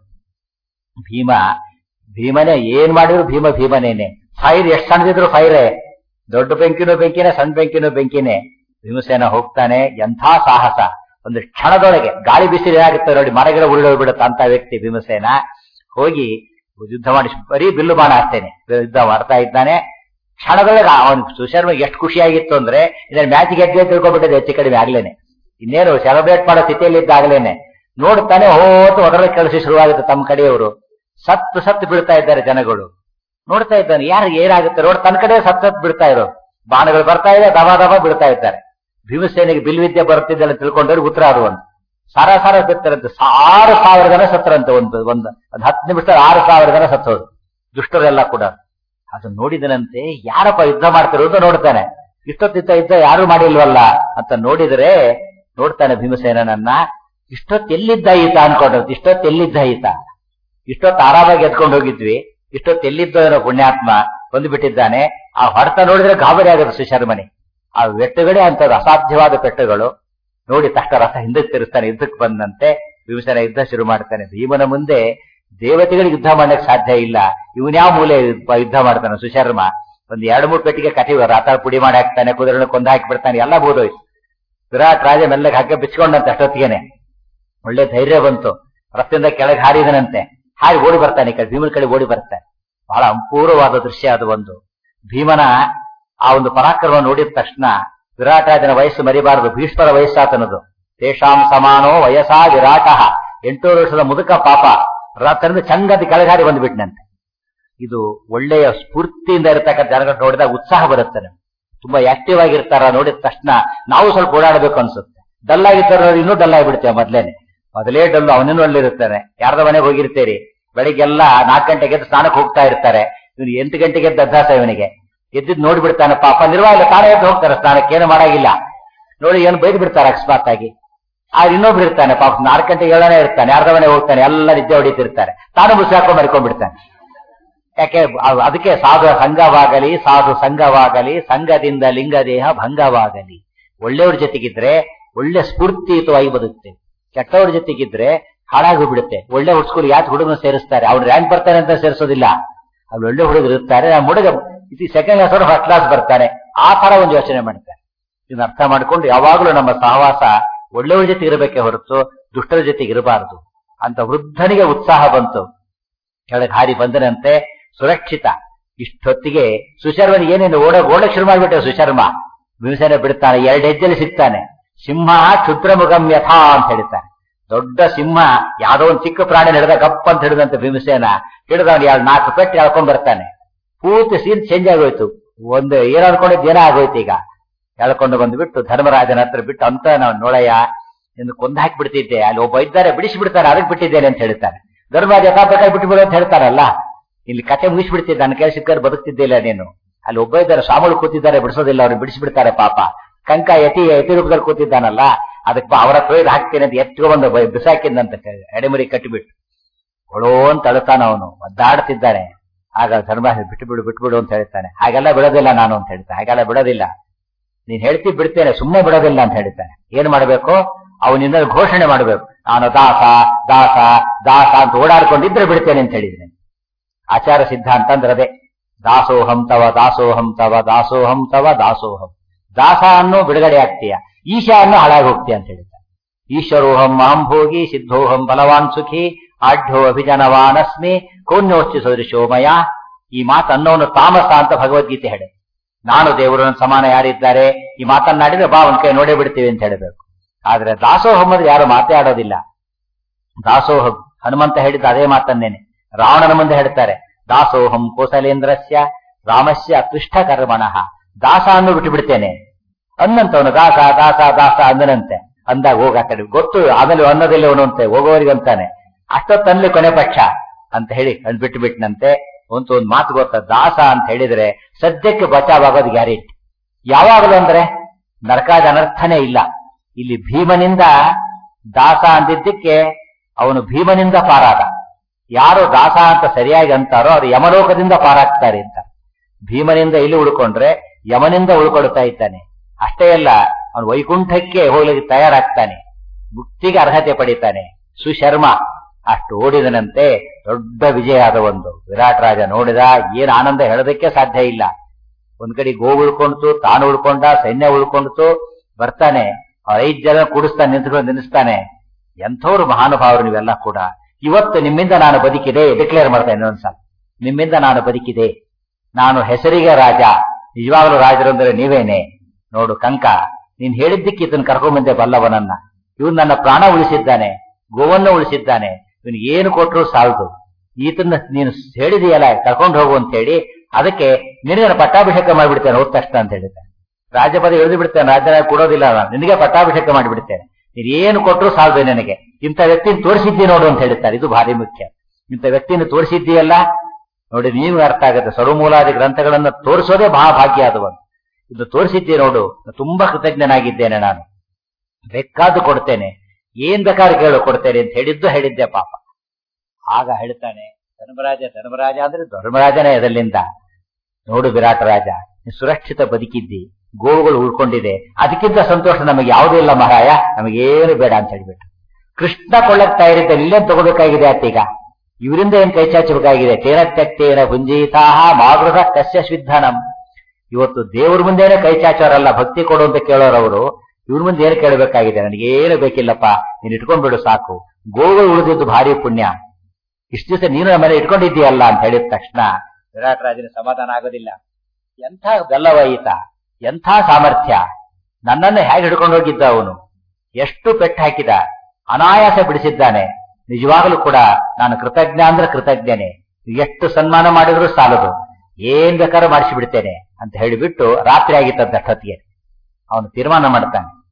ಭೀಮನೇ ಏನ್ ಮಾಡಿದ್ರು ಭೀಮನೇನೆ. ಫೈರ್ ಎಷ್ಟು ಸಣ್ಣದಿದ್ರು ಫೈರೇ, ದೊಡ್ಡ ಬೆಂಕಿನೂ ಬೆಂಕಿನೇ, ಸಣ್ಣ ಬೆಂಕಿನೂ ಬೆಂಕಿನೇ. ಭೀಮಸೇನ ಹೋಗ್ತಾನೆ. ಎಂಥ ಸಾಹಸ! ಒಂದು ಕ್ಷಣದೊಳಗೆ ಗಾಳಿ ಬಿಸಿಲು ಏನಾಗುತ್ತೆ ನೋಡಿ, ಮರಗಿರ ಉರುಳೋಗ್ಬಿಡುತ್ತ ಅಂತ ವ್ಯಕ್ತಿ ಭೀಮಸೇನ. ಹೋಗಿ ಯುದ್ಧ ಮಾಡಿ ಬರೀ ಬಿಲ್ಲು ಬಾಣ ಅಷ್ಟೇನೆ ಯುದ್ಧ ಮಾಡ್ತಾ ಇದ್ದಾನೆ. ಕ್ಷಣದೊಳಗೆ ಅವನು ಸುಶರ್ಮಿಗೆ ಎಷ್ಟು ಖುಷಿಯಾಗಿತ್ತು ಅಂದ್ರೆ, ಇದನ್ನ ಮ್ಯಾಚ್ ಗೆದ್ದೆ ತಿಳ್ಕೊಬಿಟ್ಟಿದೆ ಹೆಚ್ಚು ಕಡಿಮೆ ಆಗ್ಲೇನೆ. ಇನ್ನೇನು ಸೆಲೆಬ್ರೇಟ್ ಮಾಡೋ ಸ್ಥಿತಿಯಲ್ಲಿ ಇದ್ದಾಗಲೇನೆ ನೋಡ್ತಾನೆ, ಹೋತು ಅದರ ಕೆಲಸ ಶುರುವಾಗುತ್ತೆ. ತಮ್ಮ ಕಡೆಯವರು ಸತ್ತು ಬೀಳ್ತಾ ಇದ್ದಾರೆ ಜನಗಳು. ನೋಡ್ತಾ ಇದ್ದಾನೆ, ಯಾರಿಗೆ ಏನಾಗುತ್ತೆ ನೋಡಿ, ತನ್ನ ಕಡೆ ಸತ್ತು ಬಿಡ್ತಾ ಇರೋ ಬಾಣಗಳು ಬರ್ತಾ ಇದೆ, ದಬ ಬಿಡ್ತಾ ಇದ್ದಾರೆ. ಭೀಮಸೇನಿಗೆ ಬಿಲ್ವಿದ್ಯೆ ಬರುತ್ತಿದ್ದಲ್ಲ ತಿಳ್ಕೊಂಡ್ರೆ ಉತ್ತರ ಅದು ಒಂದು ಸಾರ ಬಿಡ್ತಾರಂತೆ. 6,000 ಜನ ಸತ್ತರಂತೆ. ಒಂದು 10 ನಿಮಿಷದಲ್ಲಿ 6,000 ಜನ ಸತ್ತೋದು, ದುಷ್ಟರೆಲ್ಲ ಕೂಡ. ಅದನ್ನ ನೋಡಿದನಂತೆ, ಯಾರಪ್ಪ ಯುದ್ಧ ಮಾಡ್ತಿರೋದು ನೋಡ್ತಾನೆ. ಇಷ್ಟೊತ್ತಿದ್ದ ಯುದ್ಧ ಯಾರು ಮಾಡಿಲ್ವಲ್ಲ ಅಂತ ನೋಡ್ತಾನೆ ಭೀಮಸೇನನ್ನ. ಇಷ್ಟೊತ್ತೆಲ್ಲಿದ್ದ ಈತ ಅನ್ಕೊಂಡ್ರೆ, ಇಷ್ಟೊತ್ತು ಆರಾಮಾಗಿ ಎದ್ಕೊಂಡು ಹೋಗಿದ್ವಿ, ಇಷ್ಟೊತ್ತೆಲ್ಲಿದ್ದೋ ಏನೋ ಪುಣ್ಯಾತ್ಮ ಬಂದುಬಿಟ್ಟಿದ್ದಾನೆ. ಆ ಹೊಡೆತ ನೋಡಿದ್ರೆ ಗಾಬರಿ ಆಗುತ್ತೆ ಸುಶರ್ಮನಿ. ಆ ಪೆಟ್ಟುಗಳೇ ಅಂತದ್ದು, ಅಸಾಧ್ಯವಾದ ಪೆಟ್ಟುಗಳು. ನೋಡಿ ತಕ್ಷಣ ರಥ ಹಿಂದಕ್ಕೆ ತಿರುಸ್ತಾನೆ. ಯುದ್ಧಕ್ಕೆ ಬಂದಂತೆ ಭೀಮಸೇನ ಯುದ್ಧ ಶುರು ಮಾಡ್ತಾನೆ. ಭೀಮನ ಮುಂದೆ ದೇವತೆಗಳಿಗೆ ಯುದ್ಧ ಮಾಡಕ್ ಸಾಧ್ಯ ಇಲ್ಲ. ಇವನ್ಯಾವ ಮೂಲೆ ಯುದ್ಧ ಮಾಡ್ತಾನೆ ಸುಶರ್ಮ. ಒಂದ್ 2-3 ಪೆಟ್ಟಿಗೆ ಕಥೆ, ರಥ ಪುಡಿ ಮಾಡಿ ಹಾಕ್ತಾನೆ, ಕುದುರೆನ ಕೊಂದು ಹಾಕಿ ಬಿಡ್ತಾನೆ, ಎಲ್ಲ ಬೋದೋಯ್ತು. ವಿರಾಟ್ ರಾಜ ಮೆಲ್ಲಗೆ ಹಾಕಿ ಬಿಚ್ಕೊಂಡಂತೆ. ಅಷ್ಟೊತ್ತಿಗೆನೆ ಒಳ್ಳೆ ಧೈರ್ಯ ಬಂತು. ರಥದಿಂದ ಕೆಳಗೆ ಹಾರಿದನಂತೆ. ಹಾರಿ ಓಡಿ ಬರ್ತಾನೆ, ಈ ಕಡೆ ಭೀಮನ ಕಡೆ ಓಡಿ ಬರ್ತಾನೆ. ಬಹಳ ಅಪೂರ್ವವಾದ ದೃಶ್ಯ ಅದು ಒಂದು. ಭೀಮನ ಆ ಒಂದು ಪರಾಕ್ರಮ ನೋಡಿದ ತಕ್ಷಣ ವಿರಾಟ್ ರಾಜನ ವಯಸ್ಸು ಮರಿಬಾರದು. ಭೀಷ್ಮರ ವಯಸ್ಸಾತನದು. ತೇಷಾಂ ಸಮಾನೋ ವಯಸ್ಸಾ ವಿರಾಟ. 8 ವರ್ಷದ ಮುದುಕ ಪಾಪ ರಥದಿಂದ ಚಂಗದಿ ಕೆಳಗಾರಿ ಬಂದ್ಬಿಟ್ನಂತೆ. ಇದು ಒಳ್ಳೆಯ ಸ್ಫೂರ್ತಿಯಿಂದ ಇರತಕ್ಕಂಥ ಜನಗಳು ನೋಡಿದಾಗ ಉತ್ಸಾಹ ಬರುತ್ತೆ. ತುಂಬಾ ಆಕ್ಟಿವ್ ಆಗಿರ್ತಾರ. ನೋಡಿದ ತಕ್ಷಣ ನಾವು ಸ್ವಲ್ಪ ಓಡಾಡಬೇಕು ಅನ್ಸುತ್ತೆ. ಡಲ್ ಆಗಿರ್ತಾರ ಇನ್ನೂ ಡಲ್ ಆಗಿಬಿಡ್ತೇವೆ ಮೊದಲೇ ಡಲ್ಲು ಅವನೇನು ಅಲ್ಲಿರ್ತಾನೆ. ಯಾರ್ದ ಮನೆಗೆ ಹೋಗಿರ್ತೀರಿ, ಬೆಳಿಗ್ಗೆಲ್ಲ 4 ಗಂಟೆಗೆ ಎದ್ದು ಸ್ನಾನಕ್ಕೆ ಹೋಗ್ತಾ ಇರ್ತಾರೆ. ಇವನು 8 ಗಂಟೆಗೆ ಎದ್ದು ಅಭ್ಯಾಸ ಇವನಿಗೆ. ಎದ್ದಿದ್ದು ನೋಡ್ಬಿಡ್ತಾನೆ ಪಾಪ, ನಿರ್ವಾಹ ತಾನೇ ಎದ್ದು ಹೋಗ್ತಾರೆ ಸ್ನಾನಕ್ಕೆ, ಏನು ಮಾಡಾಗಿಲ್ಲ ನೋಡಿ, ಏನು ಬೈದು ಬಿಡ್ತಾರೆ ಅಕಸ್ಮಾತ್ ಆಗಿ. ಇನ್ನೊಬ್ರು ಇರ್ತಾನೆ ಪಾಪ 4 ಗಂಟೆಗೆ ಹೇಳನೇ ಇರ್ತಾನೆ, ಯಾರ್ದ ಮನೆ ಹೋಗ್ತಾನೆ, ಎಲ್ಲ ನಿದ್ದೆ ಹೊಡಿತಿರ್ತಾರೆ, ತಾನು ಮುಸಾಕೊಂಡು ಮರ್ಕೊಂಡ್ಬಿಡ್ತಾನೆ. ಯಾಕೆ ಅದಕ್ಕೆ ಸಾಧು ಸಂಘವಾಗಲಿ, ಸಾಧು ಸಂಘವಾಗಲಿ, ಸಂಘದಿಂದ ಲಿಂಗದೇಹ ಭಂಗವಾಗಲಿ. ಒಳ್ಳೆಯವ್ರ ಜೊತೆಗಿದ್ರೆ ಒಳ್ಳೆ ಸ್ಫೂರ್ತಿಯುತವಾಗಿ ಬದುಕ್ತೆ, ಕೆಟ್ಟವ್ರ ಜೊತೆಗಿದ್ರೆ ಹಾಳಾಗಿ ಬಿಡುತ್ತೆ. ಒಳ್ಳೆ ಸ್ಕೂಲ್ ಯಾಕೆ ಹುಡುಗನ ಸೇರಿಸ್ತಾರೆ, ಅವ್ನು ರ್ಯಾಂಕ್ ಬರ್ತಾನೆ ಅಂತ ಸೇರಿಸೋದಿಲ್ಲ. ಅವ್ರು ಒಳ್ಳೆ ಹುಡುಗರು ಇರ್ತಾರೆ, ನಮ್ಮ ಹುಡುಗ ಸೆಕೆಂಡ್ ಕ್ಲಾಸ್ ಫಸ್ಟ್ ಕ್ಲಾಸ್ ಬರ್ತಾನೆ, ಆ ತರ ಒಂದು ಯೋಚನೆ ಮಾಡ್ತಾರೆ. ಇದನ್ನ ಅರ್ಥ ಮಾಡ್ಕೊಂಡು ಯಾವಾಗಲೂ ನಮ್ಮ ಸಹವಾಸ ಒಳ್ಳೆಯವ್ರ ಜೊತೆ ಇರಬೇಕೆ ಹೊರತು ದುಷ್ಟರ ಜೊತೆಗೆ ಇರಬಾರದು ಅಂತ ವೃದ್ಧನಿಗೆ ಉತ್ಸಾಹ ಬಂತು. ಕೆಳಗೆ ಹಾರಿ ಬಂದನಂತೆ ಸುರಕ್ಷಿತ. ಇಷ್ಟೊತ್ತಿಗೆ ಸುಶರ್ಮನಿಗೆ ಏನೇನು ಓಡಕ್ಕೆ ಶುರು ಮಾಡಿಬಿಟ್ಟೆ. ಸುಶರ್ಮ ಭೀಮಸೇನ ಬಿಡ್ತಾನೆ, 2 ಹೆಜ್ಜೆಲಿ ಸಿಗ್ತಾನೆ. ಸಿಂಹ ಕ್ಷುದ್ರಮುಗಂ ಯಥಾ ಅಂತ ಹೇಳ್ತಾನೆ. ದೊಡ್ಡ ಸಿಂಹ ಯಾವ್ದೋ ಒಂದು ಚಿಕ್ಕ ಪ್ರಾಣಿ ನಡೆದ ಗಪ್ ಅಂತ ಹಿಡಿದಂತೆ ಭೀಮಸೇನ ಹಿಡಿದವನು 4 ಪೆಟ್ಟು ಎಳ್ಕೊಂಡ್ ಬರ್ತಾನೆ. ಪೂರ್ತಿ ಸೀನ್ ಚೇಂಜ್ ಆಗೋಯ್ತು. ಒಂದು ಏನ್ ಅನ್ಕೊಂಡಿದ್ದು ಏನೋ ಆಗೋಯ್ತು. ಈಗ ಎಳ್ಕೊಂಡು ಬಂದ್ಬಿಟ್ಟು ಧರ್ಮರಾಜನ ಹತ್ರ ಬಿಟ್ಟು, ಅಂತ ನಾವು ನೋಳಯ್ಯ ಎಂದು ಕೊಂದು ಹಾಕಿ ಬಿಡ್ತಿದ್ದೆ, ಅಲ್ಲಿ ಒಬ್ಬ ಇದ್ದಾರೆ ಬಿಡಿಸಿ ಬಿಡ್ತಾರೆ, ಅದಕ್ಕೆ ಬಿಟ್ಟಿದ್ದೇನೆ ಅಂತ ಹೇಳ್ತಾನೆ. ಧರ್ಮರಾಜ ಯಥಾಪ್ರಕಾರ ಬಿಟ್ಟು ಬಿಡು ಅಂತ ಹೇಳ್ತಾರಲ್ಲ, ಇಲ್ಲಿ ಕತೆ ಮುಗಿಸ್ಬಿಡ್ತಿದ್ದೆ, ನನ್ನ ಕೈ ಸಿಕ್ಕರೆ ಬದುಕ್ತಿದ್ದಿಲ್ಲ ನೀನು. ಅಲ್ಲಿ ಒಬ್ಬ ಇದ್ದಾರೆ ಸ್ವಾಮಿಗಳು ಕೂತಿದ್ದಾರೆ, ಬಿಡಿಸೋದಿಲ್ಲ, ಅವ್ರು ಬಿಡಿಸಿಬಿಡ್ತಾರೆ ಪಾಪ. ಕಂಕ ಯತಿ ರೂಪದಲ್ಲಿ ಕೂತಿದ್ದಾನಲ್ಲ, ಅದಕ್ಕೆ ಅವರ ತೊಯ್ದು ಹಾಕ್ತೇನೆ ಅಂತ ಎತ್ಕೊಂಡ್ಬಂದು ಬಿಸಾಕಿದಂತ ಎಡೆಮರಿ ಕಟ್ಟಿಬಿಟ್ಟು ಹೊಳೋ ಅಂತ ಅಳುತ್ತಾನ ಅವನು, ಒದ್ದಾಡ್ತಿದ್ದಾನೆ. ಆಗ ಧರ್ಮರಾಜ ಬಿಟ್ಬಿಡು ಅಂತ ಹೇಳ್ತಾನೆ. ಹಾಗೆಲ್ಲ ಬಿಡೋದಿಲ್ಲ ನಾನು ಅಂತ ಹೇಳ್ತಾನೆ. ಹಾಗೆಲ್ಲ ಬಿಡೋದಿಲ್ಲ, ನೀನ್ ಹೇಳ್ತಿ ಬಿಡ್ತೇನೆ, ಸುಮ್ಮನೆ ಬಿಡೋದಿಲ್ಲ ಅಂತ ಹೇಳ್ತಾನೆ. ಏನ್ ಮಾಡ್ಬೇಕು, ಅವನಿಂದ ಘೋಷಣೆ ಮಾಡ್ಬೇಕು, ನಾನು ದಾಸ ದಾಸ ದಾಸ ಅಂತ ಓಡಾಡ್ಕೊಂಡಿದ್ರೆ ಬಿಡ್ತೇನೆ ಅಂತ ಹೇಳಿದ್ದೀನಿ. ಆಚಾರ ಸಿದ್ಧಾಂತ ಅಂದ್ರೆ ಅದೇ, ದಾಸೋಹಂ ತವ ದಾಸೋಹಂ ತವ ದಾಸೋಹಂ ತವ ದಾಸೋಹಂ. ದಾಸ ಅನ್ನೋ ಬಿಡುಗಡೆ ಆಗ್ತೀಯ, ಈಶ ಅನ್ನೋ ಹಾಳಾಗಿ ಹೋಗ್ತೀಯ ಅಂತ ಹೇಳ್ತಾನೆ. ಈಶ್ವರೋಹಂ ಅಹಂ ಭೋಗಿ ಸಿದ್ಧೋಹಂ ಬಲವಾನ್ ಸುಖಿ ಆಢ್ಯೋ ಅಭಿಜನವಾನಸ್ಮಿ ಕೌನ್ಯೋಶ್ಚಿ ಸದೃಶೋಮಯ. ಈ ಮಾತು ಅನ್ನೋನು ತಾಮಸ ಅಂತ ಭಗವದ್ಗೀತೆ ಹೇಳಿ. ನಾನು ದೇವರನ್ನ ಸಮಾನ ಯಾರಿದ್ದಾರೆ, ಈ ಮಾತನ್ನಾಡಿದ್ರೆ ಬಾ ಒಂದ್ ಕೈ ನೋಡೇ ಬಿಡ್ತೀವಿ ಅಂತ ಹೇಳಬೇಕು. ಆದ್ರೆ ದಾಸೋಹಂ ಅಂದ್ರೆ ಯಾರು ಮಾತೇ ಆಡೋದಿಲ್ಲ. ದಾಸೋಹಂ ಹನುಮಂತ ಹೇಳಿದ ಅದೇ ಮಾತನ್ನೇನೆ ರಾವಣನ ಮುಂದೆ ಹೇಳ್ತಾರೆ. ದಾಸೋಹಂ ಕೋಸಲೇಂದ್ರಸ್ಯ ರಾಮಸ್ಯ ಅತ್ವಿಷ್ಠ ಕರ್ಮಣಃ. ದಾಸ ಅನ್ನು ಬಿಟ್ಟು ಬಿಡ್ತೇನೆ ಅನ್ನಂತವನು ದಾಸ ದಾಸ ದಾಸ ಅಂದನಂತೆ. ಅಂದಾಗ ಹೋಗ ಕಡೆ ಗೊತ್ತು, ಆಮೇಲೆ ಅನ್ನೋದಿಲ್ಲ ಅವನಂತೆ, ಹೋಗೋವರಿಗೆ ಅಂತಾನೆ ಅಷ್ಟೊತ್ತಲ್ಲಿ ಕೊನೆ ಪಕ್ಷ ಅಂತ ಹೇಳಿ ಬಿಟ್ಟು ಬಿಟ್ಟನಂತೆ. ಒಂದು ಮಾತು ಗೊತ್ತ, ದಾಸ ಅಂತ ಹೇಳಿದ್ರೆ ಸದ್ಯಕ್ಕೆ ಬಚಾವಾಗೋದು ಗ್ಯಾರಂಟಿ. ಯಾವಾಗಲೂ ಅಂದ್ರೆ ನರಕಾದ ಅನರ್ಥನೇ ಇಲ್ಲ. ಇಲ್ಲಿ ಭೀಮನಿಂದ ದಾಸ ಅಂದಿದ್ದಕ್ಕೆ ಅವನು ಭೀಮನಿಂದ ಪಾರಾದ. ಯಾರು ದಾಸ ಅಂತ ಸರಿಯಾಗಿ ಅಂತಾರೋ ಅವರು ಯಮಲೋಕದಿಂದ ಪಾರಾಗ್ತಾರೆ ಅಂತ. ಭೀಮನಿಂದ ಇಲ್ಲಿ ಉಳ್ಕೊಂಡ್ರೆ ಯಮನಿಂದ ಉಳ್ಕೊಳ್ತಾ ಇದ್ದಾನೆ. ಅಷ್ಟೇ ಅಲ್ಲ, ಅವನು ವೈಕುಂಠಕ್ಕೆ ಹೋಗ್ಲಿಕ್ಕೆ ತಯಾರಾಗ್ತಾನೆ, ಮುಕ್ತಿಗೆ ಅರ್ಹತೆ ಪಡಿತಾನೆ. ಸುಶರ್ಮ ಅಷ್ಟು ಓಡಿದನಂತೆ. ದೊಡ್ಡ ವಿಜಯ ಆದ ಒಂದು. ವಿರಾಟ್ ರಾಜ ನೋಡಿದ, ಏನ್ ಆನಂದ ಹೇಳೋದಕ್ಕೆ ಸಾಧ್ಯ ಇಲ್ಲ. ಒಂದ್ ಕಡೆ ಗೋ ಉಳ್ಕೊಂಡ್ತು, ತಾನು ಉಳ್ಕೊಂಡ, ಸೈನ್ಯ ಉಳ್ಕೊಂಡ್ತು. ಬರ್ತಾನೆ, 5 ಜನ ಕೂಡಿಸ್ತಾನೆ, ನಿಲ್ಲಿಸ್ತಾನೆ. ಎಂಥವ್ರು ಮಹಾನುಭಾವರು ನೀವೆಲ್ಲ ಕೂಡ. ಇವತ್ತು ನಿಮ್ಮಿಂದ ನಾನು ಬದುಕಿದೆ ಡಿಕ್ಲೇರ್ ಮಾಡ್ತೇನೆ. ಇನ್ನೊಂದ್ಸಲ ನಿಮ್ಮಿಂದ ನಾನು ಬದುಕಿದೆ, ನಾನು ಹೆಸರಿಗೆ ರಾಜ, ನಿಜವಾಗ್ಲೂ ರಾಜರಂದ್ರೆ ನೀವೇನೆ. ನೋಡು ಕಂಕ, ನೀನ್ ಹೇಳಿದ್ದಕ್ಕೆ ಇದನ್ನ ಕರ್ಕೊಂಡ್ಬಂದೆ ಬಲ್ಲವನನ್ನ. ಇವನು ನನ್ನ ಪ್ರಾಣ ಉಳಿಸಿದ್ದಾನೆ, ಗೋವನ್ನು ಉಳಿಸಿದ್ದಾನೆ. ಇವನು ಏನು ಕೊಟ್ಟರು ಸಾಲದು. ಈತನ್ನ ನೀನು ಹೇಳಿದೆಯಲ್ಲ ಕರ್ಕೊಂಡು ಹೋಗು ಅಂತ ಹೇಳಿ, ಅದಕ್ಕೆ ನಿನಗೆ ಪಟ್ಟಾಭಿಷೇಕ ಮಾಡಿಬಿಡ್ತೇನೆ ಹೋದ ತಕ್ಷಣ ಅಂತ ಹೇಳಿದ್ದಾನೆ. ರಾಜಪದ ಎಳೆದು ಬಿಡ್ತೇನೆ, ರಾಜನ ಕೊಡೋದಿಲ್ಲ, ನಿನಗೆ ಪಟ್ಟಾಭಿಷೇಕ ಮಾಡಿಬಿಡ್ತೇನೆ. ನೀನು ಏನು ಕೊಟ್ಟರು ಸಾಲದು ನನಗೆ. ಇಂಥ ವ್ಯಕ್ತಿನ ತೋರಿಸಿದ್ದಿ ನೋಡು ಅಂತ ಹೇಳ್ತಾರೆ. ಇದು ಭಾರಿ ಮುಖ್ಯ. ಇಂಥ ವ್ಯಕ್ತಿಯನ್ನು ತೋರಿಸಿದ್ದೀಯಲ್ಲ ನೋಡಿ, ನೀವು ಅರ್ಥ ಆಗುತ್ತೆ. ಸರ್ವಮೂಲಾದಿ ಗ್ರಂಥಗಳನ್ನ ತೋರಿಸೋದೇ ಮಹಾಭಾಗ್ಯ ಆದವನು. ಇದು ತೋರಿಸಿದ್ದಿ ನೋಡು, ತುಂಬಾ ಕೃತಜ್ಞನಾಗಿದ್ದೇನೆ, ನಾನು ಬೇಕಾದ್ದು ಕೊಡ್ತೇನೆ, ಏನ್ ಬೇಕಾದ್ರೂ ಕೇಳು ಕೊಡ್ತೇನೆ ಅಂತ ಹೇಳಿದ್ದೆ ಪಾಪ. ಆಗ ಹೇಳ್ತಾನೆ ಧರ್ಮರಾಜ ಅಂದ್ರೆ ಧರ್ಮರಾಜನೇ ಅದಲ್ಲಿಂದ. ನೋಡು ವಿರಾಟ ರಾಜ, ಸುರಕ್ಷಿತ ಬದುಕಿದ್ದಿ, ಗೋವುಗಳು ಉಳ್ಕೊಂಡಿದೆ, ಅದಕ್ಕಿಂತ ಸಂತೋಷ ನಮಗೆ ಯಾವುದೂ ಇಲ್ಲ ಮಹಾರಾಯ, ನಮಗೇನು ಬೇಡ ಅಂತ ಹೇಳ್ಬಿಟ್ಟು ಕೃಷ್ಣ ಕೊಳ್ಳಕ್ ತಯಾರಿದ್ದ ಇಲ್ಲೇನ್ ತಗೋಬೇಕಾಗಿದೆ ಆತೀಗ. ಇವರಿಂದ ಏನ್ ಕೈ ಚಾಚಬೇಕಾಗಿದೆ. ತೇನ ತ್ಯಕ್ತೇನ ಭುಂಜೀತಾಹ ಮಾಗೃಹ ಕಸ್ಯ ಸ್ವಿಧನಂ. ಇವತ್ತು ದೇವ್ರ ಮುಂದೆನೆ ಕೈ ಚಾಚೋರಲ್ಲ, ಭಕ್ತಿ ಕೊಡು ಅಂತ ಕೇಳೋರವರು. ಇವ್ರ ಮುಂದೆ ಏನು ಕೇಳಬೇಕಾಗಿದೆ, ನನಗೇನು ಬೇಕಿಲ್ಲಪ್ಪ, ನೀನ್ ಇಟ್ಕೊಂಡ್ಬಿಡು ಸಾಕು. ಗೋವುಗಳು ಉಳಿದಿದ್ದು ಭಾರಿ ಪುಣ್ಯ. ಇಷ್ಟು ದಿವಸ ನೀನು ನಮ್ಮನೆ ಇಟ್ಕೊಂಡಿದ್ದೀಯಲ್ಲ ಅಂತ ಹೇಳಿದ ತಕ್ಷಣ ವಿರಾಟ್ ರಾಜನ ಸಮಾಧಾನ ಆಗೋದಿಲ್ಲ. ಎಂಥ ಬೆಲ್ಲವ ಈತ, ಎಂಥ ಸಾಮರ್ಥ್ಯ, ನನ್ನನ್ನು ಹೇಗೆ ಹಿಡ್ಕೊಂಡು ಹೋಗಿದ್ದ ಅವನು, ಎಷ್ಟು ಪೆಟ್ಟು ಹಾಕಿದ, ಅನಾಯಾಸ ಬಿಡಿಸಿದ್ದಾನೆ. ನಿಜವಾಗಲೂ ಕೂಡ ನಾನು ಕೃತಜ್ಞ ಅಂದ್ರೆ ಕೃತಜ್ಞನೇ. ಎಷ್ಟು ಸನ್ಮಾನ ಮಾಡಿದ್ರು ಸಾಲದು, ಏನ್ ಬೇಕಾದ್ರೂ ಮಾಡಿಸಿಬಿಡ್ತೇನೆ ಅಂತ ಹೇಳಿಬಿಟ್ಟು ರಾತ್ರಿ ಆಗಿತ್ತಂತ ಅಷ್ಟೊತ್ತಿಗೆ ಅವನು ತೀರ್ಮಾನ ಮಾಡ್ತಾನೆ.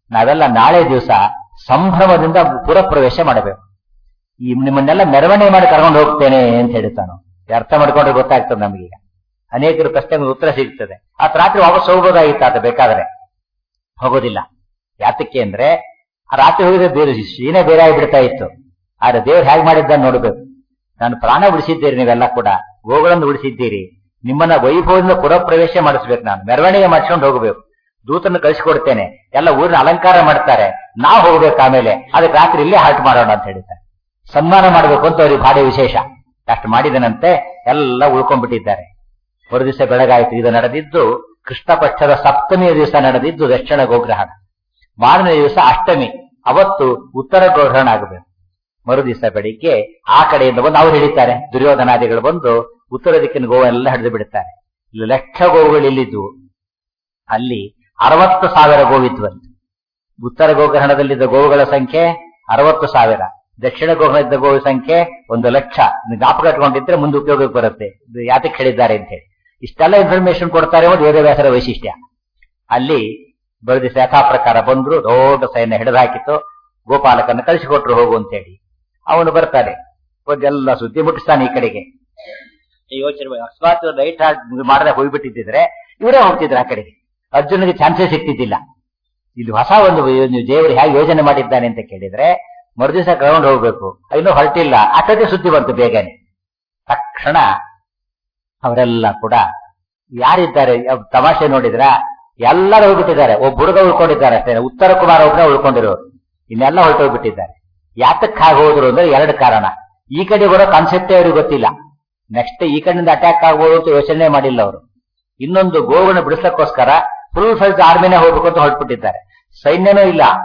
ನಾವೆಲ್ಲ ನಾಳೆ ದಿವಸ ಸಂಭ್ರಮದಿಂದ ಪುರಪ್ರವೇಶ ಮಾಡಬೇಕು. ಈ ನಿಮ್ಮನ್ನೆಲ್ಲ ಮೆರವಣಿಗೆ ಮಾಡಿ ಕರ್ಕೊಂಡು ಹೋಗ್ತೇನೆ ಅಂತ ಹೇಳ್ತಾನು. ಅರ್ಥ ಮಾಡ್ಕೊಂಡ್ರೆ ಗೊತ್ತಾಗ್ತದೆ ನಮಗೀಗ. ಅನೇಕರು ಪ್ರಶ್ನೆಗೆ ಉತ್ತರ ಸಿಗ್ತದೆ. ಆ ರಾತ್ರಿ ವಾಪಸ್ ಹೋಗ್ಬೋದಾಗಿತ್ತು ಆತ, ಬೇಕಾದ್ರೆ ಹೋಗೋದಿಲ್ಲ. ಯಾತಕ್ಕೆ ಅಂದ್ರೆ ಆ ರಾತ್ರಿ ಹೋಗಿದ್ರೆ ಬೇರೆ ಸೀನೆ ಬೇರೆ ಆಗಿಬಿಡ್ತಾ ಇತ್ತು. ಆದ್ರೆ ದೇವ್ರು ಹೇಗೆ ಮಾಡಿದ್ದಾನೆ ನೋಡ್ಬೇಕು. ನಾನು ಪ್ರಾಣ ಉಳಿಸಿದ್ದೀರಿ, ನೀವೆಲ್ಲ ಕೂಡ ಗೋಗಳನ್ನು ಉಳಿಸಿದ್ದೀರಿ. ನಿಮ್ಮನ್ನ ವೈಭವದಿಂದ ಪುರಪ್ರವೇಶ ಮಾಡಿಸ್ಬೇಕು, ನಾನು ಮೆರವಣಿಗೆ ಮಾಡ್ಸ್ಕೊಂಡು ಹೋಗಬೇಕು. ದೂತನ್ನು ಕಳಿಸಿಕೊಡ್ತೇನೆ, ಎಲ್ಲ ಊರಿನ ಅಲಂಕಾರ ಮಾಡ್ತಾರೆ, ನಾವು ಹೋಗ್ಬೇಕು. ಆಮೇಲೆ ಅದಕ್ಕೆ ರಾತ್ರಿ ಇಲ್ಲೇ ಹಾಲ್ಟ್ ಮಾಡೋಣ ಅಂತ ಹೇಳ್ತಾರೆ. ಸನ್ಮಾನ ಮಾಡಬೇಕು ಅಂತ ಅವ್ರಿಗೆ ಭಾರಿ ವಿಶೇಷ. ಅಷ್ಟು ಮಾಡಿದನಂತೆ ಎಲ್ಲ ಉಳ್ಕೊಂಡ್ಬಿಟ್ಟಿದ್ದಾರೆ. ಮರುದಿವಸ ಬೆಳಗಾಯಿತು. ಇದು ನಡೆದಿದ್ದು ಕೃಷ್ಣ ಪಕ್ಷದ ಸಪ್ತಮಿಯ ದಿವಸ ನಡೆದಿದ್ದು ದಕ್ಷಿಣ ಗೋಗ್ರಹಣ. ಮಾರನೇ ದಿವಸ ಅಷ್ಟಮಿ, ಅವತ್ತು ಉತ್ತರ ಗೋಗ್ರಹಣ ಆಗಬೇಕು. ಮರುದಿವಸ ಬೆಳಿಗ್ಗೆ ಆ ಕಡೆಯಿಂದ ಬಂದು ಅವ್ರು ಹಿಡಿತಾರೆ, ದುರ್ಯೋಧನಾದಿಗಳು ಬಂದು ಉತ್ತರ ದಿಕ್ಕಿನ ಗೋವೆಲ್ಲ ಹಿಡಿದು ಬಿಡುತ್ತಾರೆ. ಇಲ್ಲಿ ಲಕ್ಷ ಗೋವುಗಳು ಇಲ್ಲಿದ್ವು, ಅಲ್ಲಿ 60,000 ಗೋವಿದ್ವಂತೆ. ಉತ್ತರ ಗೋಗ್ರಹಣದಲ್ಲಿದ್ದ ಗೋವುಗಳ ಸಂಖ್ಯೆ 60,000, ದಕ್ಷಿಣ ಗೋಗ್ರಹಣದ ಗೋವು ಸಂಖ್ಯೆ 1,00,000. ಜ್ಞಾಪಕ ಇಟ್ಕೊಂಡಿದ್ರೆ ಮುಂದೆ ಉಪಯೋಗಕ್ಕೆ ಬರುತ್ತೆ, ಇದು ಯಾತಕ್ಕೆ ಹೇಳಿದ್ದಾರೆ ಅಂತ ಹೇಳಿ. ಇಷ್ಟೆಲ್ಲ ಇನ್ಫಾರ್ಮೇಶನ್ ಕೊಡ್ತಾರೆ ಅನ್ನೋದು ವೇದವ್ಯಾಸರ ವೈಶಿಷ್ಟ್ಯ. ಅಲ್ಲಿ ಬರೆದಿಸ ಯಥಾ ಪ್ರಕಾರ ಬಂದ್ರು, ದೊಡ್ಡ ಸೈನ್ಯ ಹಿಡಿದು ಹಾಕಿತ್ತು. ಗೋಪಾಲಕನ್ನ ಕಳಿಸಿಕೊಟ್ರು ಹೋಗು ಅಂತ ಹೇಳಿ. ಅವನು ಬರ್ತಾನೆ, ಒಂದೆಲ್ಲ ಸುದ್ದಿ ಮುಟ್ಟಿಸ್ತಾನೆ ಈ ಕಡೆಗೆ. ಯೋಚನೆ ಅಕಸ್ಮಾತ್ ರೈಟ್ ಮಾಡದೆ ಹೋಗ್ಬಿಟ್ಟಿದ್ರೆ ಇವರೇ ಹೋಗ್ತಿದ್ರು ಆ ಕಡೆಗೆ. ಅರ್ಜುನಿಗೆ ಚಾನ್ಸೇ ಸಿಗ್ತಿದ್ದಿಲ್ಲ. ಇಲ್ಲಿ ಹೊಸ ಒಂದು ದೇವರು ಹೇಗೆ ಯೋಜನೆ ಮಾಡಿದ್ದಾನೆ ಅಂತ ಕೇಳಿದ್ರೆ, ಮರುದಿವಸ ಗ್ರೌಂಡ್ ಹೋಗ್ಬೇಕು, ಇನ್ನೂ ಹೊರಟಿಲ್ಲ, ಅಷ್ಟೊತ್ತಿಗೆ ಸುದ್ದಿ ಬಂತು ಬೇಗನೆ. ತಕ್ಷಣ ಅವರೆಲ್ಲ ಕೂಡ ಯಾರಿದ್ದಾರೆ ತಮಾಷೆ ನೋಡಿದ್ರ, ಎಲ್ಲರೂ ಹೋಗ್ಬಿಟ್ಟಿದ್ದಾರೆ. ಒಬ್ಬ ಹುಡುಗ ಉಳ್ಕೊಂಡಿದ್ದಾರೆ ಅಷ್ಟೇ, ಉತ್ತರ ಕುಮಾರ ಒಬ್ಬನೇ ಉಳ್ಕೊಂಡಿರೋರು, ಇನ್ನೆಲ್ಲ ಹೊರಟೋಗ್ಬಿಟ್ಟಿದ್ದಾರೆ. ಯಾತಕ್ಕೆ ಹಾಗೆ ಹೋದ್ರು ಅಂದ್ರೆ 2 ಕಾರಣ. ಈ ಕಡೆ ಬರೋ ಕಾನ್ಸೆಪ್ಟೇ ಅವ್ರಿಗೆ ಗೊತ್ತಿಲ್ಲ. ನೆಕ್ಸ್ಟ್ ಈ ಕಡೆಯಿಂದ ಅಟ್ಯಾಕ್ ಆಗ್ಬೋದು ಅಂತ ಯೋಚನೆ ಮಾಡಿಲ್ಲ ಅವರು. ಇನ್ನೊಂದು ಗೋವನ್ನು ಬಿಡಿಸಕ್ಕೋಸ್ಕರ ಫುಲ್ ಫೈಜ್ ಆರ್ಮಿನೇ ಹೋಗ್ಬೇಕು ಅಂತ ಹೊರಟ್ಬಿಟ್ಟಿದ್ದಾರೆ. ಸೈನ್ಯನೂ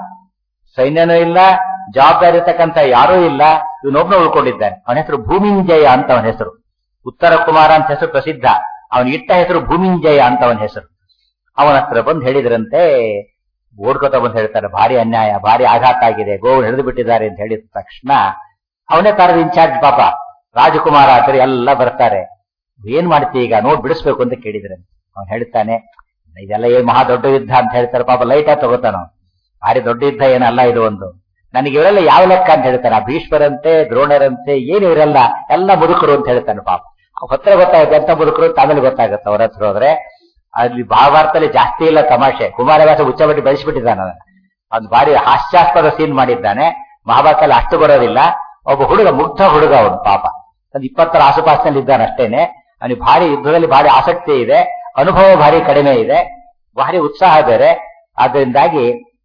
ಇಲ್ಲ, ಜವಾಬ್ದಾರಿ ಇರ್ತಕ್ಕಂಥ ಯಾರೂ ಇಲ್ಲ. ಇವನೊಬ್ನ ಉಳ್ಕೊಂಡಿದ್ದಾನೆ. ಅವನ ಹೆಸರು ಭೂಮಿಂಜಯ ಅಂತ ಅವನ ಹೆಸರು. ಉತ್ತರ ಕುಮಾರ ಅಂತ ಹೆಸರು ಪ್ರಸಿದ್ಧ. ಅವನ ಇಟ್ಟ ಹೆಸರು ಭೂಮಿಂಜಯ ಅಂತ ಅವನ ಹೆಸರು. ಅವನ ಹತ್ರ ಬಂದು ಹೇಳಿದ್ರಂತೆ, ಓಡ್ಕೋತ ಬಂದು ಹೇಳ್ತಾರೆ, ಭಾರಿ ಅನ್ಯಾಯ, ಭಾರಿ ಆಘಾತ ಆಗಿದೆ, ಗೋವು ಹಿಡಿದು ಬಿಟ್ಟಿದ್ದಾರೆ ಅಂತ ಹೇಳಿದ ತಕ್ಷಣ ಅವನೇ ಕರೆದು ಇನ್ಚಾರ್ಜ್ ಪಾಪ ರಾಜಕುಮಾರ ಆತರ ಎಲ್ಲ ಬರ್ತಾರೆ. ಏನ್ ಮಾಡ್ತೀವಿ ಈಗ, ನೋಡ್ ಬಿಡಿಸ್ಬೇಕು ಅಂತ ಕೇಳಿದ್ರೆ ಅವನು ಹೇಳ್ತಾನೆ, ಇದೆಲ್ಲ ಏನ್ ಮಹಾ ದೊಡ್ಡ ಯುದ್ಧ ಅಂತ ಹೇಳ್ತಾರೆ. ಪಾಪ ಲೈಟ್ ಆಗಿ ತಗೋತಾನ. ಭಾರಿ ದೊಡ್ಡ ಯುದ್ಧ ಏನಲ್ಲ ಇದು ಒಂದು. ನನಗೆ ಇವರೆಲ್ಲ ಯಾವ ಲೆಕ್ಕ ಅಂತ ಹೇಳ್ತಾನೆ. ಆ ಭೀಷ್ಮರಂತೆ, ದ್ರೋಣರಂತೆ ಏನು ಇವರೆಲ್ಲ ಎಲ್ಲ ಮುದುಕರು ಅಂತ ಹೇಳ್ತಾನೆ. ಪಾಪ ಹತ್ರ ಗೊತ್ತಾಗುತ್ತೆ ಅಂತ ಮುದುಕರು ಅಂತ ಆಮೇಲೆ ಗೊತ್ತಾಗುತ್ತೆ ಅವ್ರ ಹತ್ರ ಹೋದ್ರೆ. ಅಲ್ಲಿ ಮಹಾಭಾರತದಲ್ಲಿ ಜಾಸ್ತಿ ಇಲ್ಲ ತಮಾಷೆ. ಕುಮಾರವ್ಯಾಸ ಉಚ್ಚಬಟ್ಟಿ ಬೆಳೆಸಿಬಿಟ್ಟಿದ್ದಾನೆ. ಅದು ಭಾರಿ ಹಾಸ್ಯಾಸ್ಪದ ಸೀನ್ ಮಾಡಿದ್ದಾನೆ. ಮಹಾಭಾರತದಲ್ಲಿ ಅಷ್ಟು ಬರೋದಿಲ್ಲ. ಒಬ್ಬ ಹುಡುಗ, ಮುಗ್ಧ ಹುಡುಗ ಅವನು, ಪಾಪ ಒಂದು 20ರ ಆಸುಪಾಸಿನಲ್ಲಿ ಇದ್ದಾನೆ ಅಷ್ಟೇನೆ. ಅವನಿಗೆ ಭಾರಿ ಯುದ್ಧದಲ್ಲಿ ಭಾರಿ ಆಸಕ್ತಿ ಇದೆ, ಅನುಭವ ಭಾರಿ ಕಡಿಮೆ ಇದೆ, ಭಾರಿ ಉತ್ಸಾಹ ಬೇರೆ. ಆದ್ರಿಂದಾಗಿ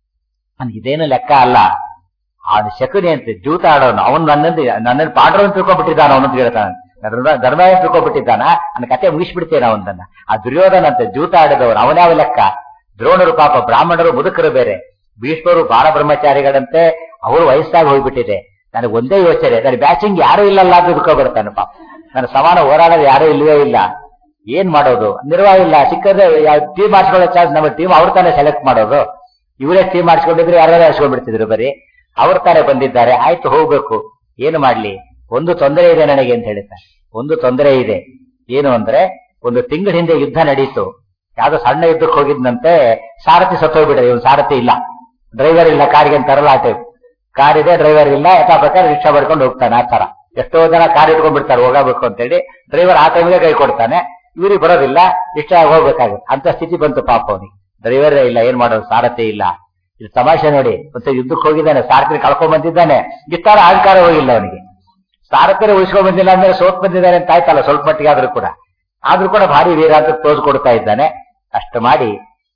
ಇದೇನು ಲೆಕ್ಕ ಅಲ್ಲ. ಅವನು ಶಕುನಿ ಅಂತ ಜೂತ ಆಡೋನು, ಅವನು ನನ್ನನ್ನು ಪಾಂಡ್ರವನ್ ತಿಳ್ಕೊಂಡ್ಬಿಟ್ಟಿದ್ದಾನ, ಅವನಂತ ಹೇಳ್ತಾನೆ. ಧರ್ಮ ತಿಳ್ಕೊಂಡ್ಬಿಟ್ಟಿದ್ದಾನ, ನನ್ನ ಕತೆ ಮುಗಿಸ್ಬಿಡ್ತೇನೆ ಅವನನ್ನ. ಆ ದುರ್ಯೋಧನ ಅಂತ ಜೂತ ಆಡಿದವನು, ಅವನ್ಯಾವ ಲೆಕ್ಕ. ದ್ರೋಣರು ಪಾಪ ಬ್ರಾಹ್ಮಣರು ಮುದುಕರು ಬೇರೆ, ಭೀಷ್ಮರು ಬಾಲ ಬ್ರಹ್ಮಚಾರಿಗಳಂತೆ, ಅವರು ವಯಸ್ಸಾಗಿ ಹೋಗ್ಬಿಟ್ಟಿದೆ. ನನಗೆ ಒಂದೇ ಯೋಚನೆ, ನನ್ನ ಬ್ಯಾಚಿಂಗ್ ಯಾರೂ ಇಲ್ಲಲ್ಲ ಅಂತ ತಿಳ್ಕೊಬಿಡ್ತಾನೆ ಪಾಪ. ನನ್ನ ಸಮಾನ ಹೋರಾಡೋದು ಯಾರೂ ಇಲ್ವೇ ಇಲ್ಲ. ಏನ್ ಮಾಡೋದು, ನಿರ್ವಾಹ ಇಲ್ಲ. ಸಿಕ್ಕದ್ರೆ ಟೀಮ್ ಮಾಡಿಸ್ಕೊಳ್ಳೋ ಚಾನ್ಸ್, ನಮ್ಮ ಟೀಮ್ ಅವ್ರ ತಾನೇ ಸೆಲೆಕ್ಟ್ ಮಾಡೋದು. ಇವರೇ ಟೀಮ್ ಮಾಡಿಸ್ಕೊಂಡಿದ್ರೆ ಯಾರು ಹಾಸ್ಕೊಂಡ್ಬಿಡ್ತಿದ್ರು. ಬರೀ ಅವ್ರ ತಾನೇ ಬಂದಿದ್ದಾರೆ, ಆಯ್ತು ಹೋಗ್ಬೇಕು. ಏನು ಮಾಡ್ಲಿ, ಒಂದು ತೊಂದರೆ ಇದೆ ನನಗೆ ಅಂತ ಹೇಳ್ತಾರೆ. ಒಂದು ತೊಂದರೆ ಇದೆ, ಏನು ಅಂದ್ರೆ ಒಂದು ತಿಂಗಳ ಹಿಂದೆ ಯುದ್ಧ ನಡೀತು. ಯಾವ್ದೋ ಸಣ್ಣ ಯುದ್ಧಕ್ಕೆ ಹೋಗಿದ್ನಂತೆ, ಸಾರಥಿ ಸತ್ತೋಗ್ಬಿಟ್ಟಿದೆ. ಇವನು ಸಾರಥಿ ಇಲ್ಲ, ಡ್ರೈವರ್ ಇಲ್ಲ, ಕಾರಿಗೆ ಅಂತಾರಲ್ಲ ಆ ಟೈಪ್. ಕಾರ್ ಇದೆ, ಡ್ರೈವರ್ ಇಲ್ಲ, ಯಥಾ ಪ್ರಕಾರ ರಿಕ್ಷಾ ಮಾಡ್ಕೊಂಡು ಹೋಗ್ತಾನೆ. ಆ ತರ ಎಷ್ಟೋ ಜನ ಕಾರ್ ಇಟ್ಕೊಂಡ್ಬಿಡ್ತಾರೆ ಹೋಗಬೇಕು ಅಂತೇಳಿ. ಡ್ರೈವರ್ ಆ ಟೈಮ್ಗೆ ಕೈ ಕೊಡ್ತಾನೆ, ಇವ್ರಿಗೆ ಬರೋದಿಲ್ಲ, ರಿಕ್ಷಾ ಹೋಗ್ಬೇಕಾಗುತ್ತೆ. ಅಂತ ಸ್ಥಿತಿ ಬಂತು ಪಾಪ ಅವನಿಗೆ. ಡ್ರೈವರೇ ಇಲ್ಲ, ಏನ್ ಮಾಡೋದು, ಸಾರಥಿ ಇಲ್ಲ. ಇದು ತಮಾಷೆ ನೋಡಿ. ಮತ್ತೆ ಯುದ್ಧಕ್ಕೆ ಹೋಗಿದ್ದಾನೆ, ಸಾರಥಿ ಕಳ್ಕೊಂಡ್ ಬಂದಿದ್ದಾನೆ, ಇಷ್ಟಾರ ಅಹಂಕಾರ ಹೋಗಿಲ್ಲ ಅವನಿಗೆ. ಸಾರಥಿ ಉಳಿಸ್ಕೊಂಡ್ ಬಂದಿಲ್ಲ ಅಂದ್ರೆ ಸೋತ್ ಬಂದಿದ್ದಾನೆ ಅಂತ ಆಯ್ತಲ್ಲ ಸ್ವಲ್ಪ ಮಟ್ಟಿಗೆ. ಆದ್ರೂ ಕೂಡ ಭಾರಿ ವೀರ ಅಂತ ತೋರ್ಸ್ ಕೊಡ್ತಾ ಇದ್ದಾನೆ. ಅಷ್ಟು ಮಾಡಿ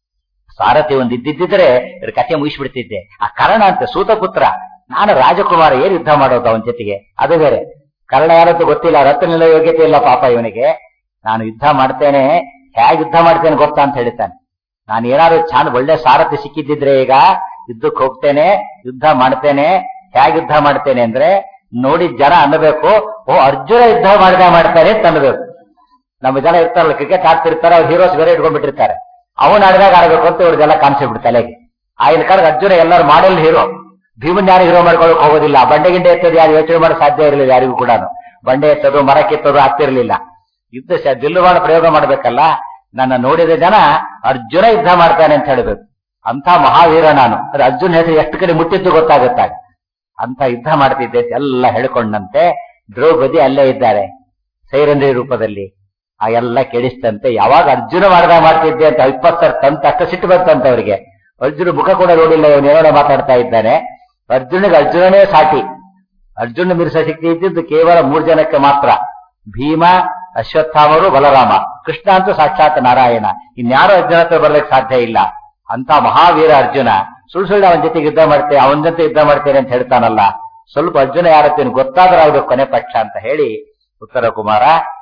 ಸಾರಥಿ ಒಂದು ಇದ್ದಿದ್ರೆ ಇವ್ರ ಕಥೆ ಮುಗಿಸ್ಬಿಡ್ತಿದ್ದೆ. ಆ ಕರ್ಣ ಅಂತ ಸೂತಪುತ್ರ, ನಾನು ರಾಜಕುಮಾರ, ಏನ್ ಯುದ್ಧ ಮಾಡೋದು ಅವನ ಜೊತೆಗೆ, ಅದು ಬೇರೆ. ಕರ್ಣ ಯಾರದ್ದು ಗೊತ್ತಿಲ್ಲ, ರತ್ನಿಲ್ಲ, ಯೋಗ್ಯತೆ ಇಲ್ಲ ಪಾಪ ಇವನಿಗೆ. ನಾನು ಯುದ್ಧ ಮಾಡ್ತೇನೆ, ಹೇಗೆ ಯುದ್ಧ ಮಾಡ್ತೇನೆ ಗೊತ್ತಾ ಅಂತ ಹೇಳ್ತಾನೆ. ನಾನು ಏನಾದ್ರು ಒಳ್ಳೆ ಸಾರಥಿ ಸಿಕ್ಕಿದ್ದಿದ್ರೆ ಈಗ ಯುದ್ಧಕ್ಕೆ ಹೋಗ್ತೇನೆ, ಯುದ್ಧ ಮಾಡ್ತೇನೆ. ಹೇಗೆ ಯುದ್ಧ ಮಾಡ್ತೇನೆ ಅಂದ್ರೆ, ನೋಡಿ ಜನ ಅನ್ನಬೇಕು, ಓ ಅರ್ಜುನ ಯುದ್ಧ ಮಾಡ್ತಾನೆ ಅಂತ ಅನ್ನಬೇಕು. ನಮ್ಮ ಜನ ಇರ್ತಾರಲ್ಲ, ಕ್ರಿಕೆಟ್ ಆಡ್ತಿರ್ತಾರೆ, ಅವ್ರು ಹೀರೋಸ್ ಬೇರೆ ಇಟ್ಕೊಂಡ್ಬಿಟ್ಟಿರ್ತಾರೆ. ಅವನು ಆಡಿದಾಗ ಆಡಬೇಕು ಅಂತ ಇವ್ರದೆಲ್ಲ ಕಾನ್ಸೆಪ್ಟ್ ತಲೆಗೆ. ಆಗಿನ ಕಾಲಕ್ಕೆ ಅರ್ಜುನ ಎಲ್ಲರೂ ಮಾಡೆಲ್ ಹೀರೋ. ಭೀಮನ್ ಯಾರು ಹೀರೋ ಮಾಡ್ಕೊಳಕ್ ಹೋಗೋದಿಲ್ಲ. ಬಂಡೆ ಗಿಂಡೆ ಎತ್ತೋದು ಯಾರು ಯೋಚನೆ ಮಾಡೋ ಸಾಧ್ಯ ಇರಲಿಲ್ಲ ಯಾರಿಗೂ ಕೂಡ. ಬಂಡೆ ಎತ್ತೋದು, ಮರಕ್ಕೆ ಎತ್ತೋದು ಆಗ್ತಿರ್ಲಿಲ್ಲ. ಯುದ್ಧ ದಿಲ್ಲುವಾಣ ಪ್ರಯೋಗ ಮಾಡ್ಬೇಕಲ್ಲ. ನನ್ನ ನೋಡಿದ ಜನ ಅರ್ಜುನ ಯುದ್ಧ ಮಾಡ್ತಾನೆ ಅಂತ ಹೇಳ್ಬೇಕು. ಅಂತ ಮಹಾವೀರ ನಾನು. ಅದು ಅರ್ಜುನ್ ಹೆಸರು ಎಷ್ಟು ಕಡೆ ಮುಟ್ಟಿದ್ದು ಗೊತ್ತಾಗುತ್ತಾಗ. ಅಂತ ಯುದ್ಧ ಮಾಡ್ತಿದ್ದೆ ಎಲ್ಲ ಹೇಳ್ಕೊಂಡಂತೆ. ದ್ರೌಪದಿ ಅಲ್ಲೇ ಇದ್ದಾರೆ ಸೈರಂಧ್ರಿ ರೂಪದಲ್ಲಿ. ಆ ಎಲ್ಲ ಕೇಳಿಸ್ತಂತೆ. ಯಾವಾಗ ಅರ್ಜುನ ಮಾಡ್ತಿದ್ದೆ ಅಂತ 20 ತಂತ ಅಷ್ಟು ಸಿಟ್ಟು ಬಂತಂತ ಅವರಿಗೆ. ಅರ್ಜುನ ಮುಖ ಕೂಡ ನೋಡಿಲ್ಲ, ಇವನು ಏನೋ ಮಾತಾಡ್ತಾ ಇದ್ದಾನೆ. ಅರ್ಜುನಿಗೆ ಅರ್ಜುನನೇ ಸಾಟಿ. ಅರ್ಜುನ ಮೀರಿಸ ಶಕ್ತಿ ಇದ್ದಿದ್ದು ಕೇವಲ 3 ಜನಕ್ಕೆ ಮಾತ್ರ, ಭೀಮ, ಅಶ್ವತ್ಥಾಮರು, ಬಲರಾಮ. ಕೃಷ್ಣ ಅಂತೂ ಸಾಕ್ಷಾತ್ ನಾರಾಯಣ. ಇನ್ಯಾರು ಅರ್ಜುನ ಹತ್ರ ಬರ್ಲಿಕ್ಕೆ ಸಾಧ್ಯ ಇಲ್ಲ. ಅಂತ ಮಹಾವೀರ ಅರ್ಜುನ ಸುಳ್ಳು ಅವನ ಜೊತೆಗೆ ಯುದ್ಧ ಮಾಡ್ತೇನೆ, ಅವನ ಜೊತೆ ಯುದ್ಧ ಮಾಡ್ತೇನೆ ಅಂತ ಹೇಳ್ತಾನಲ್ಲ. ಸ್ವಲ್ಪ ಅರ್ಜುನ ಯಾರತ್ತೇನು ಗೊತ್ತಾದ್ರೂ ಆಗ್ಬೇಕು ಕೊನೆ ಪಕ್ಷ ಅಂತ ಹೇಳಿ, ಉತ್ತರ ಕುಮಾರ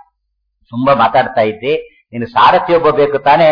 ತುಂಬಾ ಮಾತಾಡ್ತಾ ಇದ್ದಿ, ನೀನು ಸಾರಥಿ ಒಬ್ಬ ಬೇಕು ತಾನೆ?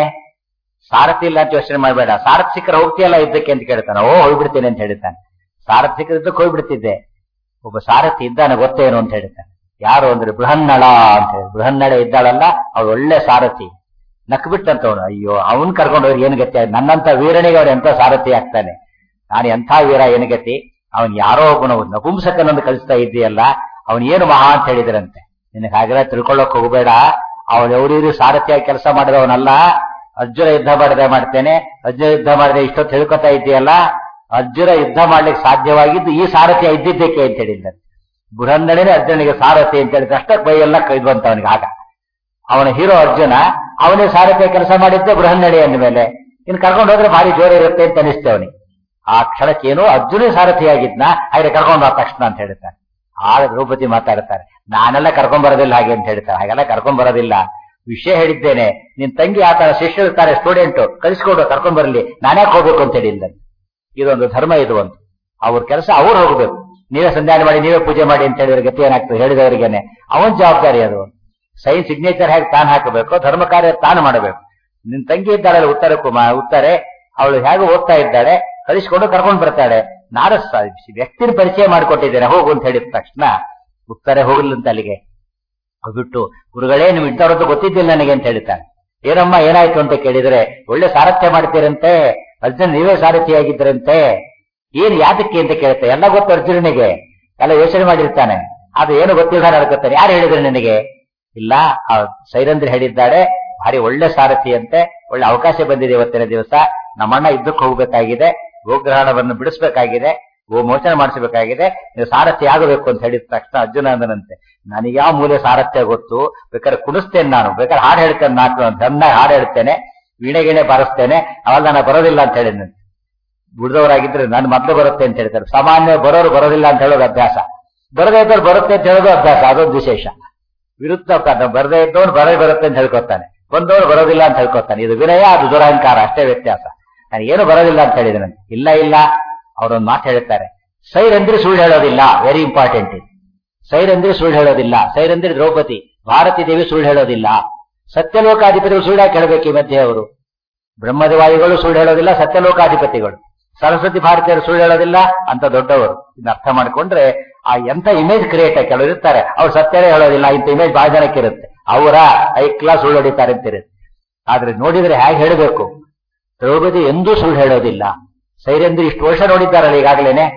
ಸಾರಥಿ ಇಲ್ಲ ಅಂತ ಯೋಚನೆ ಮಾಡಬೇಡ. ಸಾರಥಿ ಸಿಕ್ಕರೆ ಹೋಗ್ತೀಯಲ್ಲ ಯುದ್ಧಕ್ಕೆ ಅಂತ ಕೇಳ್ತಾನೆ. ಹೋಗ್ಬಿಡ್ತೇನೆ ಅಂತ ಹೇಳ್ತಾನೆ. ಸಾರಥಿ ಸಿಕ್ಕರೆ ಯುದ್ಧಕ್ಕೆ ಹೋಗ್ಬಿಡ್ತಿದ್ದೆ. ಒಬ್ಬ ಸಾರಥಿ ಇದ್ದಾನೆ ಗೊತ್ತೇನು ಅಂತ ಹೇಳ್ತಾನೆ. ಯಾರು ಅಂದ್ರೆ ಬೃಹನ್ನಳ ಅಂತ ಹೇಳಿ. ಬೃಹನ್ನಳೆ ಇದ್ದಾಳಲ್ಲ, ಅವಳು ಒಳ್ಳೆ ಸಾರಥಿ. ನಕ್ಬಿಟ್ಟಂತವನು. ಅಯ್ಯೋ, ಅವನ್ ಕರ್ಕೊಂಡು ಹೋಗಿ ಏನ್ ಗತಿ? ನನ್ನಂತ ವೀರನಿಗೆ ಅವ್ರು ಎಂತ ಸಾರಥಿ ಆಗ್ತಾನೆ? ನಾನು ಎಂಥ ವೀರ, ಏನ್ ಗತಿ? ಅವನ್ ಯಾರೋ ಒಬ್ಬನು ನಪುಂಸಕನೊಂದು ಕಳಿಸ್ತಾ ಇದ್ದೀಯಲ್ಲ, ಅವನ್ ಏನು ಮಹಾ ಅಂತ ಹೇಳಿದ್ರಂತೆ. ನಿನಗೆ ಹಾಗೆಲ್ಲ ತಿಳ್ಕೊಳ್ಳೋಕ್ ಹೋಗಬೇಡ. ಅವಳು ಎವರಿಗೂ ಸಾರಥಿಯಾಗಿ ಕೆಲಸ ಮಾಡಿದವನಲ್ಲ. ಅರ್ಜುನ ಯುದ್ಧ ಮಾಡದೆ ಮಾಡ್ತೇನೆ, ಅರ್ಜುನ ಯುದ್ಧ ಮಾಡದೆ ಇಷ್ಟೊತ್ತು ತಿಳ್ಕೊತಾ ಇದ್ದೀಯಲ್ಲ. ಅರ್ಜುನ ಯುದ್ಧ ಮಾಡ್ಲಿಕ್ಕೆ ಸಾಧ್ಯವಾಗಿದ್ದು ಈ ಸಾರಥಿಯ ಇದ್ದಿದ್ದಕ್ಕೆ ಅಂತ ಹೇಳಿದ್ದಂತೆ. ಬೃಹನ್ನಳೇನೆ ಅರ್ಜುನಿಗೆ ಸಾರಥಿ ಅಂತ ಹೇಳಿದ ಅಷ್ಟಕ್ಕೆ ಬೈಯೆಲ್ಲ ಕೈದ್ವಂತ ಅವನಿಗೆ. ಆಗ ಅವನ ಹೀರೋ ಅರ್ಜುನ, ಅವನೇ ಸಾರಥಿಯ ಕೆಲಸ ಮಾಡಿದ್ದೆ ಬೃಹನ್ನಳಿ ಅಂದ ಮೇಲೆ ಇನ್ನು ಕರ್ಕೊಂಡು ಹೋದ್ರೆ ಭಾರಿ ಜೋರ ಇರುತ್ತೆ ಅಂತ ಅನಿಸ್ತೇ ಅವನಿಗೆ. ಆ ಕ್ಷಣಕ್ಕೇನು ಅರ್ಜುನೇ ಸಾರಥಿಯಾಗಿದ್ನ, ಹಾಗೆ ಕರ್ಕೊಂಡು ಆ ತಕ್ಷಣ ಅಂತ ಹೇಳ್ತಾರೆ. ಆಗ ದ್ರೌಪದಿ ಮಾತಾಡ್ತಾರೆ, ನಾನೆಲ್ಲ ಕರ್ಕೊಂಡ್ ಬರೋದಿಲ್ಲ ಹಾಗೆ ಅಂತ ಹೇಳ್ತಾರೆ. ಹಾಗೆಲ್ಲ ಕರ್ಕೊಂಡ್ ಬರೋದಿಲ್ಲ, ವಿಷಯ ಹೇಳಿದ್ದೇನೆ. ನಿನ್ ತಂಗಿ ಆತರ ಶಿಷ್ಯರು ಇರ್ತಾರೆ, ಸ್ಟೂಡೆಂಟ್, ಕಳಿಸ್ಕೊಡು, ಕರ್ಕೊಂಡ್ ಬರಲಿ, ನಾನ್ಯಾಕೆ ಹೋಗ್ಬೇಕು ಅಂತ ಹೇಳಿದ್ದ. ಇದೊಂದು ಧರ್ಮ, ಇದು ಒಂದು ಅವ್ರ ಕೆಲಸ ಅವ್ರು ಹೋಗ್ಬೇಕು. ನೀವೇ ಸಂಧಾನ ಮಾಡಿ, ನೀವೇ ಪೂಜೆ ಮಾಡಿ ಅಂತ ಹೇಳಿದ್ರೆ ಗತಿ ಏನಾಗ್ತದೆ? ಹೇಳಿದವರಿಗೇನೆ ಅವನ್ ಜವಾಬ್ದಾರಿ ಅದು. ಸೈನ್ ಸಿಗ್ನೇಚರ್ ಹೇಗೆ ತಾನು ಹಾಕಬೇಕು, ಧರ್ಮ ಕಾರ್ಯ ತಾನು ಮಾಡಬೇಕು. ನಿನ್ ತಂಗಿ ಇದ್ದಾಳಲ್ಲ ಉತ್ತಾರೆ, ಅವಳು ಹೇಗೆ ಓದ್ತಾ ಇದ್ದಾಳೆ, ಕಳಿಸ್ಕೊಂಡು ಕರ್ಕೊಂಡು ಬರ್ತಾಳೆ. ನಾನು ವ್ಯಕ್ತಿನ ಪರಿಚಯ ಮಾಡಿಕೊಟ್ಟಿದ್ದೇನೆ, ಹೋಗು ಅಂತ ಹೇಳಿದ ತಕ್ಷಣ ಉತ್ತಾರೆ ಹೋಗ್ಲಿಂತ ಅಲ್ಲಿಗೆ ಹೋಗ್ಬಿಟ್ಟು, ಗುರುಗಳೇ ನೀವು ಇದ್ದವರದ್ದು ಗೊತ್ತಿದ್ದಿಲ್ಲ ನನಗೆ ಅಂತ ಹೇಳ್ತಾನೆ. ಏನಮ್ಮ ಏನಾಯ್ತು ಅಂತ ಕೇಳಿದ್ರೆ, ಒಳ್ಳೆ ಸಾರಥ್ಯ ಮಾಡ್ತೀರಂತೆ, ಅರ್ಜುನ್ ನೀವೇ ಸಾರಥಿಯಾಗಿದ್ದರಂತೆ, ಏನ್ ಯಾತಕ್ಕೆ ಅಂತ ಕೇಳುತ್ತೆ. ಎಲ್ಲ ಗೊತ್ತು ಅರ್ಜುನನಿಗೆ, ಎಲ್ಲ ಯೋಚನೆ ಮಾಡಿರ್ತಾನೆ. ಅದು ಏನು ಗೊತ್ತಿಲ್ಲ ನಡ್ಕೊತಾನೆ. ಯಾರು ಹೇಳಿದ್ರೆ ನನಗೆ? ಇಲ್ಲ, ಆ ಸೈರಂಧ್ರಿ ಹೇಳಿದ್ದಾಳೆ, ಭಾರಿ ಒಳ್ಳೆ ಸಾರಥಿ ಅಂತೆ, ಒಳ್ಳೆ ಅವಕಾಶ ಬಂದಿದೆ ಇವತ್ತಿನ ದಿವಸ. ನಮ್ಮಣ್ಣ ಯುದ್ಧಕ್ಕೆ ಹೋಗ್ಬೇಕಾಗಿದೆ, ಗೋಗ್ರಹಣವನ್ನು ಬಿಡಿಸ್ಬೇಕಾಗಿದೆ, ಗೋಮೋಚನೆ ಮಾಡಿಸಬೇಕಾಗಿದೆ, ನೀವು ಸಾರಥಿ ಆಗಬೇಕು ಅಂತ ಹೇಳಿದ ತಕ್ಷಣ ಅರ್ಜುನ ಅಂದನಂತೆ, ನನಗೆ ಯಾವ ಮೂಲೆ ಸಾರಥ್ಯ ಗೊತ್ತು, ಬೇಕಾದ್ರೆ ಕುಣಿಸ್ತೇನೆ, ನಾನು ಬೇಕಾದ್ರೆ ಹಾಡು ಹೇಳ್ತೇನೆ, ನಾಲ್ಕು ಚೆನ್ನಾಗಿ ಹಾಡು ಹೇಳ್ತೇನೆ, ವೀಣೆ ಬಾರಿಸ್ತೇನೆ, ಅವಾಗ ನಾನು ಬರೋದಿಲ್ಲ ಅಂತ ಹೇಳಿದಂತೆ. ಉಳಿದವರಾಗಿದ್ರೆ ನಾನು ಮೊದಲು ಬರುತ್ತೆ ಅಂತ ಹೇಳ್ತಾರೆ. ಸಾಮಾನ್ಯ ಬರೋರು ಬರೋದಿಲ್ಲ ಅಂತ ಹೇಳೋದು ಅಭ್ಯಾಸ, ಬರದೇ ಇದ್ದವ್ರು ಬರುತ್ತೆ ಅಂತ ಹೇಳೋದು ಅಭ್ಯಾಸ. ಅದೊಂದು ವಿಶೇಷ. ವಿರುದ್ಧ ಬರದೇ ಇದ್ದವನು ಬರುತ್ತೆ ಅಂತ ಹೇಳ್ಕೊತಾನೆ, ಬಂದವನು ಬರೋದಿಲ್ಲ ಅಂತ ಹೇಳ್ಕೊತಾನೆ. ಇದು ವಿನಯ, ಅದು ದುರಹಂಕಾರ, ಅಷ್ಟೇ ವ್ಯತ್ಯಾಸ. ನಾನು ಏನು ಬರೋದಿಲ್ಲ ಅಂತ ಹೇಳಿದ್ರೆ, ಇಲ್ಲ ಇಲ್ಲ, ಅವರೊಂದು ಮಾತು ಹೇಳ್ತಾರೆ, ಸೈರಂಧ್ರಿ ಸುಳ್ಳು ಹೇಳೋದಿಲ್ಲ. ವೆರಿ ಇಂಪಾರ್ಟೆಂಟ್ ಇದು. ಸೈರಂಧ್ರಿ ಸುಳ್ಳು ಹೇಳೋದಿಲ್ಲ. ಸೈರಂಧ್ರಿ ದ್ರೌಪದಿ, ಭಾರತೀ ದೇವಿ ಸುಳ್ಳು ಹೇಳೋದಿಲ್ಲ. ಸತ್ಯಲೋಕಾಧಿಪತಿಗಳು ಸುಳ್ಳು ಕೇಳಬೇಕು. ಈ ಮಧ್ಯೆ ಅವರು ಬ್ರಹ್ಮದೇವಾದಿಗಳು ಸುಳ್ಳು ಹೇಳೋದಿಲ್ಲ, ಸತ್ಯಲೋಕಾಧಿಪತಿಗಳು. ಸರಸ್ವತಿ ಭಾರತೀಯರು ಸುಳ್ಳು ಹೇಳೋದಿಲ್ಲ ಅಂತ ದೊಡ್ಡವರು. ಇದನ್ನ ಅರ್ಥ ಮಾಡ್ಕೊಂಡ್ರೆ ಆ ಎಂತ ಇಮೇಜ್ ಕ್ರಿಯೇಟ್ ಆಗಿ ಕೆಲವರು ಇರ್ತಾರೆ, ಅವ್ರು ಸತ್ಯನೇ ಹೇಳೋದಿಲ್ಲ, ಇಂಥ ಇಮೇಜ್ ಬಹಳ ಜನಕ್ಕೆ ಇರುತ್ತೆ. ಅವರ ಐಕ್ಲಾ ಸುಳ್ಳು ಹೊಡಿತಾರೆ ಅಂತಿರುತ್ತೆ. ಆದ್ರೆ ನೋಡಿದ್ರೆ ಹೇಗೆ ಹೇಳಬೇಕು, ದ್ರೌಪದಿ ಎಂದೂ ಸುಳ್ಳು ಹೇಳೋದಿಲ್ಲ. ಸೈರಂಧ್ರಿ ಇಷ್ಟು ವರ್ಷ ನೋಡಿದ್ದಾರಲ್ಲ ಈಗಾಗಲೇನೆ,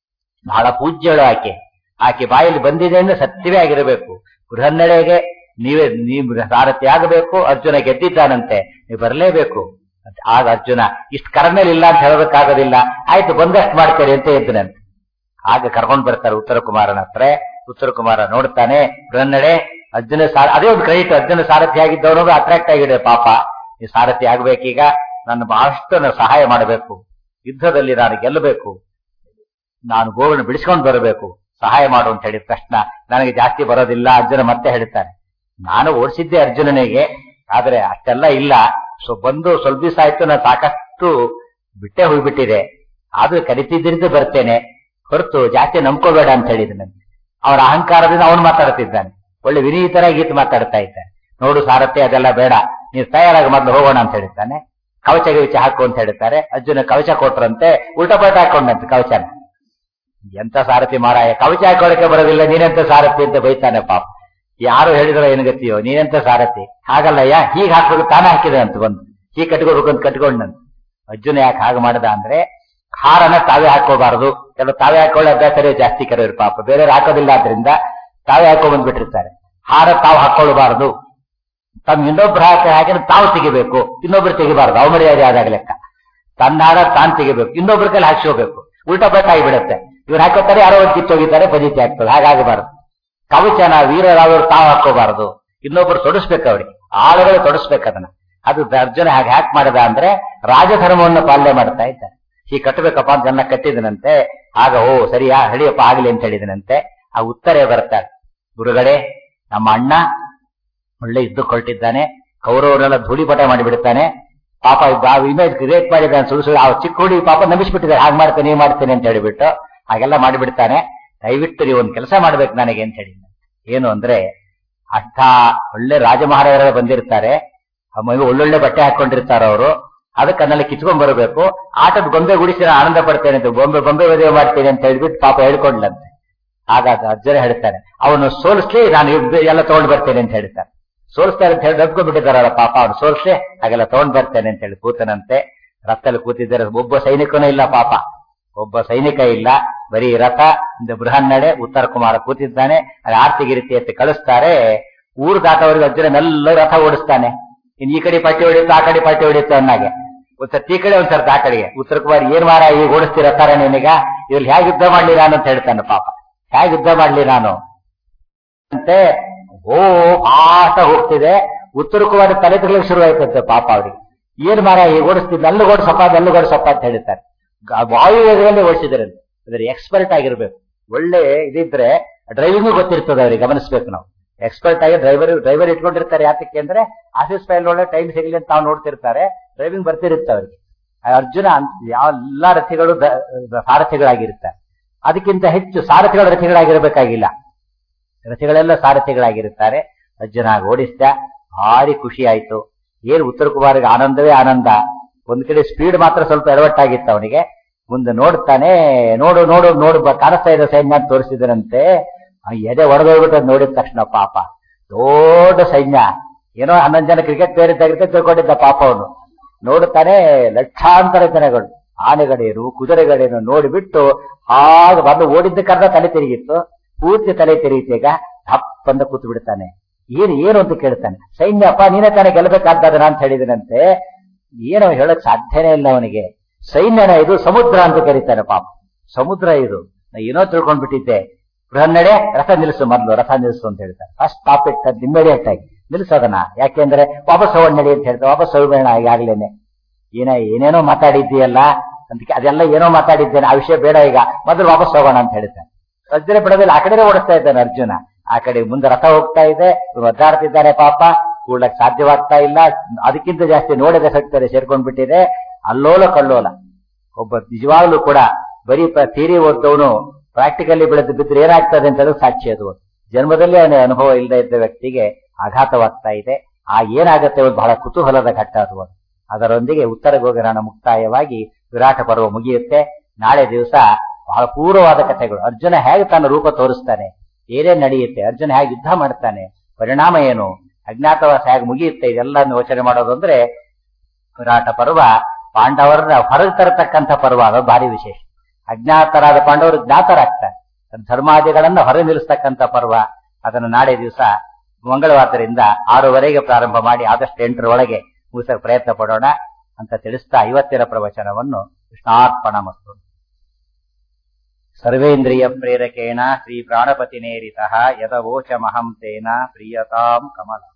ಬಹಳ ಪೂಜ್ಯಳು ಆಕೆ. ಆಕೆ ಬಾಯಲ್ಲಿ ಬಂದಿದೆ ಅಂದ್ರೆ ಸತ್ಯವೇ ಆಗಿರಬೇಕು. ಬೃಹನ್ನಳೆಗೆ ನೀವು ಸಾರಥಿ ಆಗಬೇಕು, ಅರ್ಜುನ ಗೆದ್ದಿದ್ದಾನಂತೆ, ನೀವು ಬರಲೇಬೇಕು. ಆಗ ಅರ್ಜುನ ಇಷ್ಟು ಕರ್ಮೇಲೆ ಇಲ್ಲ ಅಂತ ಹೇಳೋದಕ್ಕಾಗೋದಿಲ್ಲ, ಆಯ್ತು ಬಂದಷ್ಟು ಮಾಡ್ತೇನೆ ಅಂತ ಎದ್ದನಂತೆ. ಆಗ ಕರ್ಕೊಂಡು ಬರ್ತಾರೆ ಉತ್ತರ ಕುಮಾರನ ಹತ್ರ. ಉತ್ತರ ಕುಮಾರ ನೋಡ್ತಾನೆ, ಬೃಹನ್ನಳೆ ಅರ್ಜುನ ಅದೇ ಒಂದು ಕ್ರೆಡಿಟ್, ಅರ್ಜುನ ಸಾರಥಿ ಆಗಿದ್ದವನು ಅಟ್ರಾಕ್ಟ್ ಆಗಿದೆ. ಪಾಪ, ಈ ಸಾರಥಿ ಆಗ್ಬೇಕೀಗ, ನನ್ನ ಬಹಳಷ್ಟು ಸಹಾಯ ಮಾಡಬೇಕು, ಯುದ್ಧದಲ್ಲಿ ನಾನು ಗೆಲ್ಲಬೇಕು, ನಾನು ಗೋವನ್ನು ಬಿಡಿಸ್ಕೊಂಡು ಬರಬೇಕು, ಸಹಾಯ ಮಾಡು ಅಂತ ಹೇಳಿದ ತಕ್ಷಣ ನನಗೆ ಜಾಸ್ತಿ ಬರೋದಿಲ್ಲ. ಅರ್ಜುನ ಮತ್ತೆ ಹೇಳ್ತಾನೆ, ನಾನು ಓಡಿಸಿದ್ದೆ ಅರ್ಜುನನಿಗೆ, ಆದ್ರೆ ಅಷ್ಟೆಲ್ಲ ಇಲ್ಲ. ಬಂದು ಸ್ವಲ್ಪ ದಿವಸ ಆಯ್ತು, ನಾನು ಸಾಕಷ್ಟು ಬಿಟ್ಟೆ ಹೋಗ್ಬಿಟ್ಟಿದೆ, ಆದ್ರೂ ಕರಿತಿದ್ರಿಂದ ಬರ್ತೇನೆ, ಹೊರತು ಜಾಸ್ತಿ ನಂಬ್ಕೋಬೇಡ ಅಂತ ಹೇಳಿದನಂತೆ. ಅವನ ಅಹಂಕಾರದಿಂದ ಅವನು ಮಾತಾಡ್ತಿದ್ದಾನೆ, ಒಳ್ಳೆ ವಿನೀತರಾಗಿ ಗೀತು ಮಾತಾಡ್ತಾ ಇದ್ದಾನೆ. ನೋಡು ಸಾರಥಿ, ಅದೆಲ್ಲ ಬೇಡ, ನೀವು ತಯಾರಾಗಿ ಮೊದಲು ಹೋಗೋಣ ಅಂತ ಹೇಳಿದ್ದಾನೆ. ಕವಚ ಗಿವಚ ಹಾಕು ಅಂತ ಹೇಳ್ತಾರೆ. ಅರ್ಜುನ ಕವಚ ಕೊಟ್ರಂತೆ, ಉಲ್ಟಪಲ್ಟ ಹಾಕೊಂಡಂತೆ ಕವಚನ. ಎಂತ ಸಾರಥಿ ಮಾರಾಯ, ಕವಚ ಹಾಕೊಳ್ಳಕ್ಕೆ ಬರೋದಿಲ್ಲ, ನೀನೆಂತ ಸಾರಥಿ ಅಂತ ಬೈತಾನೆ ಪಾಪ. ಯಾರು ಹೇಳಿದ್ರೋ ಏನ್ ಗತಿಯೋ, ನೀನೆಂತ ಸಾರಥಿ, ಹಾಗಲ್ಲಯ್ಯ, ಹೀಗೆ ಹಾಕ್ಬೇಕು, ತಾನೇ ಹಾಕಿದೆ ಅಂತ ಬಂದು ಹೀಗೆ ಕಟ್ಕೋಬೇಕು ಅಂತ ಕಟ್ಕೊಂಡಂತ. ಅರ್ಜುನ ಯಾಕೆ ಹಾಗೆ ಮಾಡದ ಅಂದ್ರೆ, ಹಾರನ ತಾವೇ ಹಾಕೋಬಾರದು. ಕೆಲವು ತಾವೇ ಹಾಕೊಳ್ಳೋ ಅಭ್ಯಾಸರೇ ಜಾಸ್ತಿ ಕೆಲವರು ಪಾಪ, ಬೇರೆಯವ್ರು ಹಾಕೋದಿಲ್ಲ, ಆದ್ರಿಂದ ತಾವೇ ಹಾಕೋ ಬಂದ್ಬಿಟ್ಟಿರ್ತಾರೆ. ಹಾರ ತಾವು ಹಾಕೊಳ್ಳಬಾರದು, ತಮ್ಮ ಇನ್ನೊಬ್ರು ಹಾಕಿದ್ರೆ ತಾವು ತೆಗಿಬೇಕು, ಇನ್ನೊಬ್ರು ತೆಗಿಬಾರದು, ಅವಮರ್ಯಾದೆ ಆದಾಗ ಲೆಕ್ಕ. ತನ್ನ ಹಾರ ತಾನ್ ತೆಗಿಬೇಕು, ಇನ್ನೊಬ್ರ ಕೈಲಿ ಹಾಕ್ಸೋಬೇಕು, ಉಲ್ಟಾ ಪಲ್ಟ ಆಗಿಬಿಡುತ್ತೆ. ಇವ್ರು ಹಾಕೋತಾರೆ, ಯಾರೋ ಒಂದು ಕಿತ್ತೋಗಿದ್ದಾರೆ, ಫಜೀತಿ ಆಗ್ತದೆ. ಹಾಗಾಗಬಾರದು. ಕವಚನ ವೀರರಾದವರು ತಾವು ಹಾಕೋಬಾರದು, ಇನ್ನೊಬ್ರು ತೊಡಸ್ಬೇಕು, ಅವ್ರಿಗೆ ಆಳುಗಳು ತೊಡಸ್ಬೇಕು ಅದನ್ನ. ಅದು ಅರ್ಜುನ ಹಾಗೆ ಹ್ಯಾಕ್ ಮಾಡಿದ ಅಂದ್ರೆ ರಾಜಧರ್ಮವನ್ನು ಪಾಲನೆ ಮಾಡ್ತಾ ಇದ್ದಾರೆ. ಹೀಗೆ ಕಟ್ಟಬೇಕಪ್ಪ ಅಂತ ಜನ ಕಟ್ಟಿದನಂತೆ. ಆಗ ಓ ಸರಿಯಾ ಹೇಳಿಯಪ್ಪ ಆಗ್ಲಿ ಅಂತ ಹೇಳಿದನಂತೆ. ಆ ಉತ್ತರ ಬರ್ತಾಳೆ, ಗುರುಗಳೇ ನಮ್ಮ ಅಣ್ಣ ಒಳ್ಳೆ ಯುದ್ಧ ಕೊಟ್ಟಿದ್ದಾನೆ, ಕೌರವರೆಲ್ಲ ಧೂಳಿಪಟ ಮಾಡಿಬಿಡ್ತಾನೆ, ಪಾಪ ಇಮೇಜ್ ಕ್ರಿಯೇಟ್ ಮಾಡಿದ್ದಾನೆ, ಸುಳ್ಳು ಆ ಚಿಕ್ಕ ಹುಡುಗಿ ಪಾಪ ನಂಬಿಸ್ಬಿಟ್ಟಿದ್ದಾರೆ, ಹಾಗೆ ಮಾಡ್ತೇನೆ ನೀವು ಮಾಡ್ತೇನೆ ಅಂತ ಹೇಳಿಬಿಟ್ಟು ಹಾಗೆಲ್ಲ ಮಾಡಿಬಿಡ್ತಾನೆ. ದಯವಿಟ್ಟು ನೀವು ಒಂದು ಕೆಲಸ ಮಾಡ್ಬೇಕು ನನಗೆ ಅಂತ ಹೇಳಿ. ಏನು ಅಂದ್ರೆ ಅಷ್ಟ ಒಳ್ಳೆ ರಾಜ ಮಹಾರಾಜರೆಲ್ಲ ಬಂದಿರ್ತಾರೆ, ಒಳ್ಳೊಳ್ಳೆ ಬಟ್ಟೆ ಹಾಕೊಂಡಿರ್ತಾರ ಅವರು, ಅದಕ್ಕೆ ಅದನ್ನೆಲ್ಲ ಕಿತ್ಕೊಂಡ್ ಬರಬೇಕು, ಆಟದ ಗೊಂಬೆ ಗುಡಿಸಿ ನಾನು ಆನಂದ ಪಡ್ತೇನೆ ಅಂತ ಗೊಂಬೆ ಮದುವೆ ಮಾಡ್ತೇನೆ ಅಂತ ಹೇಳ್ಬಿಟ್ಟು ಪಾಪ ಹೇಳ್ಕೊಂಡ್ಲಂತೆ. ಆಗ ಅಜ್ಜರೇ ಹೇಳ್ತಾರೆ, ಅವನು ಸೋಲಿಸ್ಲಿ ನಾನು ಎಲ್ಲ ತಗೊಂಡ್ ಬರ್ತೇನೆ ಅಂತ ಹೇಳ್ತಾರೆ. ಸೋಲಿಸ್ತಾರೆ ಅಂತ ಹೇಳಿ ದಬ್ಕೊಂಡ್ಬಿಟ್ಟಿದಾರಲ್ಲ ಪಾಪ, ಅವ್ನು ಸೋಲ್ಸ್ಲಿ ಹಾಗೆಲ್ಲ ತಗೊಂಡ್ ಬರ್ತೇನೆ ಅಂತ ಹೇಳಿ ಕೂತನಂತೆ. ರಥದಲ್ಲಿ ಕೂತಿದ್ದಾರೆ, ಒಬ್ಬ ಸೈನಿಕನೂ ಇಲ್ಲ ಪಾಪ, ಒಬ್ಬ ಸೈನಿಕ ಇಲ್ಲ, ಬರೀ ರಥ ಬೃಹನ್ನಡೆ. ಉತ್ತರ ಕುಮಾರ ಕೂತಿದ್ದಾನೆ, ಆರ್ತಿಗಿರಿತಿ ಅಂತ ಕಳಿಸ್ತಾರೆ. ಊರು ದಾಟವರಿಗೆ ಅಜ್ಜರನ್ನೆಲ್ಲ ರಥ ಓಡಿಸ್ತಾನೆ. ಇನ್ ಈ ಕಡೆ ಪಟ್ಟಿ ಹೊಡಿತು, ಆ ಕಡೆ ಪಟ್ಟಿ ಹೊಡಿತು ಅನ್ನಾಗೆ. ಒಂದ್ಸರ್ತಿ ಈ ಕಡೆ ಒಂದ್ಸರ್ತಿ ಆ ಕಡೆಗೆ. ಉತ್ತರ ಕುಮಾರ್ ಏನ್ ಮಾರ ಈಗ ಓಡಿಸ್ತೀರ ರಥಾರ ನಿನಗ, ಇದ್ರಲ್ಲಿ ಹೇಗೆ ಯುದ್ಧ ಮಾಡ್ಲಿ ನಾನು ಅಂತ ಹೇಳ್ತಾನೆ ಪಾಪ. ಹೇಗೆ ಯುದ್ಧ ಮಾಡ್ಲಿ ನಾನು ಅಂತೆ. ಓ ಆಟ ಹೋಗ್ತಿದೆ. ಉತ್ತರ ಕುಮಾರ ತಲೆ ತಿರ್ಲಿಕ್ಕೆ ಶುರು ಆಯ್ತಂತೆ ಪಾಪ ಅವ್ರಿಗೆ. ಏನ್ ಮಾರ ಈಗ ಓಡಿಸ್ತಿದ್ದ, ಅಲ್ಲೂ ಓಡಿಸಪ್ಪ ಅಂತ ಹೇಳ್ತಾರೆ. ವಾಯು ವೇಗದಲ್ಲಿ ಓಡಿಸಿದ್ರೆ ಅದ್ರ ಎಕ್ಸ್ಪರ್ಟ್ ಆಗಿರ್ಬೇಕು. ಒಳ್ಳೆ ಇದಿದ್ರೆ ಡ್ರೈವಿಂಗ್ ಗೊತ್ತಿರ್ತದೆ ಅವ್ರಿಗೆ, ಗಮನಿಸ್ಬೇಕು ನಾವು. ಎಕ್ಸ್ಪರ್ಟ್ ಆಗಿ ಡ್ರೈವರ್ ಇಟ್ಕೊಂಡಿರ್ತಾರೆ. ಯಾತಕ್ಕೆ ಅಂದ್ರೆ ಆಫೀಸ್ ಫೈಲ್ ಒಳ್ಳೆ ಟೈಮ್ ಸಿಗಲಿ ಅಂತ ತಾವು ನೋಡ್ತಿರ್ತಾರೆ, ಡ್ರೈವಿಂಗ್ ಬರ್ತಿರುತ್ತೆ ಅವ್ರಿಗೆ. ಅರ್ಜುನ ಎಲ್ಲಾ ರಥಿಗಳು ಸಾರಥಿಗಳಾಗಿರ್ತಾರೆ. ಅದಕ್ಕಿಂತ ಹೆಚ್ಚು ಸಾರಥಿಗಳ ರಥಿಗಳಾಗಿರ್ಬೇಕಾಗಿಲ್ಲ, ರಥಿಗಳೆಲ್ಲ ಸಾರಥಿಗಳಾಗಿರುತ್ತಾರೆ. ಅರ್ಜುನ ಓಡಿಸ್ದ, ಭಾರಿ ಖುಷಿ ಆಯ್ತು. ಏನು ಉತ್ತರ ಕುಮಾರಿಗೆ ಆನಂದವೇ ಆನಂದ. ಒಂದ್ ಕಡೆ ಸ್ಪೀಡ್ ಮಾತ್ರ ಸ್ವಲ್ಪ ಎಡವಟ್ಟಾಗಿತ್ತು ಅವನಿಗೆ. ಮುಂದೆ ನೋಡ್ತಾನೆ, ನೋಡು ಕಾಣಿಸ್ತಾ ಇದೆ ಸೈನ್ಯ ಅಂತ ತೋರಿಸಿದರಂತೆ. ಎದೆ ಒಡೆದೋಗ್ಬಿಟ್ಟು ನೋಡಿದ ತಕ್ಷಣ ಪಾಪ ದೊಡ್ಡ ಸೈನ್ಯ, ಏನೋ 11 ಜನ ಕ್ರಿಕೆಟ್ ಪ್ಲೇಯರ್ ಇದ್ದಾಗಿರುತ್ತೆ ತಿಳ್ಕೊಂಡಿದ್ದ ಪಾಪ ಅವನು. ನೋಡುತ್ತಾನೆ ಲಕ್ಷಾಂತರ ಜನಗಳು, ಆನೆಗಳೇನು ಕುದುರೆಗಳೇನು ನೋಡಿಬಿಟ್ಟು ಹಾಗೆ ಬಂದು ಓಡಿದ್ದಕ್ಕರ್ಧ ತಲೆ ತಿರುಗಿತ್ತು, ಪೂರ್ತಿ ತಲೆ ತಿರುಗಿತೀಗ ಹಪ್ಪಂದ ಕೂತು ಬಿಡ್ತಾನೆ. ಏನು ಅಂತ ಕೇಳ್ತಾನೆ. ಸೈನ್ಯಪ್ಪ ನೀನೇ ತಾನೇ ಗೆಲ್ಲಬೇಕಾಗ್ತದನ ಅಂತ ಹೇಳಿದನಂತೆ. ಏನೋ ಹೇಳಕ್ ಸಾಧ್ಯನೇ ಇಲ್ಲ ಅವನಿಗೆ. ಸೈನ್ಯನ ಇದು ಸಮುದ್ರ ಅಂತ ಕರೀತಾನೆ ಪಾಪ. ಸಮುದ್ರ ಇದು, ಏನೋ ತಿಳ್ಕೊಂಡ್ಬಿಟ್ಟಿದ್ದೆ. ಬೃಹನ್ನಡೆ, ರಥ ನಿಲ್ಲಿಸು, ಮೊದಲು ರಥ ನಿಲ್ಲಿಸು ಅಂತ ಹೇಳ್ತಾರೆ. ಫಸ್ಟ್ ಸ್ಟಾಪ್ ಇಟ್ ಅದು ಇಮ್ಮಿಡಿಯೇಟ್ ಆಗಿ ನಿಲ್ಲಿಸೋದನ್ನ. ಯಾಕೆಂದ್ರೆ ವಾಪಸ್ ಹೋಗೋಣಡಿ ಅಂತ ಹೇಳ್ತಾರೆ. ವಾಪಸ್ ಹೋಗ್ಬೇಡ ಈಗಾಗ್ಲೇನೆ, ಏನೇನೋ ಮಾತಾಡಿದ್ದೀಯಲ್ಲ ಅದಕ್ಕೆ, ಅದೆಲ್ಲ ಏನೋ ಮಾತಾಡಿದ್ದೇನೆ, ಆ ವಿಷಯ ಬೇಡ, ಈಗ ಮೊದಲು ವಾಪಸ್ ಹೋಗೋಣ ಅಂತ ಹೇಳ್ತಾನೆ. ಸಜ್ಜನೆ ಬಿಡೋದಿಲ್ಲ, ಆ ಕಡೆ ಓಡಿಸ್ತಾ ಇದ್ದಾನೆ ಅರ್ಜುನ. ಆ ಕಡೆ ಮುಂದೆ ರಥ ಹೋಗ್ತಾ ಇದೆ, ಒದ್ದಾಡ್ತಿದ್ದಾನೆ ಪಾಪ, ಕೂಡ್ಲಕ್ ಸಾಧ್ಯವಾಗ್ತಾ ಇಲ್ಲ. ಅದಕ್ಕಿಂತ ಜಾಸ್ತಿ ನೋಡಿದ ಸಕ್ತಾರೆ ಸೇರ್ಕೊಂಡ್ಬಿಟ್ಟಿದೆ. ಅಲ್ಲೋಲ ಕಲ್ಲೋಲ. ಒಬ್ಬ ನಿಜವಾಗ್ಲೂ ಕೂಡ ಬರೀ ಥಿಯರಿ ಓದ್ದವನು ಪ್ರಾಕ್ಟಿಕಲಿ ಬಿದ್ರೆ ಏನಾಗ್ತದೆ ಅಂತ ಸಾಕ್ಷಿ ಅದು. ಜನ್ಮದಲ್ಲಿ ಅವನ ಅನುಭವ ಇಲ್ಲದೆ ಇದ್ದ ವ್ಯಕ್ತಿಗೆ ಆಘಾತವಾಗ್ತಾ ಇದೆ. ಆ ಏನಾಗುತ್ತೆ ಒಂದು ಬಹಳ ಕುತೂಹಲದ ಘಟ್ಟ ಅದು. ಅದರೊಂದಿಗೆ ಉತ್ತರ ಗೋಗರಣ ಮುಕ್ತಾಯವಾಗಿ ವಿರಾಟ ಪರ್ವ ಮುಗಿಯುತ್ತೆ. ನಾಳೆ ದಿವಸ ಬಹಳ ಪೂರ್ವವಾದ ಕಥೆಗಳು. ಅರ್ಜುನ ಹೇಗೆ ತನ್ನ ರೂಪ ತೋರಿಸ್ತಾನೆ, ಏನೇನ್ ನಡೆಯುತ್ತೆ, ಅರ್ಜುನ ಹೇಗೆ ಯುದ್ಧ ಮಾಡ್ತಾನೆ, ಪರಿಣಾಮ ಏನು, ಅಜ್ಞಾತವಾಸ ಹೇಗೆ ಮುಗಿಯುತ್ತೆ, ಇದೆಲ್ಲ ಯೋಚನೆ ಮಾಡೋದು ಅಂದ್ರೆ ವಿರಾಟ ಪರ್ವ ಪಾಂಡವರನ್ನ ಹೊರಗೆ ತರತಕ್ಕಂಥ ಪರ್ವ. ಅದು ಭಾರಿ ವಿಶೇಷ. ಅಜ್ಞಾತರಾದ ಪಾಂಡವರು ಜ್ಞಾತರಾಗ್ತಾರೆ, ಧರ್ಮಾದಿಗಳನ್ನ ಹೊರ ನಿಲ್ಲಿಸ್ತಕ್ಕಂಥ ಪರ್ವ. ಅದನ್ನು ನಾಳೆ ದಿವಸ ಮಂಗಳವಾರದಿಂದ 6:00 ಪ್ರಾರಂಭ ಮಾಡಿ ಆದಷ್ಟು 8 ಒಳಗೆ ಮುಗಿಸಕ್ಕೆ ಪ್ರಯತ್ನ ಪಡೋಣ ಅಂತ ತಿಳಿಸ್ತಾ ಇವತ್ತಿನ ಪ್ರವಚನವನ್ನು ಕೃಷ್ಣಾರ್ಪಣಮಸ್ತು. ಸರ್ವೇಂದ್ರಿಯ ಪ್ರೇರಕೇಣ ಶ್ರೀ ಪ್ರಾಣಪತಿನೇರಿತಃ ಯದವೋಚಮಹಂ ತೇನ ಪ್ರೀಯತಾಂ ಕಮಲ.